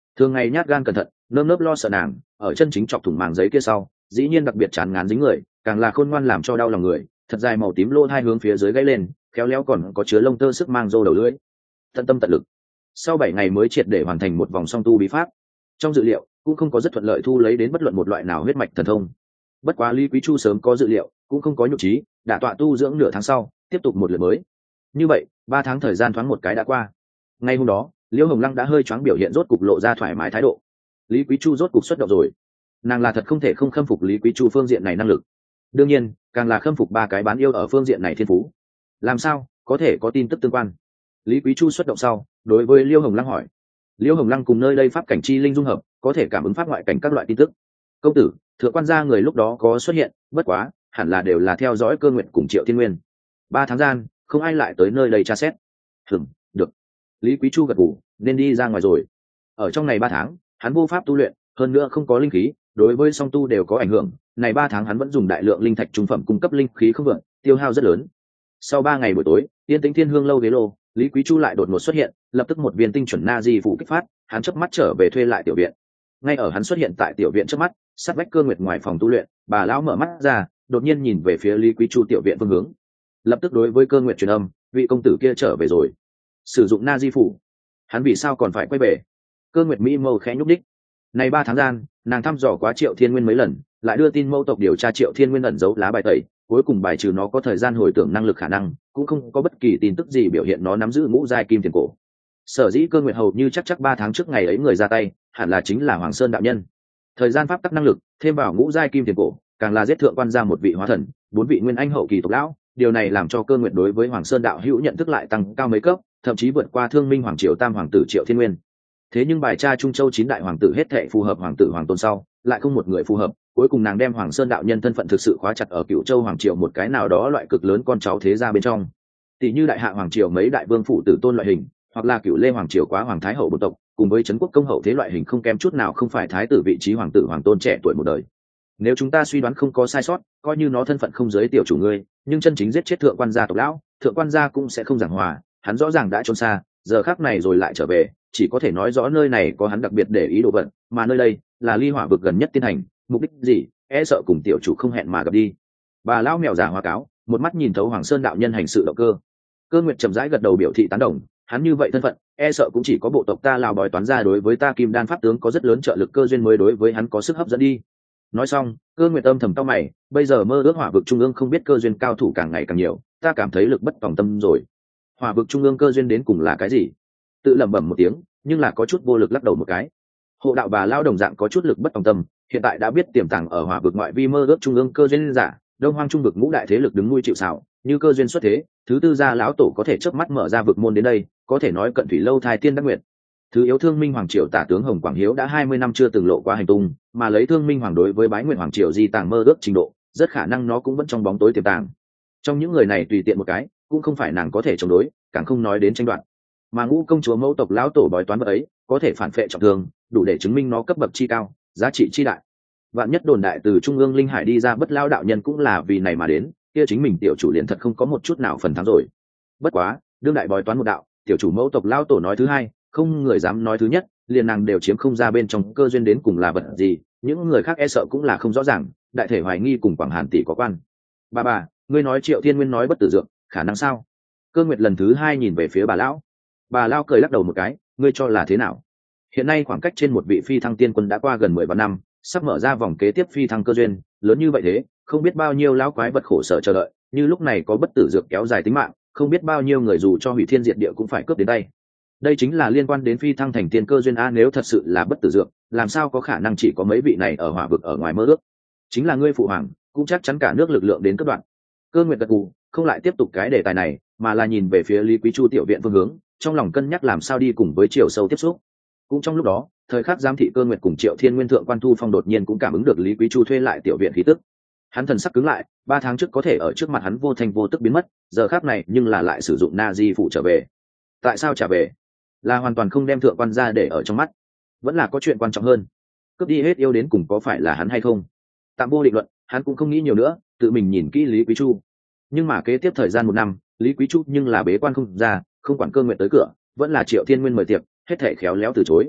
[SPEAKER 1] thường ngày nhát gan cẩn thận, nơm nớp lo sợ nàng, ở chân chính chọc thủng màng giấy kia sau dĩ nhiên đặc biệt chán ngán dính người, càng là khôn ngoan làm cho đau lòng người, thật dài màu tím lô hai hướng phía dưới gãy lên, khéo léo còn có chứa lông tơ sức mang rô đầu lưỡi, tận tâm tận lực. Sau bảy ngày mới triệt để hoàn thành một vòng song tu bí pháp. Trong dự liệu cũng không có rất thuận lợi thu lấy đến bất luận một loại nào huyết mạch thần thông. Bất quá Lý Quý Chu sớm có dự liệu, cũng không có nhục trí, đã tọa tu dưỡng nửa tháng sau tiếp tục một lượt mới. Như vậy ba tháng thời gian thoáng một cái đã qua. Ngay hôm đó Liễu Hồng Lăng đã hơi choáng biểu hiện rốt cục lộ ra thoải mái thái độ. Lý Quý Chu rốt cục xuất động rồi. Nàng là thật không thể không khâm phục Lý Quý Chu phương diện này năng lực, đương nhiên càng là khâm phục ba cái bán yêu ở phương diện này thiên phú. Làm sao có thể có tin tức tương quan? Lý Quý Chu xuất động sau đối với Liễu Hồng Lăng hỏi. Liễu Hồng Lăng cùng nơi đây pháp cảnh chi linh dung hợp, có thể cảm ứng pháp ngoại cảnh các loại tin tức. Công tử, thượng quan gia người lúc đó có xuất hiện, bất quá hẳn là đều là theo dõi Cơ Nguyệt cùng Triệu Thiên Nguyên. Ba tháng gian không ai lại tới nơi đây tra xét. Hừm, được. Lý Quý Chu gật gù, nên đi ra ngoài rồi. Ở trong này ba tháng hắn vô pháp tu luyện, hơn nữa không có linh khí, đối với song tu đều có ảnh hưởng. Này ba tháng hắn vẫn dùng đại lượng linh thạch trung phẩm cung cấp linh khí không vượng, tiêu hao rất lớn. Sau ba ngày buổi tối, Yên Tĩnh Thiên Hương lâu ghế lô, Lý Quý Chu lại đột ngột xuất hiện, lập tức một viên tinh chuẩn na di phủ kích phát, hắn chớp mắt trở về thuê lại tiểu viện. Ngay ở hắn xuất hiện tại tiểu viện trước mắt, sát vách Cơ Nguyệt ngoài phòng tu luyện, bà lão mở mắt ra, đột nhiên nhìn về phía Lý Quý Chu tiểu viện phương hướng, lập tức đối với Cơ Nguyệt truyền âm, vị công tử kia trở về rồi. Sử dụng na di phủ, hắn vì sao còn phải quay về? Cơ Nguyệt mỹ mâu khẽ nhúc đích. Này ba tháng gian, nàng thăm dò quá Triệu Thiên Nguyên mấy lần, lại đưa tin mẫu tộc điều tra Triệu Thiên Nguyên ẩn giấu lá bài tẩy, cuối cùng bài trừ nó có thời gian hồi tưởng năng lực khả năng, cũng không có bất kỳ tin tức gì biểu hiện nó nắm giữ ngũ giai kim tiền cổ. Sở dĩ Cơ Nguyệt hầu như chắc chắc ba tháng trước ngày ấy người ra tay, hẳn là chính là Hoàng Sơn đạo nhân. Thời gian pháp tắc năng lực, thêm vào ngũ giai kim tiền cổ, càng là giết thượng quan ra một vị hóa thần, bốn vị nguyên anh hậu kỳ tộc lão, điều này làm cho Cơ Nguyệt đối với Hoàng Sơn đạo hữu nhận thức lại tăng cao mấy cấp, thậm chí vượt qua Thương Minh Hoàng Triều tam hoàng tử Triệu Thiên Nguyên. Thế nhưng bài tra Trung Châu chín đại hoàng tử hết thệ phù hợp hoàng tử hoàng tôn sau, lại không một người phù hợp, cuối cùng nàng đem Hoàng Sơn đạo nhân thân phận thực sự khóa chặt ở Cửu Châu hoàng triều một cái nào đó loại cực lớn con cháu thế gia bên trong. Tỷ như đại hạ hoàng triều mấy đại vương phụ tử tôn loại hình, hoặc là Cửu Lê hoàng triều quá hoàng thái hậu bộ tộc, cùng với trấn quốc công hậu thế loại hình không kém chút nào không phải thái tử vị trí hoàng tử hoàng tôn trẻ tuổi một đời. Nếu chúng ta suy đoán không có sai sót, coi như nó thân phận không giới tiểu chủ ngươi, nhưng chân chính giết chết thượng quan gia tộc lão, thượng quan gia cũng sẽ không giảng hòa, hắn rõ ràng đã trốn xa, giờ khắc này rồi lại trở về, chỉ có thể nói rõ nơi này có hắn đặc biệt để ý đồ vật, mà nơi đây là ly hỏa vực gần nhất tiến hành, mục đích gì, e sợ cùng tiểu chủ không hẹn mà gặp đi. Bà lão mèo giả hoa cáo, một mắt nhìn thấu Hoàng Sơn đạo nhân hành sự động cơ. Cơ Nguyệt chậm rãi gật đầu biểu thị tán đồng, hắn như vậy thân phận, e sợ cũng chỉ có bộ tộc ta Lào bói toán ra đối với ta Kim Đan pháp tướng có rất lớn trợ lực cơ duyên mới đối với hắn có sức hấp dẫn đi. Nói xong, Cơ Nguyệt âm thầm cau mày, bây giờ mơ ước hỏa vực trung ương không biết cơ duyên cao thủ càng ngày càng nhiều, ta cảm thấy lực bất tòng tâm rồi. Hỏa vực trung ương cơ duyên đến cùng là cái gì? Tự lẩm bẩm một tiếng, nhưng là có chút vô lực lắc đầu một cái. Hộ đạo bà lao đồng dạng có chút lực bất tòng tâm, hiện tại đã biết tiềm tàng ở hỏa vực ngoại vi mơ ước trung ương cơ duyên giả, đông hoang trung vực ngũ đại thế lực đứng nuôi chịu sào, như cơ duyên xuất thế, thứ tư gia lão tổ có thể chớp mắt mở ra vực môn đến đây, có thể nói cận thủy lâu thai tiên đắc nguyện. Thứ yếu Thương Minh Hoàng Triều tả tướng Hồng Quảng Hiếu đã hai mươi năm chưa từng lộ qua hành tung, mà lấy Thương Minh Hoàng đối với Bái Nguyện Hoàng Triều di tàng mơ ước trình độ, rất khả năng nó cũng vẫn trong bóng tối tiềm tàng. Trong những người này tùy tiện một cái, cũng không phải nàng có thể chống đối, càng không nói đến tranh đoạt. Mà Ngũ công chúa mẫu tộc lão tổ bói toán vật ấy, có thể phản phệ trọng thương, đủ để chứng minh nó cấp bậc chi cao, giá trị chi đại. Vạn nhất đồn đại từ trung ương linh hải đi ra bất lao đạo nhân cũng là vì này mà đến, kia chính mình tiểu chủ liền thật không có một chút nào phần thắng rồi. Bất quá, đương đại bói toán một đạo, tiểu chủ mẫu tộc lão tổ nói thứ hai, không người dám nói thứ nhất, liền nàng đều chiếm không ra bên trong cơ duyên đến cùng là vật gì, những người khác e sợ cũng là không rõ ràng, đại thể hoài nghi cùng Quảng Hàn tỷ có quan. Bà bà, ngươi nói Triệu Thiên Nguyên nói bất tử dược, khả năng sao? Cơ Nguyệt lần thứ hai nhìn về phía bà lão. Bà lão cười lắc đầu một cái, ngươi cho là thế nào? Hiện nay khoảng cách trên một vị phi thăng tiên quân đã qua gần mười vạn năm, sắp mở ra vòng kế tiếp phi thăng cơ duyên, lớn như vậy thế, không biết bao nhiêu lão quái vật khổ sở chờ đợi, như lúc này có bất tử dược kéo dài tính mạng, không biết bao nhiêu người dù cho hủy thiên diệt địa cũng phải cướp đến tay. Đây chính là liên quan đến phi thăng thành tiên cơ duyên a, nếu thật sự là bất tử dược, làm sao có khả năng chỉ có mấy vị này ở hỏa vực ở ngoài mơ ước? Chính là ngươi phụ hoàng, cũng chắc chắn cả nước lực lượng đến cấp đoạn. Cơ Nguyệt gật gù, không lại tiếp tục cái đề tài này, mà là nhìn về phía Lý Quý Chu tiểu viện phương hướng, trong lòng cân nhắc làm sao đi cùng với Triều Sâu tiếp xúc. Cũng trong lúc đó, thời khắc giám thị Cơ Nguyệt cùng Triệu Thiên Nguyên thượng quan Thu Phong đột nhiên cũng cảm ứng được Lý Quý Chu thuê lại tiểu viện khí tức. Hắn thần sắc cứng lại, ba tháng trước có thể ở trước mặt hắn vô thành vô tức biến mất, giờ khắc này nhưng là lại sử dụng na di phụ trở về. Tại sao trả về? Là hoàn toàn không đem thượng quan ra để ở trong mắt, vẫn là có chuyện quan trọng hơn? Cướp đi hết yêu đến cùng có phải là hắn hay không? Tạm vô định luận, hắn cũng không nghĩ nhiều nữa, tự mình nhìn kỹ Lý Quý Chu. Nhưng mà kế tiếp thời gian một năm, Lý Quý Chu nhưng là bế quan không ra, không quản Cơ Nguyệt tới cửa, vẫn là Triệu Thiên Nguyên mời tiệc, hết thảy khéo léo từ chối.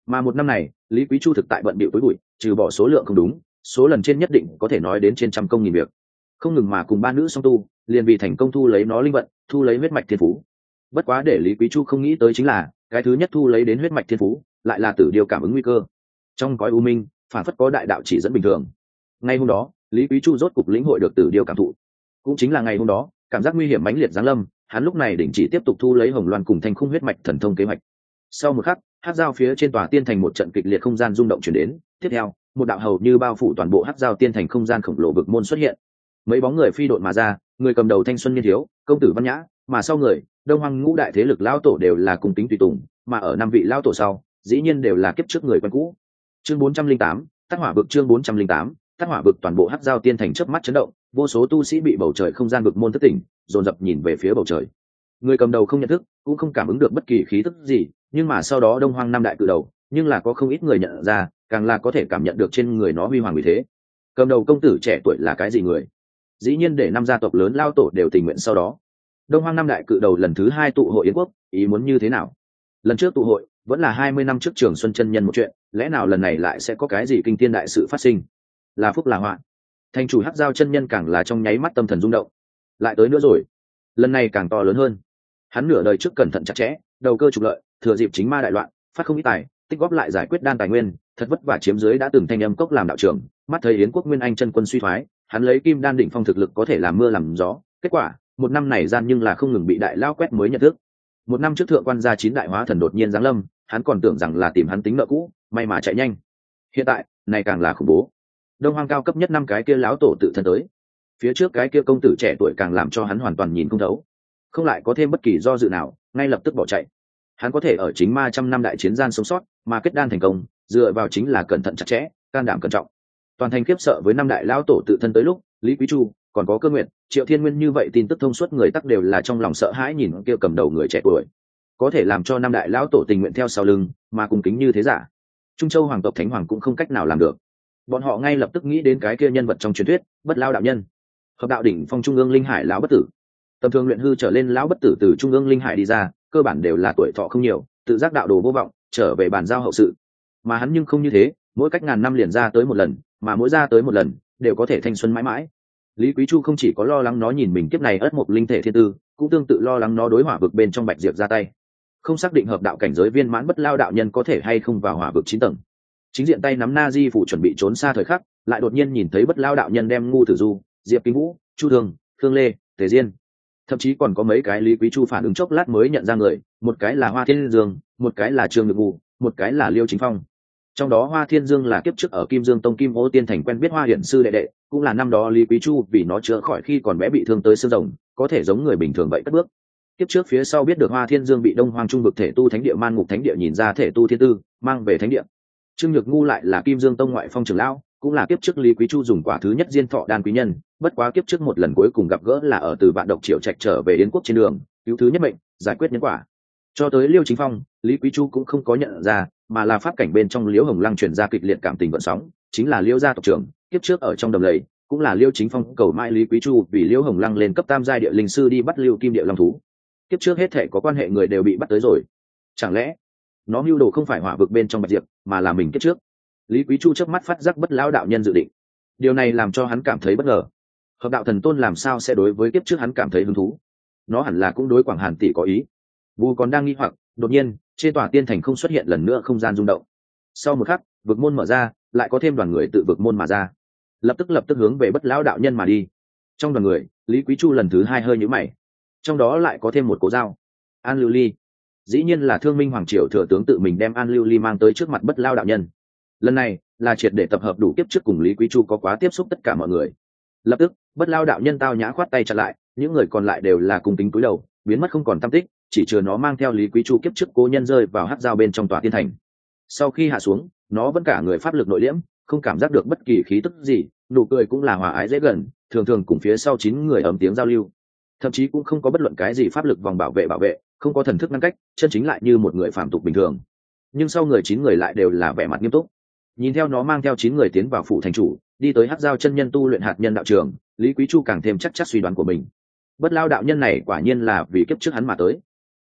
[SPEAKER 1] Mà một năm này Lý Quý Chu thực tại bận bịu tối bụi, trừ bỏ số lượng không đúng, số lần trên nhất định có thể nói đến trên trăm công nghìn việc, không ngừng mà cùng ba nữ song tu, liền vì thành công thu lấy nó linh vận, thu lấy huyết mạch thiên phú. Bất quá để Lý Quý Chu không nghĩ tới chính là cái thứ nhất thu lấy đến huyết mạch thiên phú lại là tử điều cảm ứng nguy cơ. Trong cõi u minh phản phất có đại đạo chỉ dẫn bình thường. Ngay hôm đó Lý Quý Chu rốt cục lĩnh hội được tử điều cảm thụ. Cũng chính là ngày hôm đó, cảm giác nguy hiểm mãnh liệt giáng lâm, hắn lúc này đình chỉ tiếp tục thu lấy hồng loan cùng thanh khung huyết mạch thần thông kế hoạch. Sau một khắc, hắc giao phía trên tòa tiên thành một trận kịch liệt không gian rung động chuyển đến. Tiếp theo, một đạo hầu như bao phủ toàn bộ hắc giao tiên thành không gian khổng lồ vực môn xuất hiện. Mấy bóng người phi độn mà ra, người cầm đầu thanh xuân niên thiếu, công tử văn nhã, mà sau người đông hoang ngũ đại thế lực lão tổ đều là cùng tính tùy tùng, mà ở năm vị lão tổ sau dĩ nhiên đều là kiếp trước người quen cũ. Chương bốn trăm linh tám, Tát Hỏa vực. Chương bốn trăm linh tám, Tát Hỏa vực. Toàn bộ hắc giao tiên thành chớp mắt chấn động, vô số tu sĩ bị bầu trời không gian vực môn thất tỉnh, dồn dập nhìn về phía bầu trời. Người cầm đầu không nhận thức, cũng không cảm ứng được bất kỳ khí tức gì, nhưng mà sau đó đông hoang năm đại cự đầu, nhưng là có không ít người nhận ra, càng là có thể cảm nhận được trên người nó huy hoàng uy thế. Cầm đầu công tử trẻ tuổi là cái gì người? Dĩ nhiên để năm gia tộc lớn lao tổ đều tình nguyện. Sau đó đông hoang năm đại cự đầu lần thứ hai tụ hội yến quốc, ý muốn như thế nào? Lần trước tụ hội vẫn là hai mươi năm trước Trường Xuân chân nhân một chuyện, lẽ nào lần này lại sẽ có cái gì kinh thiên đại sự phát sinh? Là phúc là họa? Thành chủ hắc giao chân nhân càng là trong nháy mắt tâm thần rung động. Lại tới nữa rồi, lần này càng to lớn hơn. Hắn nửa đời trước cẩn thận chặt chẽ, đầu cơ trục lợi, thừa dịp chính ma đại loạn, phát không ít tài, tích góp lại giải quyết đan tài nguyên, thật vất vả chiếm dưới đã từng thanh âm cốc làm đạo trưởng, mắt thấy yến quốc nguyên anh chân quân suy thoái, hắn lấy kim đan đỉnh phong thực lực có thể làm mưa làm gió. Kết quả một năm này gian nhưng là không ngừng bị đại lao quét mới nhận thức. Một năm trước thượng quan gia chín đại hóa thần đột nhiên giáng lâm, hắn còn tưởng rằng là tìm hắn tính nợ cũ, may mà chạy nhanh. Hiện tại này càng là khủng bố, đông hoang cao cấp nhất năm cái kia lão tổ tự thân tới, phía trước cái kia công tử trẻ tuổi càng làm cho hắn hoàn toàn nhìn không thấu, không lại có thêm bất kỳ do dự nào, ngay lập tức bỏ chạy. Hắn có thể ở chính ma trăm năm đại chiến gian sống sót, mà kết đan thành công, dựa vào chính là cẩn thận chặt chẽ, can đảm cẩn trọng. Toàn thành khiếp sợ với năm đại lão tổ tự thân tới lúc, Lý Quý Chu còn có Cơ Nguyệt, Triệu Thiên Nguyên như vậy tin tức thông suốt người tắc đều là trong lòng sợ hãi nhìn kia cầm đầu người trẻ tuổi, có thể làm cho năm đại lão tổ tình nguyện theo sau lưng, mà cùng kính như thế giả. Trung Châu hoàng tộc thánh hoàng cũng không cách nào làm được. Bọn họ ngay lập tức nghĩ đến cái kia nhân vật trong truyền thuyết, Bất Lao đạo nhân, hợp đạo đỉnh phong trung ương linh hải lão bất tử. Tầm thường luyện hư trở lên lão bất tử từ trung ương linh hải đi ra, cơ bản đều là tuổi thọ không nhiều, tự giác đạo đồ vô vọng, trở về bàn giao hậu sự. Mà hắn nhưng không như thế, mỗi cách ngàn năm liền ra tới một lần, mà mỗi ra tới một lần đều có thể thanh xuân mãi mãi. Lý Quý Chu không chỉ có lo lắng nó nhìn mình kiếp này ất mộc linh thể thiên tư, cũng tương tự lo lắng nó đối hỏa vực bên trong bạch diệp ra tay, không xác định hợp đạo cảnh giới viên mãn Bất Lao đạo nhân có thể hay không vào hỏa vực chín tầng. Chính diện tay nắm na di phủ chuẩn bị trốn xa thời khắc, lại đột nhiên nhìn thấy Bất Lao đạo nhân đem Ngu Tử Du, Diệp Kinh Vũ, Chu Thường, Khương Lê, Tề Diên, thậm chí còn có mấy cái Lý Quý Chu phản ứng chốc lát mới nhận ra người, một cái là Hoa Thiên Dương, một cái là Trương Nhược Ngu, một cái là Liêu Chính Phong. Trong đó Hoa Thiên Dương là kiếp trước ở Kim Dương Tông Kim Ô Tiên Thành quen biết Hoa Hiển sư đệ đệ, cũng là năm đó Lý Quý Chu vì nó chữa khỏi khi còn bé bị thương tới xương rồng, có thể giống người bình thường vậy cất bước. Kiếp trước phía sau biết được Hoa Thiên Dương bị Đông Hoang Trung vực thể tu thánh địa Man Ngục thánh địa nhìn ra thể tu thiên tư, mang về thánh địa. Trương Nhược Ngu lại là Kim Dương Tông ngoại phong trưởng lão, cũng là kiếp trước Lý Quý Chu dùng quả thứ nhất diên thọ đan quý nhân, bất quá kiếp trước một lần cuối cùng gặp gỡ là ở từ Vạn Độc Triệu Trạch trở về Yến quốc trên đường, cứu thứ nhất mệnh, giải quyết nhân quả. Cho tới Liêu Chính Phong, Lý Quý Chu cũng không có nhận ra, mà là pháp cảnh bên trong Liễu Hồng Lăng truyền ra kịch liệt cảm tình gợn sóng, chính là Liêu gia tộc trưởng, kiếp trước ở trong đầm lầy, cũng là Liêu Chính Phong cầu mai Lý Quý Chu vì Liễu Hồng Lăng lên cấp tam giai địa linh sư đi bắt Lưu Kim Địa Long thú. Kiếp trước hết thể có quan hệ người đều bị bắt tới rồi. Chẳng lẽ nó mưu đồ không phải hỏa vực bên trong bạch diệp, mà là mình kiếp trước? Lý Quý Chu chớp mắt phát giác Bất Lão đạo nhân dự định. Điều này làm cho hắn cảm thấy bất ngờ. Hợp đạo thần tôn làm sao sẽ đối với kiếp trước hắn cảm thấy hứng thú? Nó hẳn là cũng đối Quảng Hàn tỷ có ý. Vu còn đang nghi hoặc, đột nhiên trên tòa tiên thành không xuất hiện lần nữa không gian rung động. Sau một khắc, vực môn mở ra, lại có thêm đoàn người tự vực môn mà ra, lập tức lập tức hướng về Bất Lão đạo nhân mà đi. Trong đoàn người, Lý Quý Chu lần thứ hai hơi nhíu mày. Trong đó lại có thêm một cố dao, An Lưu Ly. Dĩ nhiên là Thương Minh Hoàng Triều thừa tướng tự mình đem An Lưu Ly mang tới trước mặt Bất Lão đạo nhân. Lần này là triệt để tập hợp đủ kiếp trước cùng Lý Quý Chu có quá tiếp xúc tất cả mọi người. Lập tức Bất Lão đạo nhân tao nhã khoát tay chặn lại, những người còn lại đều là cùng kính cúi đầu, biến mất không còn tăm tích, chỉ chừa nó mang theo Lý Quý Chu kiếp trước cố nhân rơi vào hắc giao bên trong tòa tiên thành. Sau khi hạ xuống, nó vẫn cả người pháp lực nội liễm, không cảm giác được bất kỳ khí tức gì, nụ cười cũng là hòa ái dễ gần, thường thường cùng phía sau chín người ấm tiếng giao lưu, thậm chí cũng không có bất luận cái gì pháp lực vòng bảo vệ bảo vệ, không có thần thức ngăn cách, chân chính lại như một người phàm tục bình thường. Nhưng sau người chín người lại đều là vẻ mặt nghiêm túc. Nhìn theo nó mang theo chín người tiến vào phủ thành chủ, đi tới hắc giao chân nhân tu luyện hạt nhân đạo trường, Lý Quý Chu càng thêm chắc chắc suy đoán của mình. Bất Lao đạo nhân này quả nhiên là vì kiếp trước hắn mà tới.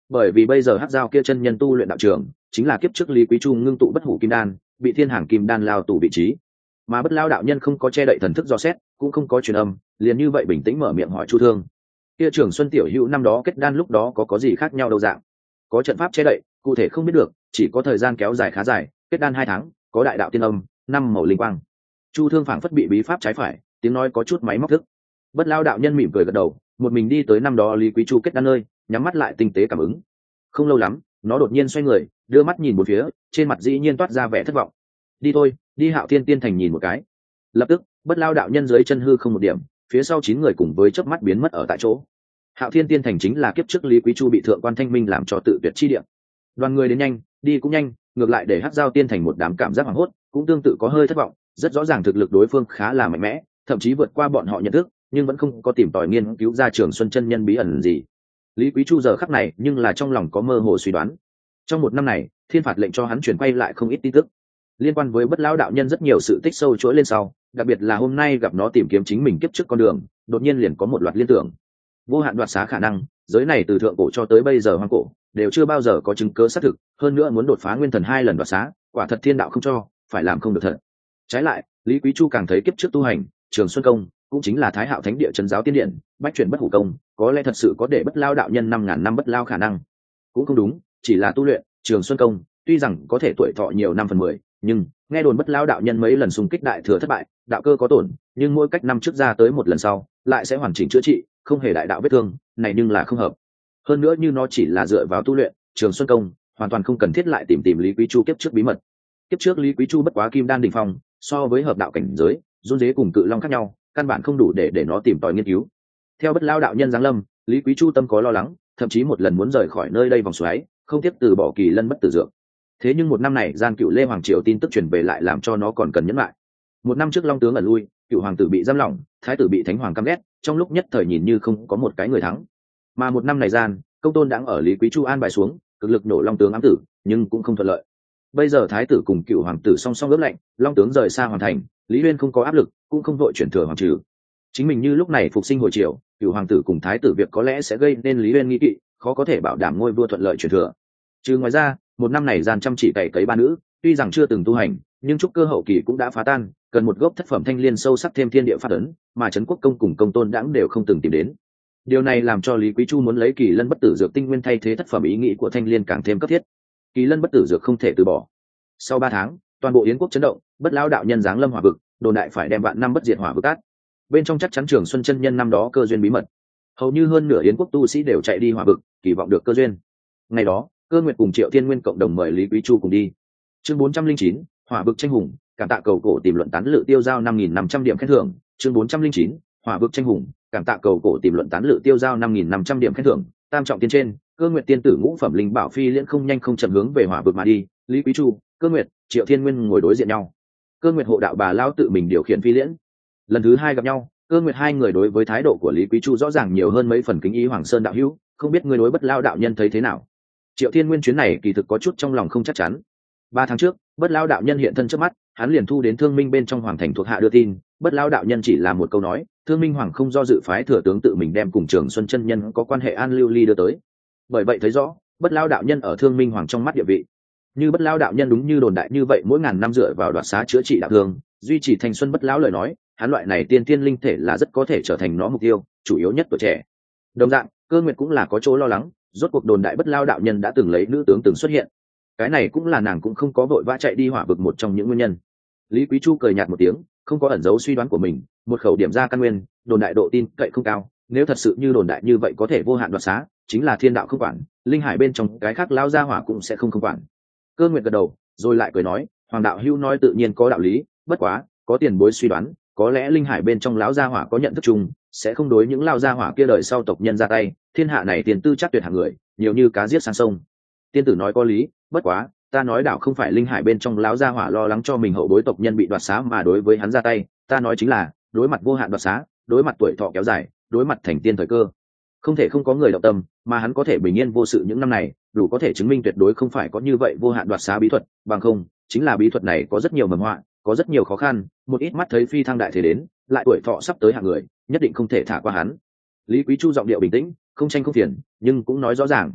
[SPEAKER 1] bởi vì bây giờ hắc giao kia chân nhân tu luyện đạo trường chính là kiếp trước Lý Quý Chu ngưng tụ bất hủ kim đan, bị thiên hàng kim đan lao tù vị trí. Mà bất lao đạo nhân không có che đậy thần thức do xét, cũng không có truyền âm, liền như vậy bình tĩnh mở miệng hỏi Chu Thương: kia Trường Xuân tiểu hữu năm đó kết đan lúc đó có có gì khác nhau đâu dạng? Có trận pháp che đậy, cụ thể không biết được, chỉ có thời gian kéo dài khá dài, kết đan hai tháng, có đại đạo tiên âm, năm màu linh quang. Chu Thương phảng phất bị bí pháp trái phải, tiếng nói có chút máy móc thức. Bất lao đạo nhân mỉm cười gật đầu, một mình đi tới năm đó Lý Quý Chu kết đan nơi, nhắm mắt lại tinh tế cảm ứng. Không lâu lắm, nó đột nhiên xoay người, đưa mắt nhìn một phía, trên mặt dĩ nhiên toát ra vẻ thất vọng. Đi thôi, đi Hạo Thiên Tiên Thành nhìn một cái. Lập tức, bất lao đạo nhân dưới chân hư không một điểm, phía sau chín người cùng với chớp mắt biến mất ở tại chỗ. Hạo Thiên Tiên Thành chính là kiếp trước Lý Quý Chu bị thượng quan Thanh Minh làm cho tự tuyệt chi địa. Đoàn người đến nhanh, đi cũng nhanh, ngược lại để Hắc Giao Tiên Thành một đám cảm giác hoảng hốt, cũng tương tự có hơi thất vọng, rất rõ ràng thực lực đối phương khá là mạnh mẽ, thậm chí vượt qua bọn họ nhận thức, nhưng vẫn không có tìm tòi nghiên cứu ra Trường Xuân chân nhân bí ẩn gì. Lý Quý Chu giờ khắc này nhưng là trong lòng có mơ hồ suy đoán. Trong một năm này, thiên phạt lệnh cho hắn chuyển quay lại không ít tin tức liên quan với bất lão đạo nhân, rất nhiều sự tích sâu chuỗi lên sau, đặc biệt là hôm nay gặp nó tìm kiếm chính mình kiếp trước con đường, đột nhiên liền có một loạt liên tưởng. Vô hạn đoạt xá khả năng, giới này từ thượng cổ cho tới bây giờ hoang cổ đều chưa bao giờ có chứng cứ xác thực, hơn nữa muốn đột phá nguyên thần hai lần đoạt xá, quả thật thiên đạo không cho, phải làm không được thật. Trái lại, Lý Quý Chu càng thấy kiếp trước tu hành Trường Xuân công, cũng chính là Thái Hạo Thánh Địa trấn giáo tiên điện, bách chuyển bất hủ công, có lẽ thật sự có để bất lao đạo nhân năm ngàn năm bất lao khả năng. Cũng không đúng, chỉ là tu luyện Trường Xuân công, tuy rằng có thể tuổi thọ nhiều năm phần mười, nhưng nghe đồn bất lao đạo nhân mấy lần xung kích đại thừa thất bại, đạo cơ có tổn, nhưng mỗi cách năm trước ra tới một lần sau lại sẽ hoàn chỉnh chữa trị, không hề đại đạo vết thương này, nhưng là không hợp. Hơn nữa như nó chỉ là dựa vào tu luyện Trường Xuân công, hoàn toàn không cần thiết lại tìm tìm Lý Quý Chu kiếp trước bí mật. Kiếp trước Lý Quý Chu bất quá kim đan đỉnh phong, so với hợp đạo cảnh giới, run dế cùng cự long khác nhau, căn bản không đủ để để nó tìm tòi nghiên cứu. Theo bất lao đạo nhân giáng lâm, Lý Quý Chu tâm có lo lắng, thậm chí một lần muốn rời khỏi nơi đây vòng xoáy, không tiếp từ bỏ kỳ lân bất tử dược. Thế nhưng một năm này gian cựu lê hoàng triều tin tức truyền về lại làm cho nó còn cần nhẫn lại. Một năm trước long tướng ẩn lui, cựu hoàng tử bị giam lỏng, thái tử bị thánh hoàng căm ghét, trong lúc nhất thời nhìn như không có một cái người thắng. Mà một năm này gian, công tôn đang ở Lý Quý Chu an bài xuống, cực lực nổ long tướng ám tử, nhưng cũng không thuận lợi. Bây giờ thái tử cùng cựu hoàng tử song song ướp lạnh, long tướng rời xa hoàn thành, Lý Uyên không có áp lực, cũng không vội chuyển thừa hoàng trừ. Chính mình như lúc này phục sinh hồi triều, cựu hoàng tử cùng thái tử việc có lẽ sẽ gây nên Lý Uyên nghi kỵ, khó có thể bảo đảm ngôi vua thuận lợi chuyển thừa. Trừ ngoài ra, một năm này gian chăm chỉ cày cấy ba nữ, tuy rằng chưa từng tu hành, nhưng trúc cơ hậu kỳ cũng đã phá tan, cần một gốc thất phẩm thanh liên sâu sắc thêm thiên địa phát ấn, mà trấn quốc công cùng công tôn đãng đều không từng tìm đến. Điều này làm cho Lý Quý Chu muốn lấy kỳ lân bất tử dược tinh nguyên thay thế thất phẩm ý nghĩ của thanh liên càng thêm cấp thiết. Kỳ lân bất tử dược không thể từ bỏ. Sau ba tháng, toàn bộ yến quốc chấn động, bất lão đạo nhân giáng lâm hỏa vực, đồn đại phải đem vạn năm bất diệt hỏa vực át. Bên trong chắc chắn Trường Xuân chân nhân năm đó cơ duyên bí mật, hầu như hơn nửa yến quốc tu sĩ đều chạy đi hỏa vực, kỳ vọng được cơ duyên. Ngày đó, Cơ Nguyệt cùng Triệu Thiên Nguyên cộng đồng mời Lý Quý Chu cùng đi. Chương bốn trăm linh chín, hỏa vực tranh hùng, cảm tạ cầu cổ tìm luận tán lự tiêu giao năm nghìn năm trăm điểm khen thưởng. Chương bốn trăm linh chín, hỏa vực tranh hùng, cảm tạ cầu cổ tìm luận tán lự tiêu giao năm nghìn năm trăm điểm khen thưởng. Tam trọng tiên trên, Cơ Nguyệt tiên tử ngũ phẩm linh bảo phi liễn không nhanh không chậm hướng về hỏa vực mà đi. Lý Quý Chu, Cơ Nguyệt, Triệu Thiên Nguyên ngồi đối diện nhau. Cơ Nguyệt hộ đạo bà lao tự mình điều khiển phi liễn. Lần thứ hai gặp nhau, Cơ Nguyệt hai người đối với thái độ của Lý Quý Chu rõ ràng nhiều hơn mấy phần kính ý. Hoàng Sơn đạo hữu, không biết ngươi đối bất lao đạo nhân thấy thế nào? Triệu Thiên Nguyên chuyến này kỳ thực có chút trong lòng không chắc chắn. Ba tháng trước, bất lao đạo nhân hiện thân trước mắt, hắn liền thu đến Thương Minh bên trong hoàng thành thuộc hạ đưa tin, bất lao đạo nhân chỉ là một câu nói, Thương Minh hoàng không do dự phái thừa tướng tự mình đem cùng Trường Xuân chân nhân có quan hệ an lưu ly đưa tới. Bởi vậy thấy rõ, bất lao đạo nhân ở Thương Minh hoàng trong mắt địa vị. Như bất lao đạo nhân đúng như đồn đại như vậy, mỗi ngàn năm dựa vào đoạt xá chữa trị đạo thương, duy trì thanh xuân bất lão lời nói, hắn loại này tiên tiên linh thể là rất có thể trở thành nó mục tiêu chủ yếu nhất tuổi trẻ. Đồng dạng, Cơ Nguyệt cũng là có chỗ lo lắng, rốt cuộc đồn đại bất lao đạo nhân đã từng lấy nữ tướng từng xuất hiện, cái này cũng là nàng cũng không có vội vã chạy đi hỏa vực một trong những nguyên nhân. Lý Quý Chu cười nhạt một tiếng, không có ẩn giấu suy đoán của mình, một khẩu điểm ra căn nguyên, đồn đại độ tin cậy không cao, nếu thật sự như đồn đại như vậy có thể vô hạn đoạt xá, chính là thiên đạo không quản, linh hải bên trong cái khác lao ra hỏa cũng sẽ không không quản. Cơ Nguyệt gật đầu, rồi lại cười nói, hoàng đạo hưu nói tự nhiên có đạo lý, bất quá có tiền bối suy đoán, có lẽ linh hải bên trong lão gia hỏa có nhận thức chung, sẽ không đối những lao gia hỏa kia đời sau tộc nhân ra tay, thiên hạ này tiền tư chắc tuyệt hạng người, nhiều như cá giết sang sông. Tiên tử nói có lý, bất quá ta nói đạo không phải linh hải bên trong lão gia hỏa lo lắng cho mình hậu bối tộc nhân bị đoạt xá mà đối với hắn ra tay, ta nói chính là đối mặt vô hạn đoạt xá, đối mặt tuổi thọ kéo dài, đối mặt thành tiên thời cơ, không thể không có người động tâm, mà hắn có thể bình yên vô sự những năm này, đủ có thể chứng minh tuyệt đối không phải có như vậy vô hạn đoạt xá bí thuật, bằng không chính là bí thuật này có rất nhiều mầm họa, có rất nhiều khó khăn, một ít mắt thấy phi thăng đại thế đến, lại tuổi thọ sắp tới hạng người, nhất định không thể thả qua hắn. Lý Quý Chu giọng điệu bình tĩnh, không tranh không phiền, nhưng cũng nói rõ ràng.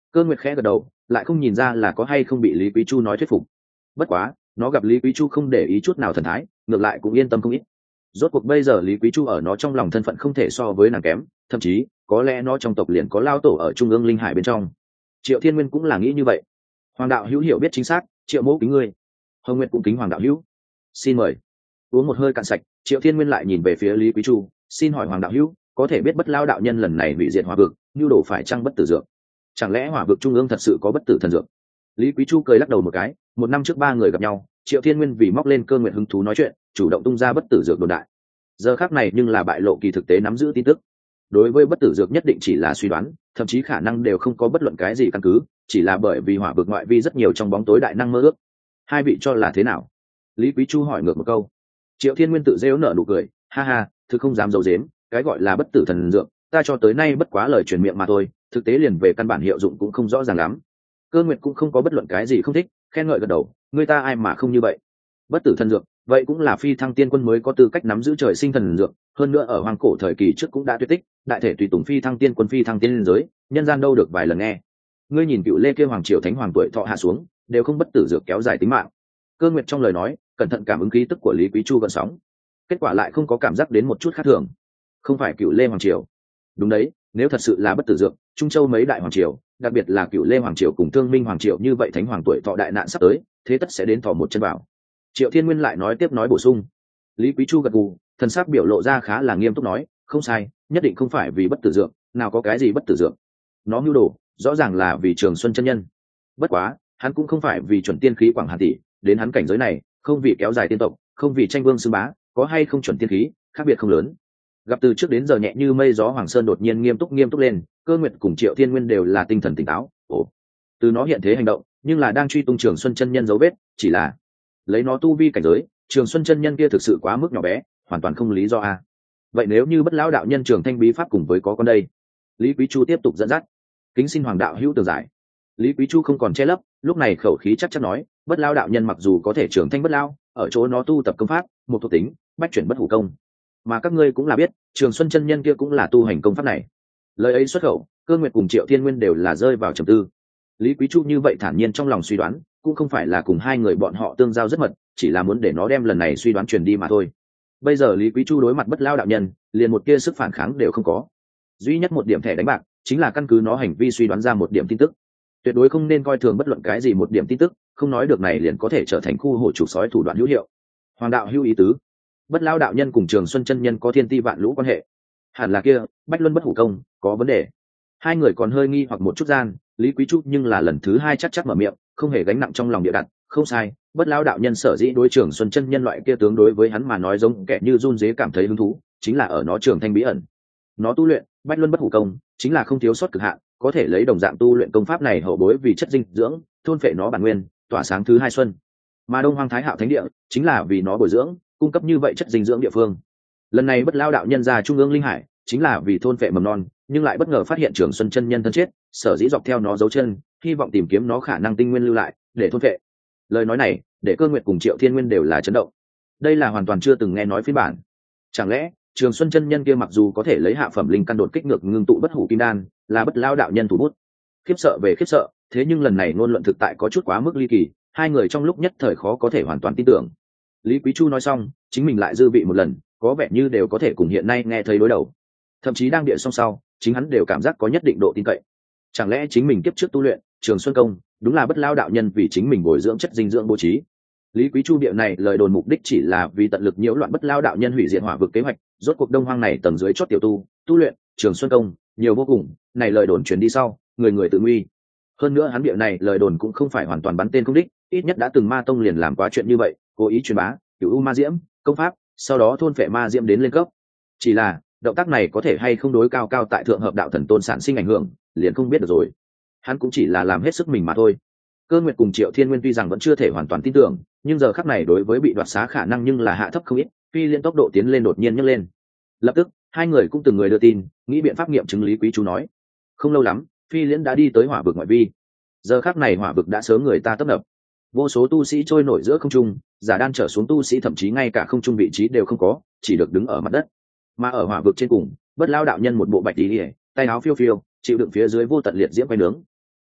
[SPEAKER 1] Cơ Nguyệt khẽ gật đầu, lại không nhìn ra là có hay không bị Lý Quý Chu nói thuyết phục. Bất quá, nó gặp Lý Quý Chu không để ý chút nào thần thái, ngược lại cũng yên tâm không ít. Rốt cuộc bây giờ Lý Quý Chu ở nó trong lòng thân phận không thể so với nàng kém, thậm chí có lẽ nó trong tộc liền có lao tổ ở trung ương linh hải bên trong. Triệu Thiên Nguyên cũng là nghĩ như vậy. Hoàng đạo hữu hiểu biết chính xác, Triệu mẫu kính ngươi. Hồng Nguyệt cũng kính Hoàng đạo hữu. Xin mời. Uống một hơi cạn sạch, Triệu Thiên Nguyên lại nhìn về phía Lý Quý Chu, xin hỏi Hoàng đạo hữu, có thể biết bất lao đạo nhân lần này hủy diệt hỏa vực, nhu đồ phải chăng bất tử dược? Chẳng lẽ hỏa vực trung ương thật sự có bất tử thần dược? Lý Quý Chu cười lắc đầu một cái, một năm trước ba người gặp nhau, Triệu Thiên Nguyên vì móc lên Cơ Nguyệt hứng thú nói chuyện, chủ động tung ra bất tử dược đồn đại. Giờ khắc này nhưng là bại lộ kỳ thực tế nắm giữ tin tức. Đối với bất tử dược nhất định chỉ là suy đoán, thậm chí khả năng đều không có bất luận cái gì căn cứ, chỉ là bởi vì hỏa vực ngoại vi rất nhiều trong bóng tối đại năng mơ ước. Hai vị cho là thế nào? Lý Quý Chu hỏi ngược một câu. Triệu Thiên Nguyên tự rêu nở nụ cười, ha ha, thực không dám giấu giếm, cái gọi là bất tử thần dược, ta cho tới nay bất quá lời truyền miệng mà thôi, thực tế liền về căn bản hiệu dụng cũng không rõ ràng lắm. Cơ Nguyệt cũng không có bất luận cái gì không thích, khen ngợi gật đầu, người ta ai mà không như vậy. Bất tử thần dược, vậy cũng là phi thăng tiên quân mới có tư cách nắm giữ trời sinh thần dược, hơn nữa ở hoang cổ thời kỳ trước cũng đã tuyệt tích, đại thể tùy tùng phi thăng tiên quân phi thăng tiên giới, nhân gian đâu được vài lần nghe. Ngươi nhìn cựu lê kia hoàng triều thánh hoàng tuổi thọ hạ xuống, đều không bất tử dược kéo dài tính mạng. Cơ Nguyệt trong lời nói, cẩn thận cảm ứng khí tức của Lý Quý Chu gợn sóng. Kết quả lại không có cảm giác đến một chút khác thường. Không phải cựu lê hoàng triều. Đúng đấy, nếu thật sự là bất tử dược, Trung Châu mấy đại hoàng triều, đặc biệt là cựu lê hoàng triều cùng Thương Minh hoàng triều như vậy thánh hoàng tuổi thọ đại nạn sắp tới, thế tất sẽ đến thò một chân vào. Triệu Thiên Nguyên lại nói tiếp nói bổ sung. Lý Quý Chu gật gù, thần sắc biểu lộ ra khá là nghiêm túc nói, không sai, nhất định không phải vì bất tử dược, nào có cái gì bất tử dược. Nó mưu đồ, rõ ràng là vì Trường Xuân chân nhân. Bất quá, hắn cũng không phải vì chuẩn tiên khí quảng hàn tỷ, đến hắn cảnh giới này, không vì kéo dài tiên tộc, không vì tranh vương xưng bá, có hay không chuẩn tiên khí, khác biệt không lớn. Gặp từ trước đến giờ nhẹ như mây gió Hoàng Sơn đột nhiên nghiêm túc nghiêm túc lên, Cơ Nguyệt cùng Triệu Thiên Nguyên đều là tinh thần tỉnh táo. Ồ, từ nó hiện thế hành động, nhưng là đang truy tung Trường Xuân chân nhân dấu vết, chỉ là lấy nó tu vi cảnh giới, Trường Xuân chân nhân kia thực sự quá mức nhỏ bé, hoàn toàn không lý do a. Vậy nếu như bất lão đạo nhân Trường Thanh bí pháp cùng với có con đây? Lý Quý Chu tiếp tục dẫn dắt. Kính xin Hoàng đạo hữu tường giải. Lý Quý Chu không còn che lấp, lúc này khẩu khí chắc chắn nói, bất lão đạo nhân mặc dù có thể trường thanh bất lão, ở chỗ nó tu tập công pháp, một thuộc tính, bách chuyển bất hủ công. Mà các ngươi cũng là biết, Trường Xuân chân nhân kia cũng là tu hành công pháp này. Lời ấy xuất khẩu, Cơ Nguyệt cùng Triệu Thiên Nguyên đều là rơi vào trầm tư. Lý Quý Chu như vậy thản nhiên trong lòng suy đoán, cũng không phải là cùng hai người bọn họ tương giao rất mật, chỉ là muốn để nó đem lần này suy đoán truyền đi mà thôi. Bây giờ Lý Quý Chu đối mặt bất lão đạo nhân, liền một tia sức phản kháng đều không có. Duy nhất một điểm thẻ đánh bạc, chính là căn cứ nó hành vi suy đoán ra một điểm tin tức. Tuyệt đối không nên coi thường bất luận cái gì một điểm tin tức, không nói được này liền có thể trở thành khu hổ trục sói thủ đoạn hữu hiệu. Hoàng đạo hữu ý tứ, bất lão đạo nhân cùng Trường Xuân chân nhân có thiên ti vạn lũ quan hệ, hẳn là kia bách luân bất hủ công có vấn đề. Hai người còn hơi nghi hoặc một chút gian, Lý Quý Chu nhưng là lần thứ hai chắc chắc mở miệng, không hề gánh nặng trong lòng địa đặt, không sai, bất lão đạo nhân sở dĩ đối Trường Xuân chân nhân loại kia tướng đối với hắn mà nói giống kẻ như run dế cảm thấy hứng thú, chính là ở nó trường thanh bí ẩn. Nó tu luyện bách luân bất hủ công, chính là không thiếu sót cực hạn, có thể lấy đồng dạng tu luyện công pháp này hậu bối vì chất dinh dưỡng, thôn phệ nó bản nguyên, tỏa sáng thứ hai xuân. Mà Đông Hoang Thái Hạo Thánh Địa chính là vì nó bồi dưỡng, cung cấp như vậy chất dinh dưỡng địa phương. Lần này bất lão đạo nhân ra trung ương linh hải, chính là vì thôn phệ mầm non, nhưng lại bất ngờ phát hiện Trường Xuân chân nhân thân chết, sở dĩ dọc theo nó dấu chân, hy vọng tìm kiếm nó khả năng tinh nguyên lưu lại để thôn phệ. Lời nói này, để Cơ Nguyệt cùng Triệu Thiên Nguyên đều là chấn động. Đây là hoàn toàn chưa từng nghe nói phiên bản. Chẳng lẽ Trường Xuân chân nhân kia mặc dù có thể lấy hạ phẩm linh căn đột kích ngược ngưng tụ bất hủ kim đan, là bất lão đạo nhân thủ bút? Khiếp sợ về khiếp sợ, thế nhưng lần này ngôn luận thực tại có chút quá mức ly kỳ, hai người trong lúc nhất thời khó có thể hoàn toàn tin tưởng. Lý Quý Chu nói xong, chính mình lại dư vị một lần, có vẻ như đều có thể cùng hiện nay nghe thấy đối đầu. Thậm chí đang địa song sau, chính hắn đều cảm giác có nhất định độ tin cậy. Chẳng lẽ chính mình kiếp trước tu luyện Trường Xuân công, đúng là bất lão đạo nhân vì chính mình bồi dưỡng chất dinh dưỡng bố trí? Lý Quý Chu địa này lời đồn mục đích chỉ là vì tận lực nhiễu loạn bất lão đạo nhân hủy diệt hỏa vực kế hoạch, rốt cuộc Đông Hoang này tầng dưới chót tiểu tu, tu luyện Trường Xuân công, nhiều vô cùng, này lời đồn truyền đi sau, người người tự nguy. Hơn nữa hắn địa này lời đồn cũng không phải hoàn toàn bắn tên không đích, ít nhất đã từng Ma Tông liền làm quá chuyện như vậy, cố ý truyền bá cửu u ma diễm công pháp, sau đó thôn phệ ma diễm đến lên cấp. Chỉ là động tác này có thể hay không đối cao cao tại thượng hợp đạo thần tôn sản sinh ảnh hưởng, liền không biết được rồi. Hắn cũng chỉ là làm hết sức mình mà thôi. Cơ Nguyệt cùng Triệu Thiên Nguyên tuy rằng vẫn chưa thể hoàn toàn tin tưởng, nhưng giờ khắc này đối với bị đoạt xá khả năng nhưng là hạ thấp không ít, phi liên tốc độ tiến lên đột nhiên nhấc lên. Lập tức, hai người cũng từng người đưa tin, nghĩ biện pháp nghiệm chứng Lý Quý Chu nói. Không lâu lắm, phi liên đã đi tới hỏa vực ngoại vi. Giờ khắc này hỏa vực đã sớm người ta tấp nập, vô số tu sĩ trôi nổi giữa không trung, giả đan trở xuống tu sĩ thậm chí ngay cả không trung vị trí đều không có, chỉ được đứng ở mặt đất. Mà ở hỏa vực trên cùng, bất lão đạo nhân một bộ bạch tí lìa, tay áo phiêu phiêu, chịu đựng phía dưới vô tận liệt diễm quay nướng.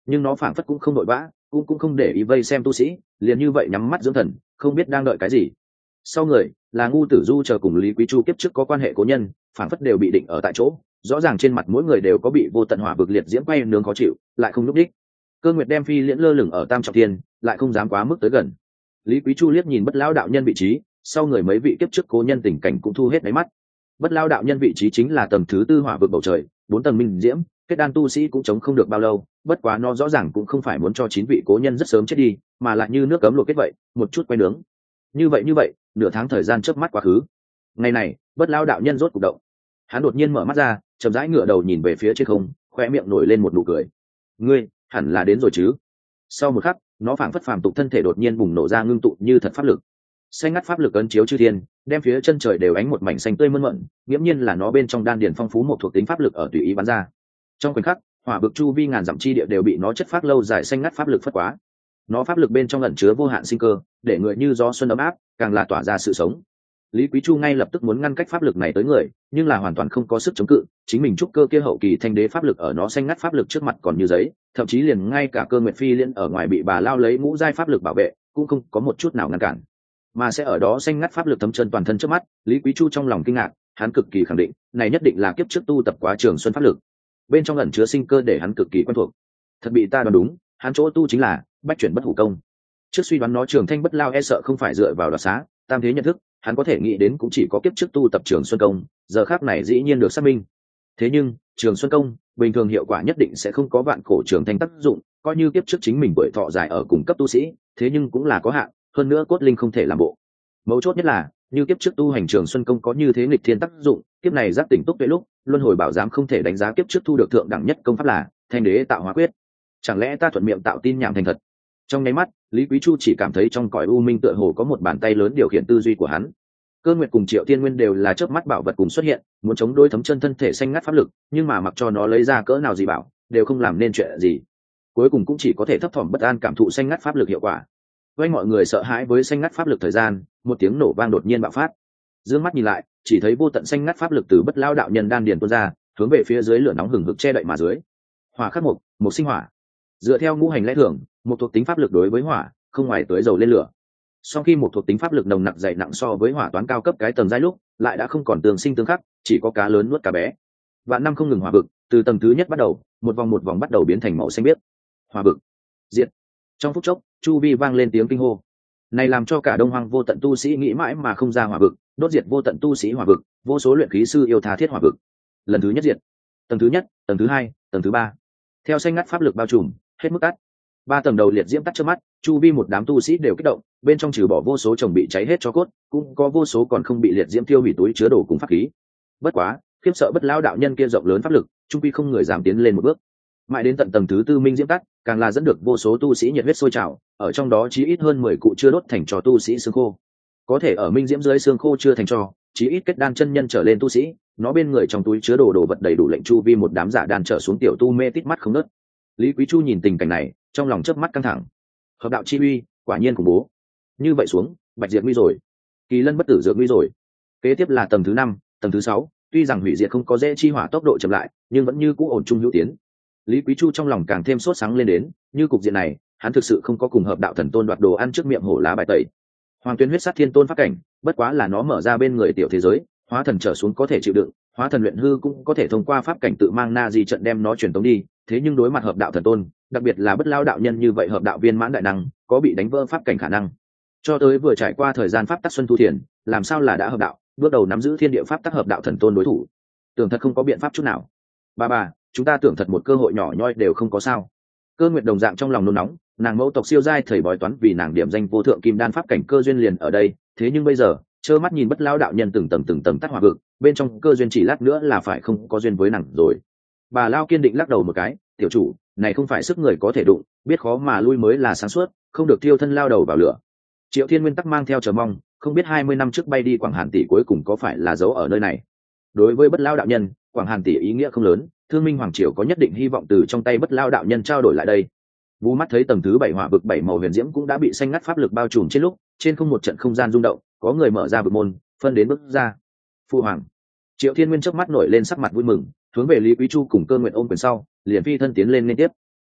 [SPEAKER 1] nhưng nó phảng phất cũng không đội vã, cũng cũng không để ý vây xem tu sĩ, liền như vậy nhắm mắt dưỡng thần, không biết đang đợi cái gì. Sau người là Ngu Tử Du chờ cùng Lý Quý Chu kiếp trước có quan hệ cố nhân, phảng phất đều bị định ở tại chỗ, rõ ràng trên mặt mỗi người đều có bị vô tận hỏa vực liệt diễm quay nướng khó chịu, lại không nhúc đích. Cơ Nguyệt đem phi liễn lơ lửng ở Tam Trọng Thiên, lại không dám quá mức tới gần. Lý Quý Chu liếc nhìn Bất Lão đạo nhân vị trí, sau người mấy vị kiếp trước cố nhân tình cảnh cũng thu hết đáy mắt. Bất Lão đạo nhân vị trí chính là tầng thứ tư hỏa vực bầu trời, bốn tầng minh diễm, kết đan tu sĩ cũng chống không được bao lâu, bất quá nó rõ ràng cũng không phải muốn cho chín vị cố nhân rất sớm chết đi, mà lại như nước cấm luộc kết vậy, một chút quay nướng. Như vậy như vậy, nửa tháng thời gian chớp mắt quá khứ. Ngày này, Bất Lão đạo nhân rốt cục động. Hắn đột nhiên mở mắt ra, chậm rãi ngửa đầu nhìn về phía trên không, khoe miệng nổi lên một nụ cười. Ngươi, hẳn là đến rồi chứ? Sau một khắc, nó phảng phất phàm tục thân thể đột nhiên bùng nổ ra ngưng tụ như thật pháp lực. Xanh ngắt pháp lực ấn chiếu chư thiên, đem phía chân trời đều ánh một mảnh xanh tươi mơn mởn, nghiễm nhiên là nó bên trong đan điền phong phú một thuộc tính pháp lực ở tùy ý bắn ra. Trong khoảnh khắc, hỏa vực chu vi ngàn dặm chi địa đều bị nó chất phát lâu dài xanh ngắt pháp lực phất quá. Nó pháp lực bên trong ẩn chứa vô hạn sinh cơ, để người như gió xuân ấm áp, càng là tỏa ra sự sống. Lý Quý Chu ngay lập tức muốn ngăn cách pháp lực này tới người, nhưng là hoàn toàn không có sức chống cự, chính mình trúc cơ kia hậu kỳ thanh đế pháp lực ở nó xanh ngắt pháp lực trước mặt còn như giấy, thậm chí liền ngay cả Cơ Nguyệt Phi liên ở ngoài bị bà lao lấy ngũ giai pháp lực bảo vệ, cũng không có một chút nào ngăn cản. Mà sẽ ở đó xanh ngắt pháp lực thấm chân toàn thân trước mắt, Lý Quý Chu trong lòng kinh ngạc, hắn cực kỳ khẳng định, này nhất định là kiếp trước tu tập quá Trường Xuân pháp lực. Bên trong ẩn chứa sinh cơ để hắn cực kỳ quen thuộc. Thật bị ta đoán đúng, hắn chỗ tu chính là bách chuyển bất hủ công. Trước suy đoán nó trường thanh bất lao e sợ không phải dựa vào đoạt xá, tam thế nhận thức, hắn có thể nghĩ đến cũng chỉ có kiếp trước tu tập Trường Xuân công, giờ khác này dĩ nhiên được xác minh. Thế nhưng, Trường Xuân công, bình thường hiệu quả nhất định sẽ không có vạn cổ trường thanh tác dụng, coi như kiếp trước chính mình tuổi thọ dài ở cùng cấp tu sĩ, thế nhưng cũng là có hạn, hơn nữa cốt linh không thể làm bộ. Mấu chốt nhất là, như kiếp trước tu hành Trường Xuân công có như thế nghịch thiên tác dụng, kiếp này giác tỉnh túc tuệ lúc, luân hồi bảo giám không thể đánh giá kiếp trước thu được thượng đẳng nhất công pháp là Thanh Đế tạo hóa quyết. Chẳng lẽ ta thuận miệng tạo tin nhảm thành thật? Trong nháy mắt, Lý Quý Chu chỉ cảm thấy trong cõi u minh tựa hồ có một bàn tay lớn điều khiển tư duy của hắn. Cơ Nguyệt cùng Triệu Thiên Nguyên đều là chớp mắt bảo vật cùng xuất hiện, muốn chống đối thấm chân thân thể xanh ngắt pháp lực, nhưng mà mặc cho nó lấy ra cỡ nào gì bảo, đều không làm nên chuyện gì. Cuối cùng cũng chỉ có thể thấp thỏm bất an cảm thụ xanh ngắt pháp lực hiệu quả. Với mọi người sợ hãi với xanh ngắt pháp lực thời gian, một tiếng nổ vang đột nhiên bạo phát. Dương mắt nhìn lại, chỉ thấy vô tận xanh ngắt pháp lực từ Bất Lão đạo nhân đan điền tuôn ra, hướng về phía dưới lửa nóng hừng hực che đậy mà dưới. Hỏa khắc mộc, mộc sinh hỏa. Dựa theo ngũ hành lẽ thường, một thuộc tính pháp lực đối với hỏa, không ngoài tới dầu lên lửa. Sau khi một thuộc tính pháp lực nồng nặc dày nặng so với hỏa toán cao cấp cái tầng giai lúc, lại đã không còn tương sinh tương khắc, chỉ có cá lớn nuốt cá bé. Vạn năm không ngừng hỏa vực, từ tầng thứ nhất bắt đầu, một vòng một vòng bắt đầu biến thành màu xanh biếc. Hỏa vực, diệt. Trong phút chốc, chu vi vang lên tiếng kinh hô. Này làm cho cả Đông Hoang vô tận tu sĩ nghĩ mãi mà không ra hỏa vực, đốt diệt vô tận tu sĩ hỏa vực, vô số luyện khí sư yêu tha thiết hỏa vực. Lần thứ nhất diệt, tầng thứ nhất, tầng thứ hai, tầng thứ ba. Theo xanh ngắt pháp lực bao trùm, hết mức tắt. Ba tầng đầu liệt diễm tắt trước mắt, chu vi một đám tu sĩ đều kích động, bên trong trừ bỏ vô số chồng bị cháy hết cho cốt, cũng có vô số còn không bị liệt diễm tiêu hủy túi chứa đồ cùng pháp khí. Bất quá, khiếp sợ Bất Lão đạo nhân kia rộng lớn pháp lực, trung quy không người dám tiến lên một bước. Mãi đến tận tầng thứ tư minh diễm tắt, càng là dẫn được vô số tu sĩ nhiệt huyết sôi trào, ở trong đó chí ít hơn mười cụ chưa đốt thành trò tu sĩ xương khô. Có thể ở minh diễm dưới xương khô chưa thành trò, chí ít kết đan chân nhân trở lên tu sĩ, nó bên người trong túi chứa đồ đồ vật đầy đủ lệnh chu vi một đám giả đàn trở xuống tiểu tu mê tít mắt không nớt. Lý Quý Chu nhìn tình cảnh này, trong lòng chớp mắt căng thẳng. Hợp đạo chi uy, quả nhiên khủng bố. Như vậy xuống, Bạch Diệp nguy rồi, Kỳ Lân bất tử dược nguy rồi. Kế tiếp là tầng thứ năm, tầng thứ sáu, tuy rằng hủy diệt không có dễ chi hỏa tốc độ chậm lại, nhưng vẫn như cũ ổn trung hữu tiến. Lý Quý Chu trong lòng càng thêm sốt sáng lên đến, như cục diện này, hắn thực sự không có cùng Hợp đạo thần tôn đoạt đồ ăn trước miệng hổ lá bài tẩy. Hoàng tuyến huyết sát thiên tôn pháp cảnh, bất quá là nó mở ra bên người tiểu thế giới, hóa thần trở xuống có thể chịu đựng, hóa thần luyện hư cũng có thể thông qua pháp cảnh tự mang na di trận đem nó truyền tống đi, thế nhưng đối mặt Hợp đạo thần tôn, đặc biệt là Bất Lão đạo nhân như vậy hợp đạo viên mãn đại năng, có bị đánh vỡ pháp cảnh khả năng. Cho tới vừa trải qua thời gian pháp tắc xuân thu thiền, làm sao là đã hợp đạo, bước đầu nắm giữ thiên địa pháp tắc hợp đạo thần tôn đối thủ. Tưởng thật không có biện pháp chút nào. Bà bà, chúng ta tưởng thật một cơ hội nhỏ nhoi đều không có sao. Cơ Nguyệt đồng dạng trong lòng nôn nóng, nàng mẫu tộc siêu giai thầy bói toán vì nàng điểm danh vô thượng kim đan pháp cảnh cơ duyên liền ở đây, thế nhưng bây giờ, trơ mắt nhìn Bất Lão đạo nhân từng tầng từng tầng tắt hỏa vực, bên trong cơ duyên chỉ lát nữa là phải không có duyên với nàng rồi. Bà Lao kiên định lắc đầu một cái, tiểu chủ, này không phải sức người có thể đụng, biết khó mà lui mới là sáng suốt, không được tiêu thân lao đầu vào lửa. Triệu Thiên Nguyên tắc mang theo chờ mong, không biết hai mươi năm trước bay đi Quảng Hàn tỷ cuối cùng có phải là giấu ở nơi này. Đối với Bất Lão đạo nhân, Quảng Hàn tỷ ý nghĩa không lớn, Thương Minh Hoàng Triều có nhất định hy vọng từ trong tay Bất Lão đạo nhân trao đổi lại đây. Vũ mắt thấy tầng thứ bảy hỏa vực bảy màu huyền diễm cũng đã bị xanh ngắt pháp lực bao trùm trên lúc, trên không một trận không gian rung động, có người mở ra vực môn, phân đến bước ra. Phu hoàng. Triệu Thiên Nguyên chớp mắt nổi lên sắc mặt vui mừng, hướng về Lý Quý Chu cùng Cơ Nguyện ôm quyền sau, liền phi thân tiến lên liên tiếp.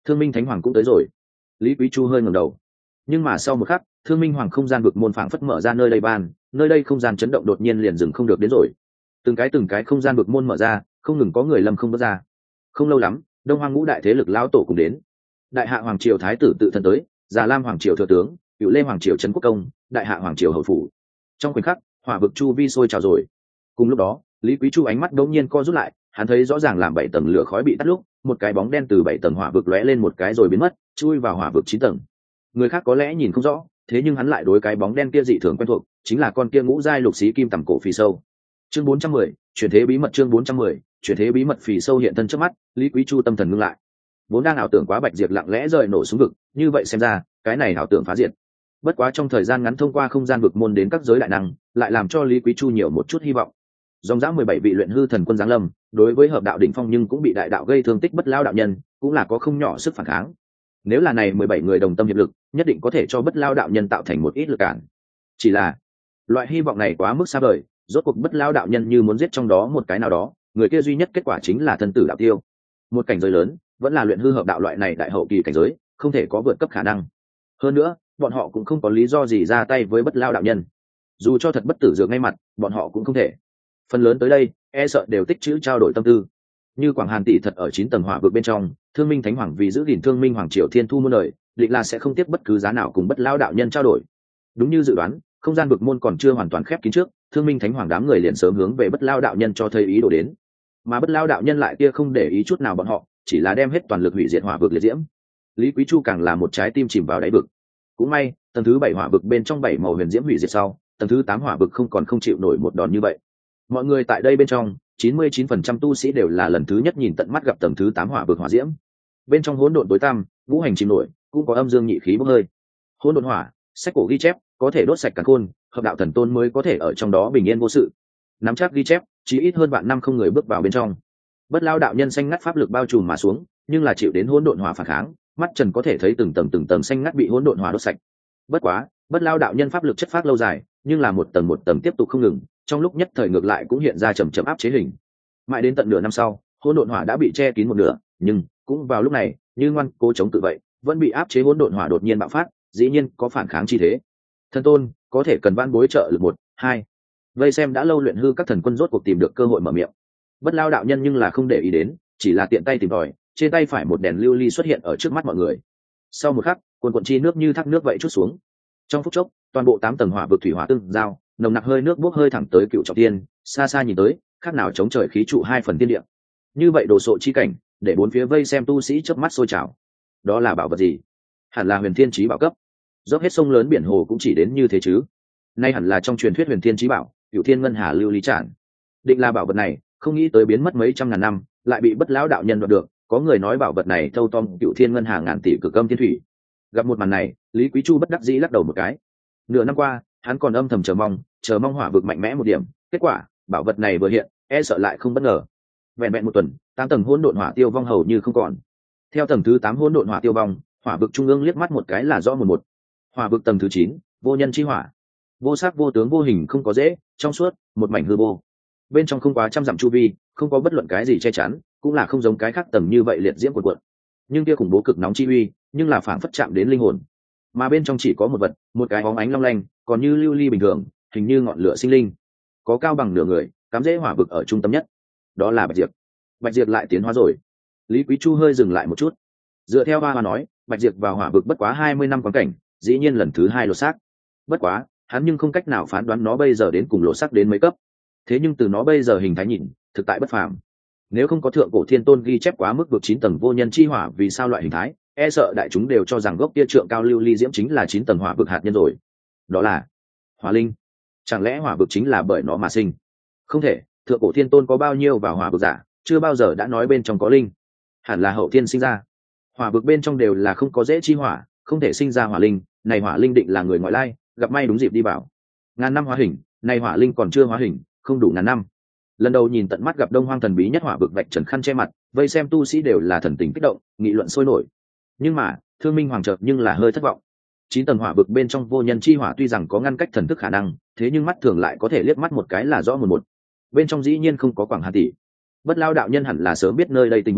[SPEAKER 1] Thương Minh Thánh Hoàng cũng tới rồi. Lý Quý Chu hơi ngẩng đầu, nhưng mà sau một khắc, Thương Minh Hoàng không gian vực môn phảng phất mở ra nơi đây ban, nơi đây không gian chấn động đột nhiên liền dừng không được đến rồi. Từng cái từng cái không gian vực môn mở ra, không ngừng có người lâm không bước ra. Không lâu lắm, Đông Hoang ngũ đại thế lực lão tổ cùng đến. Đại hạ hoàng triều thái tử tự thân tới, Già Lam hoàng triều thừa tướng, Cửu Lê hoàng triều trấn quốc công, Đại hạ hoàng triều hậu phủ. Trong khoảnh khắc, hỏa vực chu vi sôi trào rồi. Cùng lúc đó, Lý Quý Chu ánh mắt đột nhiên co rút lại, hắn thấy rõ ràng làm bảy tầng lửa khói bị tắt lúc, một cái bóng đen từ bảy tầng hỏa vực lóe lên một cái rồi biến mất, chui vào hỏa vực chín tầng. Người khác có lẽ nhìn không rõ, thế nhưng hắn lại đối cái bóng đen kia dị thường quen thuộc, chính là con kia ngũ giai lục xí kim tầm cổ phì sâu. Chương bốn trăm mười, chuyển thế bí mật chương bốn trăm mười, chuyển thế bí mật phì sâu hiện thân trước mắt, Lý Quý Chu tâm thần ngưng lại. Vốn đang ảo tưởng quá Bạch Diệp lặng lẽ rời nổ xuống vực, như vậy xem ra, cái này ảo tưởng phá diệt. Bất quá trong thời gian ngắn thông qua không gian vực môn đến các giới đại năng, lại làm cho Lý Quý Chu nhiều một chút hy vọng. Dòng dã mười bảy vị luyện hư thần quân giáng lâm, đối với hợp đạo đỉnh phong nhưng cũng bị đại đạo gây thương tích bất lao đạo nhân, cũng là có không nhỏ sức phản kháng. Nếu là này mười bảy người đồng tâm hiệp lực, nhất định có thể cho bất lao đạo nhân tạo thành một ít lực cản. Chỉ là, loại hy vọng này quá mức xa vời, rốt cuộc bất lao đạo nhân như muốn giết trong đó một cái nào đó, người kia duy nhất kết quả chính là thân tử đạo tiêu. Một cảnh giới lớn, vẫn là luyện hư hợp đạo loại này đại hậu kỳ cảnh giới, không thể có vượt cấp khả năng. Hơn nữa, bọn họ cũng không có lý do gì ra tay với bất lao đạo nhân. Dù cho thật bất tử dược ngay mặt, bọn họ cũng không thể. Phần lớn tới đây, e sợ đều tích trữ trao đổi tâm tư. Như Quảng Hàn tỷ thật ở chín tầng hỏa vực bên trong, Thương Minh Thánh Hoàng vì giữ gìn Thương Minh Hoàng triều thiên thu muôn đời, định là sẽ không tiếp bất cứ giá nào cùng bất lao đạo nhân trao đổi. Đúng như dự đoán, không gian vực môn còn chưa hoàn toàn khép kín trước, Thương Minh Thánh Hoàng đám người liền sớm hướng về bất lao đạo nhân cho thấy ý đồ đến. Mà bất lao đạo nhân lại kia không để ý chút nào bọn họ, chỉ là đem hết toàn lực hủy diệt hỏa vực liệt diễm. Lý Quý Chu càng là một trái tim chìm vào đáy vực. Cũng may, tầng thứ bảy hỏa vực bên trong bảy màu huyền diễm hủy diệt sau, tầng thứ tám hỏa vực không còn không chịu nổi một đòn như vậy. Mọi người tại đây bên trong, chín mươi chín phần trăm tu sĩ đều là lần thứ nhất nhìn tận mắt gặp tầng thứ tám hỏa vực hỏa diễm. Bên trong hỗn độn tối tăm, ngũ hành chìm nổi, cũng có âm dương nhị khí bốc hơi. Hỗn độn hỏa, sách cổ ghi chép, có thể đốt sạch càn khôn, hợp đạo thần tôn mới có thể ở trong đó bình yên vô sự. Nắm chắc ghi chép, chỉ ít hơn vạn năm không người bước vào bên trong. Bất lao đạo nhân xanh ngắt pháp lực bao trùm mà xuống, nhưng là chịu đến hỗn độn hỏa phản kháng, mắt trần có thể thấy từng tầng từng tầng xanh ngắt bị hỗn độn hỏa đốt sạch. Bất quá, bất lao đạo nhân pháp lực chất phát lâu dài, nhưng là một tầng một tầng tiếp tục không ngừng, trong lúc nhất thời ngược lại cũng hiện ra chậm chậm áp chế hình. Mãi đến tận nửa năm sau, hỗn độn hỏa đã bị che kín một nửa, nhưng cũng vào lúc này, như ngoan cố chống tự vậy, vẫn bị áp chế hỗn độn hỏa đột nhiên bạo phát, dĩ nhiên có phản kháng chi thế. Thần tôn, có thể cần van bối trợ lực một, hai. Vây xem đã lâu luyện hư các thần quân rốt cuộc tìm được cơ hội mở miệng. Bất lao đạo nhân nhưng là không để ý đến, chỉ là tiện tay tìm tòi, trên tay phải một đèn lưu ly xuất hiện ở trước mắt mọi người. Sau một khắc, cuồn cuộn chi nước như thác nước vậy chút xuống. Trong phút chốc, toàn bộ tám tầng hỏa vực thủy hỏa tương giao, nồng nặc hơi nước bốc hơi thẳng tới Cựu Trọng Thiên, xa xa nhìn tới, khác nào chống trời khí trụ hai phần thiên địa. Như vậy đồ sộ chi cảnh, để bốn phía vây xem tu sĩ chớp mắt sôi trào. Đó là bảo vật gì? Hẳn là Huyền Thiên Chí Bảo cấp. Dốc hết sông lớn biển hồ cũng chỉ đến như thế chứ. Nay hẳn là trong truyền thuyết Huyền Thiên Chí Bảo, Cửu Thiên Ngân Hà lưu ly trản. Định là bảo vật này, không nghĩ tới biến mất mấy trăm ngàn năm, lại bị bất lão đạo nhân đoạt được. Có người nói bảo vật này thâu tom Cửu Thiên Ngân Hà ngàn tỷ cực âm thiên thủy. Gặp một màn này, Lý Quý Chu bất đắc dĩ lắc đầu một cái. Nửa năm qua, hắn còn âm thầm chờ mong, chờ mong hỏa vực mạnh mẽ một điểm. Kết quả, bảo vật này vừa hiện, e sợ lại không bất ngờ. Vẹn vẹn một tuần, tám tầng hỗn độn hỏa tiêu vong hầu như không còn. Theo tầng thứ tám hỗn độn hỏa tiêu vong, hỏa vực trung ương liếc mắt một cái là rõ một một. Hỏa vực tầng thứ chín, vô nhân chi hỏa. Vô sắc vô tướng vô hình không có dễ, trong suốt, một mảnh hư vô. Bên trong không quá trăm dặm chu vi, không có bất luận cái gì che chắn, cũng là không giống cái khác tầng như vậy liệt diễm cuộn cuộn. Nhưng kia khủng bố cực nóng chi uy, nhưng là phản phất chạm đến linh hồn. Mà bên trong chỉ có một vật, một cái bóng ánh long lanh, còn như lưu ly bình thường, hình như ngọn lửa sinh linh. Có cao bằng nửa người, cắm rễ hỏa vực ở trung tâm nhất. Đó là Bạch Diệp. Bạch Diệp lại tiến hóa rồi. Lý Quý Chu hơi dừng lại một chút. Dựa theo Hoa Hoa nói, Bạch Diệp vào hỏa vực bất quá hai mươi năm quán cảnh, dĩ nhiên lần thứ hai lột xác. Bất quá, hắn nhưng không cách nào phán đoán nó bây giờ đến cùng lột xác đến mấy cấp. Thế nhưng từ nó bây giờ hình thái nhìn, thực tại bất phàm. Nếu không có thượng cổ thiên tôn ghi chép quá mức vực chín tầng vô nhân chi hỏa vì sao loại hình thái, e sợ đại chúng đều cho rằng gốc tia trượng cao lưu ly diễm chính là chín tầng hỏa vực hạt nhân rồi. Đó là hỏa linh. Chẳng lẽ hỏa vực chính là bởi nó mà sinh? Không thể, thượng cổ thiên tôn có bao nhiêu vào hỏa vực giả, chưa bao giờ đã nói bên trong có linh. Hẳn là hậu thiên sinh ra. Hỏa vực bên trong đều là không có dễ chi hỏa, không thể sinh ra hỏa linh, này hỏa linh định là người ngoại lai, gặp may đúng dịp đi vào. Ngàn năm hóa hình, này hỏa linh còn chưa hóa hình, không đủ ngàn năm. Lần đầu nhìn tận mắt gặp Đông Hoang thần bí nhất hỏa vực vạch trần khăn che mặt, vây xem tu sĩ đều là thần tình kích động, nghị luận sôi nổi. Nhưng mà, Thương Minh Hoàng chợt nhưng là hơi thất vọng. Chín tầng hỏa vực bên trong vô nhân chi hỏa tuy rằng có ngăn cách thần thức khả năng, thế nhưng mắt thường lại có thể liếc mắt một cái là rõ một một. Bên trong dĩ nhiên không có Quảng Hà tỷ. Bất lao đạo nhân hẳn là sớm biết nơi đây tình huống,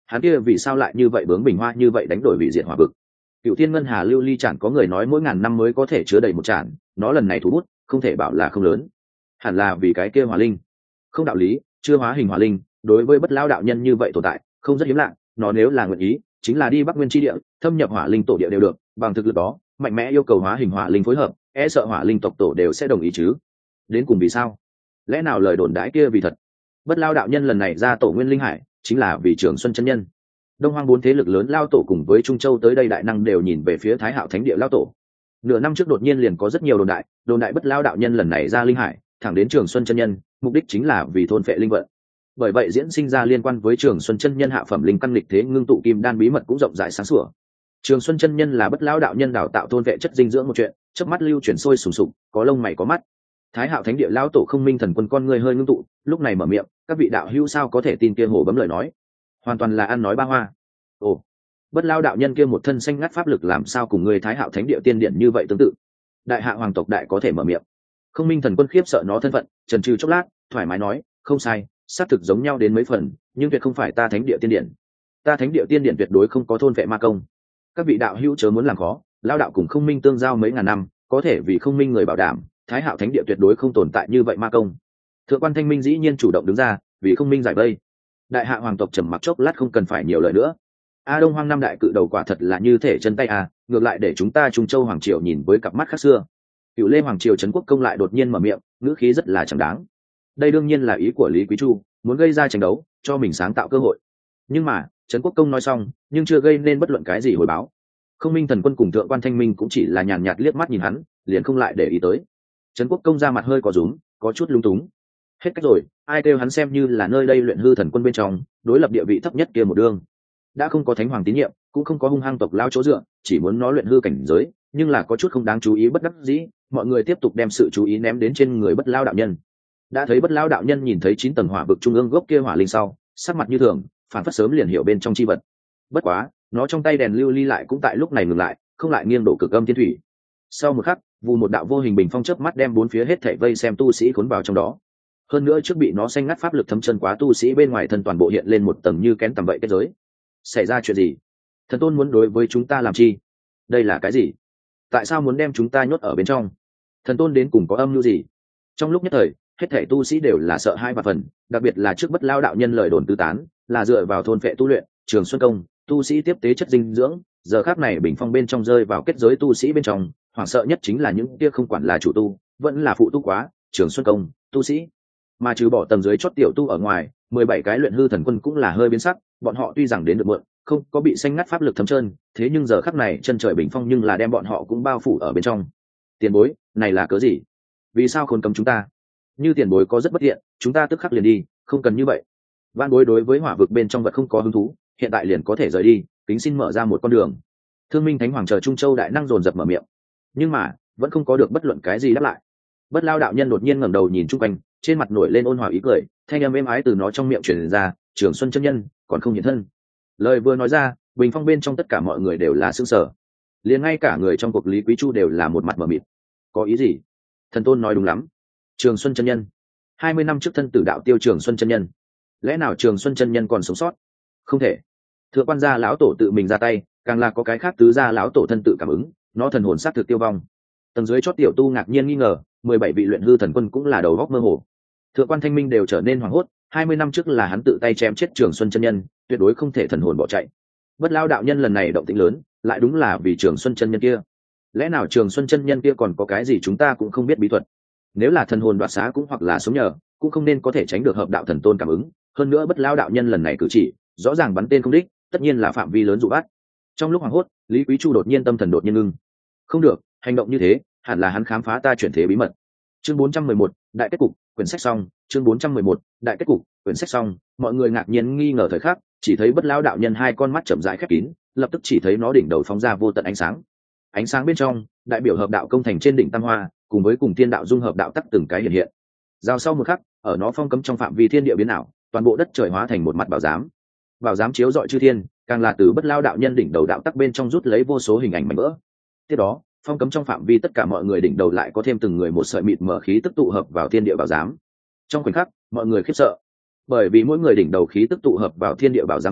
[SPEAKER 1] hắn kia vì sao lại như vậy bướng bình hoa như vậy đánh đổi vị diện hỏa vực. Cựu thiên ngân hà lưu ly chản có người nói mỗi ngàn năm mới có thể chứa đầy một chản, nó lần này thu bút không thể bảo là không lớn, hẳn là vì cái kia hỏa linh. Không đạo lý, chưa hóa hình hỏa linh đối với bất lao đạo nhân như vậy tồn tại không rất hiếm lạ, nó nếu là nguyện ý chính là đi bắc nguyên tri địa thâm nhập hỏa linh tổ địa đều được, bằng thực lực đó mạnh mẽ yêu cầu hóa hình hỏa linh phối hợp, e sợ hỏa linh tộc tổ đều sẽ đồng ý chứ. Đến cùng vì sao? Lẽ nào lời đồn đãi kia vì thật? Bất lao đạo nhân lần này ra tổ nguyên linh hải chính là vì Trường Xuân chân nhân. Đông hoang bốn thế lực lớn lao tổ cùng với Trung Châu tới đây đại năng đều nhìn về phía Thái Hạo Thánh địa lao tổ. Nửa năm trước đột nhiên liền có rất nhiều đồn đại, đồn đại bất lao đạo nhân lần này ra linh hải thẳng đến Trường Xuân chân nhân, mục đích chính là vì thôn phệ linh vận. Bởi vậy diễn sinh ra liên quan với Trường Xuân chân nhân hạ phẩm linh căn lịch thế ngưng tụ kim đan bí mật cũng rộng rãi sáng sủa. Trường Xuân chân nhân là bất lao đạo nhân đào tạo thôn vệ chất dinh dưỡng một chuyện, chớp mắt lưu chuyển sôi sùng sục, có lông mày có mắt. Thái Hạo Thánh địa lao tổ không minh thần quân con người hơi ngưng tụ, lúc này mở miệng, các vị đạo hữu sao có thể tin kia hổ bấm lời nói, hoàn toàn là ăn nói ba hoa. Ồ, bất lao đạo nhân kia một thân xanh ngắt pháp lực làm sao cùng người Thái Hạo Thánh địa tiên điện như vậy tương tự. Đại hạ hoàng tộc đại có thể mở miệng. Không minh thần quân khiếp sợ nó thân phận, chần chừ chốc lát, thoải mái nói, không sai, xác thực giống nhau đến mấy phần, nhưng tuyệt không phải ta Thánh địa tiên điện. Ta Thánh địa tiên điện tuyệt đối không có thôn vệ ma công. Các vị đạo hữu chớ muốn làm khó, lao đạo cùng không minh tương giao mấy ngàn năm, có thể vì không minh người bảo đảm, Thái Hạo Thánh địa tuyệt đối không tồn tại như vậy ma công. Thượng quan Thanh Minh dĩ nhiên chủ động đứng ra, vì không minh giải vây. Đại hạ hoàng tộc trầm mặc chốc lát không cần phải nhiều lời nữa. A Đông Hoang năm đại cự đầu quả thật là như thể chân tay a, à, ngược lại để chúng ta Trung Châu hoàng triều nhìn với cặp mắt khác xưa. Cựu Lê hoàng triều trấn quốc công lại đột nhiên mở miệng, ngữ khí rất là chẳng đáng. Đây đương nhiên là ý của Lý Quý Chu, muốn gây ra tranh đấu, cho mình sáng tạo cơ hội. Nhưng mà, trấn quốc công nói xong, nhưng chưa gây nên bất luận cái gì hồi báo. Không minh thần quân cùng thượng quan Thanh Minh cũng chỉ là nhàn nhạt liếc mắt nhìn hắn, liền không lại để ý tới. Trấn quốc công ra mặt hơi có rúm, có chút lung túng. Hết cách rồi, ai kêu hắn xem như là nơi đây luyện hư thần quân bên trong, đối lập địa vị thấp nhất kia một đương. Đã không có thánh hoàng tín nhiệm, cũng không có hung hăng tộc lao chỗ dựa, chỉ muốn nó luyện hư cảnh giới, nhưng là có chút không đáng chú ý bất đắc dĩ, mọi người tiếp tục đem sự chú ý ném đến trên người bất lao đạo nhân. Đã thấy bất lao đạo nhân nhìn thấy chín tầng hỏa vực trung ương gốc kia hỏa linh sau, sắc mặt như thường, phản phất sớm liền hiểu bên trong chi vật. Bất quá, nó trong tay đèn lưu ly lại cũng tại lúc này ngừng lại, không lại nghiêng đổ cực âm thiên thủy. Sau một khắc, vù một đạo vô hình bình phong chớp mắt đem bốn phía hết thảy vây xem tu sĩ cuốn vào trong đó. Hơn nữa trước bị nó xanh ngắt pháp lực thấm chân quá tu sĩ bên ngoài thân toàn bộ hiện lên một tầng như kén tầm vậy kết giới. Xảy ra chuyện gì? Thần tôn muốn đối với chúng ta làm chi? Đây là cái gì? Tại sao muốn đem chúng ta nhốt ở bên trong? Thần tôn đến cùng có âm mưu gì? Trong lúc nhất thời, hết thảy tu sĩ đều là sợ hai và phần, đặc biệt là trước bất lao đạo nhân lời đồn tứ tán, là dựa vào thôn phệ tu luyện, Trường Xuân công, tu sĩ tiếp tế chất dinh dưỡng, giờ khắc này bình phong bên trong rơi vào kết giới tu sĩ bên trong, hoảng sợ nhất chính là những kia không quản là chủ tu, vẫn là phụ tu quá, Trường Xuân công, tu sĩ. Mà trừ bỏ tầng dưới chót tiểu tu ở ngoài, mười bảy cái luyện hư thần quân cũng là hơi biến sắc, bọn họ tuy rằng đến được muộn, không có bị xanh ngắt pháp lực thấm trơn, thế nhưng giờ khắc này chân trời bình phong nhưng là đem bọn họ cũng bao phủ ở bên trong. Tiền bối, này là cớ gì? Vì sao khốn cấm chúng ta? Như tiền bối có rất bất tiện, chúng ta tức khắc liền đi, không cần như vậy. Vạn bối đối với hỏa vực bên trong vật không có hứng thú, hiện tại liền có thể rời đi, kính xin mở ra một con đường. Thương Minh Thánh Hoàng chờ Trung Châu đại năng dồn dập mở miệng, nhưng mà vẫn không có được bất luận cái gì đáp lại. Bất lao đạo nhân đột nhiên ngẩng đầu nhìn chung quanh, trên mặt nổi lên ôn hòa ý cười, thanh âm êm ái từ nó trong miệng truyền ra, Trường Xuân chân nhân còn không hiện thân. Lời vừa nói ra, bình phong bên trong tất cả mọi người đều là sững sờ, liền ngay cả người trong cuộc Lý Quý Chu đều là một mặt mờ mịt. Có ý gì? Thần tôn nói đúng lắm. Trường Xuân chân nhân, hai mươi năm trước thân tử đạo tiêu Trường Xuân chân nhân, lẽ nào Trường Xuân chân nhân còn sống sót? Không thể. Thượng quan gia lão tổ tự mình ra tay, càng là có cái khác tứ gia lão tổ thân tự cảm ứng, nó thần hồn sát thực tiêu vong. Tầng dưới chót tiểu tu ngạc nhiên nghi ngờ, mười bảy vị luyện hư thần quân cũng là đầu góc mơ hồ. Thượng quan Thanh Minh đều trở nên hoảng hốt, hai mươi năm trước là hắn tự tay chém chết Trường Xuân chân nhân, tuyệt đối không thể thần hồn bỏ chạy. Bất lao đạo nhân lần này động tĩnh lớn, lại đúng là vì Trường Xuân chân nhân kia. Lẽ nào Trường Xuân chân nhân kia còn có cái gì chúng ta cũng không biết bí thuật? Nếu là thần hồn đoạt xá cũng hoặc là sống nhờ, cũng không nên có thể tránh được hợp đạo thần tôn cảm ứng. Hơn nữa bất lao đạo nhân lần này cử chỉ, rõ ràng bắn tên không đích, tất nhiên là phạm vi lớn dụ bắt. Trong lúc hoảng hốt, Lý Quý Chu đột nhiên tâm thần đột nhiên ngưng. Không được, hành động như thế, hẳn là hắn khám phá ta chuyển thế bí mật. Chương bốn trăm mười một, đại kết cục, quyển sách xong. Chương bốn trăm mười một, đại kết cục, quyển sách xong. Mọi người ngạc nhiên nghi ngờ thời khắc, chỉ thấy bất lao đạo nhân hai con mắt chậm rãi khép kín, lập tức chỉ thấy nó đỉnh đầu phóng ra vô tận ánh sáng. Ánh sáng bên trong, đại biểu hợp đạo công thành trên đỉnh tam hoa, cùng với cùng thiên đạo dung hợp đạo tắc từng cái hiện hiện. Giao sau một khắc, ở nó phong cấm trong phạm vi thiên địa biến ảo, toàn bộ đất trời hóa thành một mặt bảo giám. Bảo giám chiếu rọi chư thiên, càng là từ bất lao đạo nhân đỉnh đầu đạo tắc bên trong rút lấy vô số hình ảnh mảnh vỡ. Tiếp đó, phong cấm trong phạm vi tất cả mọi người đỉnh đầu lại có thêm từng người một sợi mịt mờ khí tức tụ hợp vào thiên địa bảo giám. Trong khoảnh khắc, mọi người khiếp sợ, bởi vì mỗi người đỉnh đầu khí tức tụ hợp vào thiên địa bảo giám sau,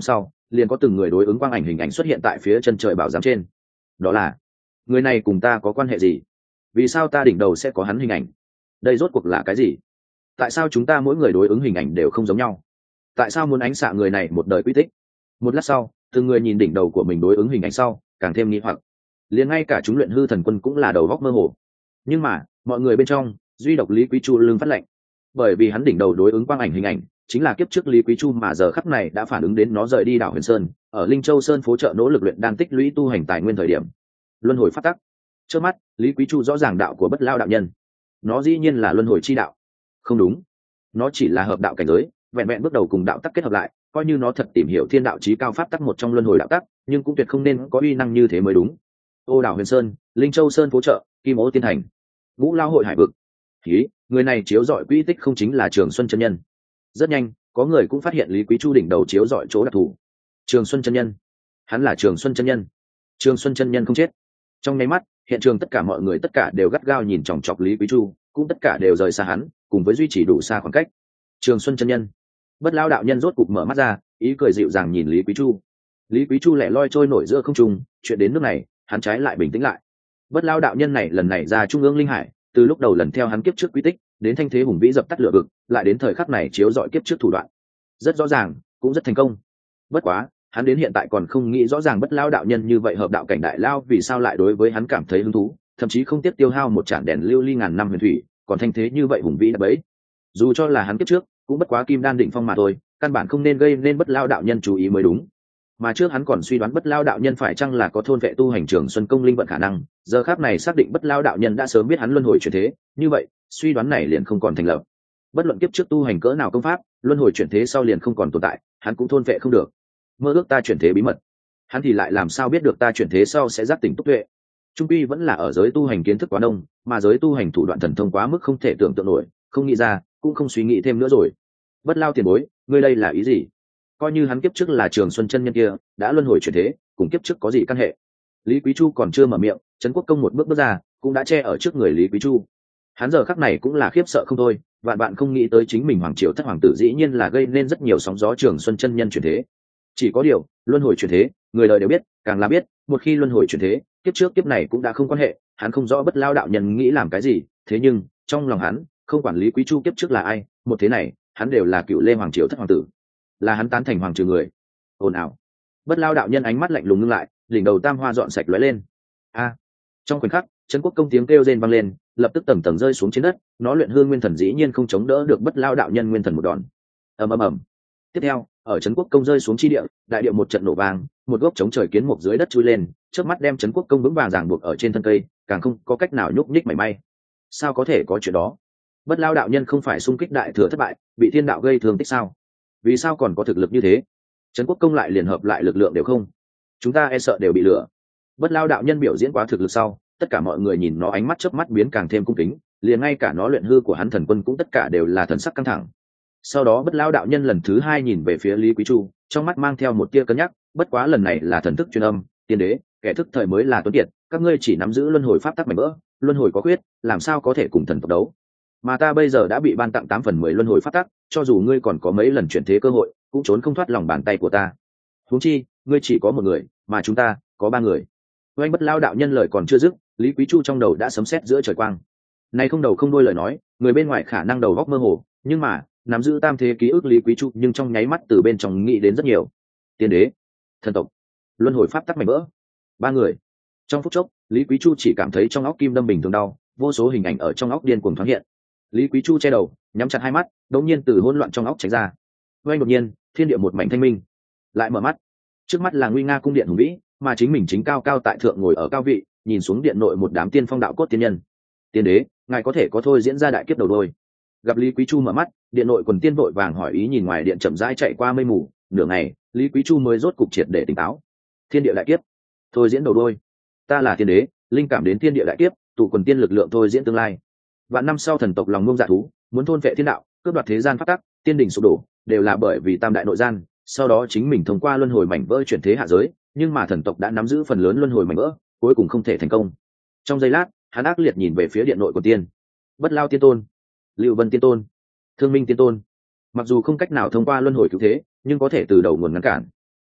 [SPEAKER 1] liền có từng người đối ứng quang ảnh hình ảnh xuất hiện tại phía chân trời bảo giám trên. Đó là người này cùng ta có quan hệ gì? Vì sao ta đỉnh đầu sẽ có hắn hình ảnh? Đây rốt cuộc là cái gì? Tại sao chúng ta mỗi người đối ứng hình ảnh đều không giống nhau? Tại sao muốn ánh xạ người này một đời quy tích? Một lát sau, từng người nhìn đỉnh đầu của mình đối ứng hình ảnh sau, càng thêm nghi hoặc. Liền ngay cả chúng luyện hư thần quân cũng là đầu góc mơ hồ. Nhưng mà, mọi người bên trong, duy độc Lý Quý Chu lưng phát lệnh, bởi vì hắn đỉnh đầu đối ứng quang ảnh hình ảnh chính là kiếp trước Lý Quý Chu mà giờ khắc này đã phản ứng đến nó rời đi đảo Huyền Sơn, ở Linh Châu Sơn phố chợ nỗ lực luyện đang tích lũy tu hành tài nguyên thời điểm. Luân hồi phát tắc. Trước mắt, Lý Quý Chu rõ ràng đạo của Bất Lao đạo nhân. Nó dĩ nhiên là luân hồi chi đạo. Không đúng, nó chỉ là hợp đạo cảnh giới, vẹn vẹn bước đầu cùng đạo tắc kết hợp lại, coi như nó thật tìm hiểu thiên đạo chí cao pháp tắc một trong luân hồi đạo tắc, nhưng cũng tuyệt không nên có uy năng như thế mới đúng. Ô đảo Huyền Sơn, Linh Châu Sơn phố chợ, Kim Ô Tiên Thành, Ngũ Lao hội hải vực. Ý, người này chiếu rọi quỹ tích không chính là Trường Xuân chân nhân? Rất nhanh, có người cũng phát hiện Lý Quý Chu đỉnh đầu chiếu rọi chỗ đặc thù. Trường Xuân chân nhân, hắn là Trường Xuân chân nhân. Trường Xuân chân nhân không chết. Trong nháy mắt, hiện trường tất cả mọi người tất cả đều gắt gao nhìn chòng chọc Lý Quý Chu, cũng tất cả đều rời xa hắn, cùng với duy trì đủ xa khoảng cách. Trường Xuân chân nhân. Bất Lao đạo nhân rốt cục mở mắt ra, ý cười dịu dàng nhìn Lý Quý Chu. Lý Quý Chu lẻ loi trôi nổi giữa không trung, chuyện đến nước này, hắn trái lại bình tĩnh lại. Bất Lao đạo nhân này lần này ra trung ương linh hải, từ lúc đầu lần theo hắn kiếp trước quy tích, đến thanh thế hùng vĩ dập tắt lửa vực, lại đến thời khắc này chiếu dọi kiếp trước thủ đoạn. Rất rõ ràng, cũng rất thành công. Bất quá, hắn đến hiện tại còn không nghĩ rõ ràng Bất Lao đạo nhân như vậy hợp đạo cảnh đại lao vì sao lại đối với hắn cảm thấy hứng thú, thậm chí không tiếc tiêu hao một trạm đèn lưu ly ngàn năm huyền thủy, còn thanh thế như vậy hùng vĩ đập bấy. Dù cho là hắn kiếp trước, cũng bất quá kim đan định phong mà thôi, căn bản không nên gây nên Bất Lao đạo nhân chú ý mới đúng. Mà trước hắn còn suy đoán Bất Lao đạo nhân phải chăng là có thôn vệ tu hành Trường Xuân công linh vận khả năng, giờ khắc này xác định Bất Lao đạo nhân đã sớm biết hắn luân hồi chuyển thế, như vậy, suy đoán này liền không còn thành lập. Bất luận kiếp trước tu hành cỡ nào công pháp, luân hồi chuyển thế sau liền không còn tồn tại, hắn cũng thôn vệ không được. Mơ ước ta chuyển thế bí mật, hắn thì lại làm sao biết được ta chuyển thế sau sẽ giác tỉnh túc tuệ? Trung quy vẫn là ở giới tu hành kiến thức quá đông, mà giới tu hành thủ đoạn thần thông quá mức không thể tưởng tượng nổi, không nghĩ ra, cũng không suy nghĩ thêm nữa rồi. Bất Lao tiền bối, ngươi đây là ý gì? Coi như hắn kiếp trước là Trường Xuân chân nhân kia, đã luân hồi chuyển thế, cùng kiếp trước có gì căn hệ? Lý Quý Chu còn chưa mở miệng, Trấn Quốc Công một bước bước ra, cũng đã che ở trước người Lý Quý Chu. Hắn giờ khắc này cũng là khiếp sợ không thôi, vạn bạn không nghĩ tới chính mình hoàng triều thất hoàng tử dĩ nhiên là gây nên rất nhiều sóng gió Trường Xuân chân nhân chuyển thế. Chỉ có điều, luân hồi chuyển thế, người đời đều biết, càng là biết, một khi luân hồi chuyển thế, kiếp trước kiếp này cũng đã không quan hệ, hắn không rõ Bất Lao đạo nhân nghĩ làm cái gì, thế nhưng, trong lòng hắn, không quản Lý Quý Chu kiếp trước là ai, một thế này, hắn đều là cựu lê hoàng triều thất hoàng tử, là hắn tán thành hoàng triều người. Ồn ào. Bất Lao đạo nhân ánh mắt lạnh lùng ngưng lại, đỉnh đầu tam hoa dọn sạch lóe lên. A! Trong khoảnh khắc, Trấn Quốc Công tiếng kêu rên vang lên, lập tức tầng tầng rơi xuống trên đất, nó luyện hương nguyên thần dĩ nhiên không chống đỡ được Bất Lao đạo nhân nguyên thần một đòn. Ầm ầm ầm. Tiếp theo, ở Trấn Quốc Công rơi xuống chi địa, đại địa một trận nổ vang, một gốc chống trời kiến mục dưới đất chui lên, chớp mắt đem Trấn Quốc Công vững vàng ràng buộc ở trên thân cây, càng không có cách nào nhúc nhích mảy may. Sao có thể có chuyện đó? Bất Lao đạo nhân không phải xung kích đại thừa thất bại, bị thiên đạo gây thương tích sao? Vì sao còn có thực lực như thế? Trấn Quốc Công lại liền hợp lại lực lượng đều không? Chúng ta e sợ đều bị lừa. Bất Lao đạo nhân biểu diễn quá thực lực sau, tất cả mọi người nhìn nó ánh mắt chớp mắt biến càng thêm cung kính, liền ngay cả nó luyện hư của hắn thần quân cũng tất cả đều là thần sắc căng thẳng. Sau đó Bất Lao đạo nhân lần thứ hai nhìn về phía Lý Quý Chu, trong mắt mang theo một tia cân nhắc, bất quá lần này là thần thức truyền âm, tiên đế, kẻ thức thời mới là tuấn kiệt, các ngươi chỉ nắm giữ luân hồi pháp tắc mảnh vỡ, luân hồi có quyết, làm sao có thể cùng thần tộc đấu? Mà ta bây giờ đã bị ban tặng tám phần mười luân hồi pháp tắc, cho dù ngươi còn có mấy lần chuyển thế cơ hội, cũng trốn không thoát lòng bàn tay của ta. Huống chi, ngươi chỉ có một người, mà chúng ta có ba người. Oanh Bất Lao đạo nhân lời còn chưa dứt, Lý Quý Chu trong đầu đã sấm sét giữa trời quang. Này không đầu không đuôi lời nói, người bên ngoài khả năng đầu óc mơ hồ, nhưng mà, nắm giữ tam thế ký ức Lý Quý Chu nhưng trong nháy mắt từ bên trong nghĩ đến rất nhiều. Tiên đế, thần tộc, luân hồi pháp tắc mảnh vỡ, ba người. Trong phút chốc, Lý Quý Chu chỉ cảm thấy trong óc kim đâm bình thường đau, vô số hình ảnh ở trong óc điên cuồng thoáng hiện. Lý Quý Chu che đầu, nhắm chặt hai mắt, đột nhiên từ hỗn loạn trong óc tránh ra. Oanh đột nhiên, thiên địa một mảnh thanh minh. Lại mở mắt, trước mắt là nguy nga cung điện hùng vĩ, mà chính mình chính cao cao tại thượng ngồi ở cao vị, nhìn xuống điện nội một đám tiên phong đạo cốt tiên nhân. Tiên đế, ngài có thể có thôi diễn ra đại kiếp đầu đôi. Gặp Lý Quý Chu mở mắt, điện nội quần tiên vội vàng hỏi ý nhìn ngoài điện chậm rãi chạy qua mây mù, nửa ngày, Lý Quý Chu mới rốt cục triệt để tỉnh táo. Thiên địa đại kiếp, thôi diễn đầu đôi. Ta là tiên đế, linh cảm đến thiên địa đại kiếp, tụ quần tiên lực lượng thôi diễn tương lai. Vạn năm sau thần tộc lòng ngông dạ thú, muốn thôn vệ thiên đạo, cướp đoạt thế gian pháp tắc, tiên đỉnh sụp đổ, đều là bởi vì tam đại nội gian, sau đó chính mình thông qua luân hồi mảnh vỡ chuyển thế hạ giới, nhưng mà thần tộc đã nắm giữ phần lớn luân hồi mảnh vỡ, cuối cùng không thể thành công. Trong giây lát, hắn ác liệt nhìn về phía điện nội của tiên. Bất Lao tiên tôn, Lưu Vân tiên tôn, Thương Minh tiên tôn, mặc dù không cách nào thông qua luân hồi cứu thế, nhưng có thể từ đầu nguồn ngăn cản.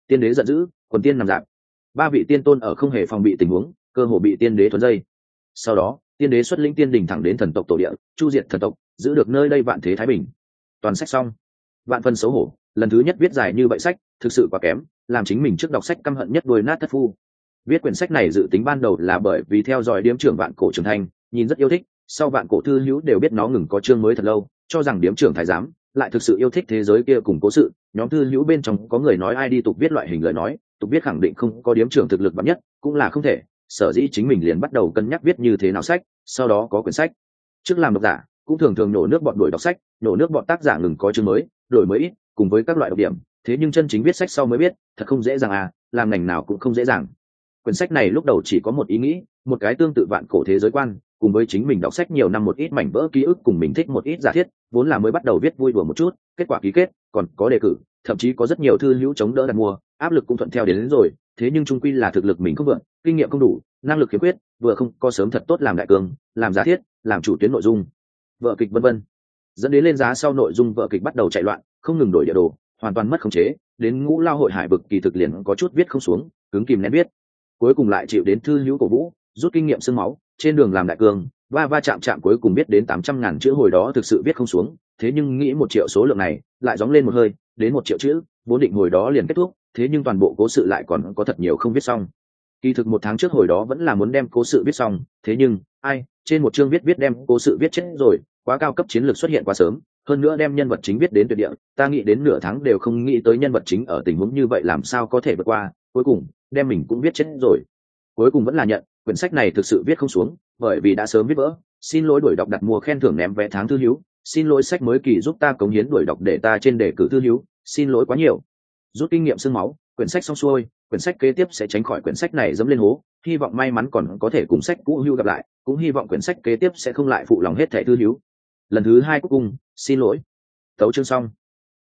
[SPEAKER 1] Tiên đế giận dữ, quần tiên nằm dạp. Ba vị tiên tôn ở không hề phòng bị tình huống, cơ hồ bị tiên đế thuấn dây. Sau đó, tiên đế xuất lĩnh tiên đình thẳng đến thần tộc tổ địa, chu diệt thần tộc, giữ được nơi đây vạn thế thái bình. Toàn sách xong. Vạn phân xấu hổ, lần thứ nhất viết dài như vậy sách, thực sự quá kém, làm chính mình trước đọc sách căm hận nhất đuôi nát thất phu. Viết quyển sách này dự tính ban đầu là bởi vì theo dõi điếm trưởng Vạn Cổ Trường Thanh, nhìn rất yêu thích, sau Vạn Cổ thư hữu đều biết nó ngừng có chương mới thật lâu, cho rằng điếm trưởng thái giám lại thực sự yêu thích thế giới kia cùng cố sự. Nhóm thư hữu bên trong có người nói ai đi tục viết loại hình lời nói, tục viết khẳng định không có điếm trưởng thực lực mạnh nhất, cũng là không thể, sở dĩ chính mình liền bắt đầu cân nhắc viết như thế nào sách, sau đó có quyển sách. Trước làm độc giả, cũng thường thường nổ nước bọn đuổi đọc sách, nổ nước bọn tác giả ngừng có chương mới, đổi mới ít, cùng với các loại độc điểm, thế nhưng chân chính viết sách sau mới biết, thật không dễ dàng à, làm ngành nào cũng không dễ dàng. Quyển sách này lúc đầu chỉ có một ý nghĩ, một cái tương tự vạn cổ thế giới quan, cùng với chính mình đọc sách nhiều năm một ít mảnh vỡ ký ức cùng mình thích một ít giả thiết, vốn là mới bắt đầu viết vui đùa một chút, kết quả ký kết, còn có đề cử, thậm chí có rất nhiều thư hữu chống đỡ đặt mua, áp lực cũng thuận theo đến, đến rồi, thế nhưng chung quy là thực lực mình không vượn, kinh nghiệm không đủ, năng lực khiếm khuyết, vừa không có sớm thật tốt làm đại cường, làm giả thiết, làm chủ tuyến nội dung, vở kịch vân vân, dẫn đến lên giá sau nội dung vở kịch bắt đầu chạy loạn, không ngừng đổi địa đồ, hoàn toàn mất khống chế, đến Ngũ Lao hội hải vực kỳ thực liền có chút viết không xuống, cứng kìm nén viết, cuối cùng lại chịu đến thư hữu cổ vũ, rút kinh nghiệm xương máu, trên đường làm đại cường, va va chạm chạm cuối cùng biết đến tám trăm ngàn chữ hồi đó thực sự viết không xuống, thế nhưng nghĩ một triệu số lượng này, lại gióng lên một hơi, đến một triệu chữ, vốn định hồi đó liền kết thúc, thế nhưng toàn bộ cố sự lại còn có thật nhiều không viết xong. Kỳ thực một tháng trước hồi đó vẫn là muốn đem cố sự viết xong, thế nhưng, ai, trên một chương viết viết đem cố sự viết chết rồi, quá cao cấp chiến lược xuất hiện quá sớm, hơn nữa đem nhân vật chính viết đến tuyệt địa, ta nghĩ đến nửa tháng đều không nghĩ tới nhân vật chính ở tình huống như vậy làm sao có thể vượt qua, cuối cùng, đem mình cũng viết chết rồi. Cuối cùng vẫn là nhận, quyển sách này thực sự viết không xuống, bởi vì đã sớm viết vỡ, xin lỗi đuổi đọc đặt mua khen thưởng ném vé tháng thư hữu, xin lỗi sách mới kỳ giúp ta cống hiến đuổi đọc để ta trên đề cử thư hữu, xin lỗi quá nhiều. Rút kinh nghiệm xương máu, quyển sách xong xuôi, quyển sách kế tiếp sẽ tránh khỏi quyển sách này dẫm lên hố, hy vọng may mắn còn có thể cùng sách cũ hữu gặp lại, cũng hy vọng quyển sách kế tiếp sẽ không lại phụ lòng hết thẻ thư hữu. Lần thứ hai cuối cùng, xin lỗi. Tấu chương xong.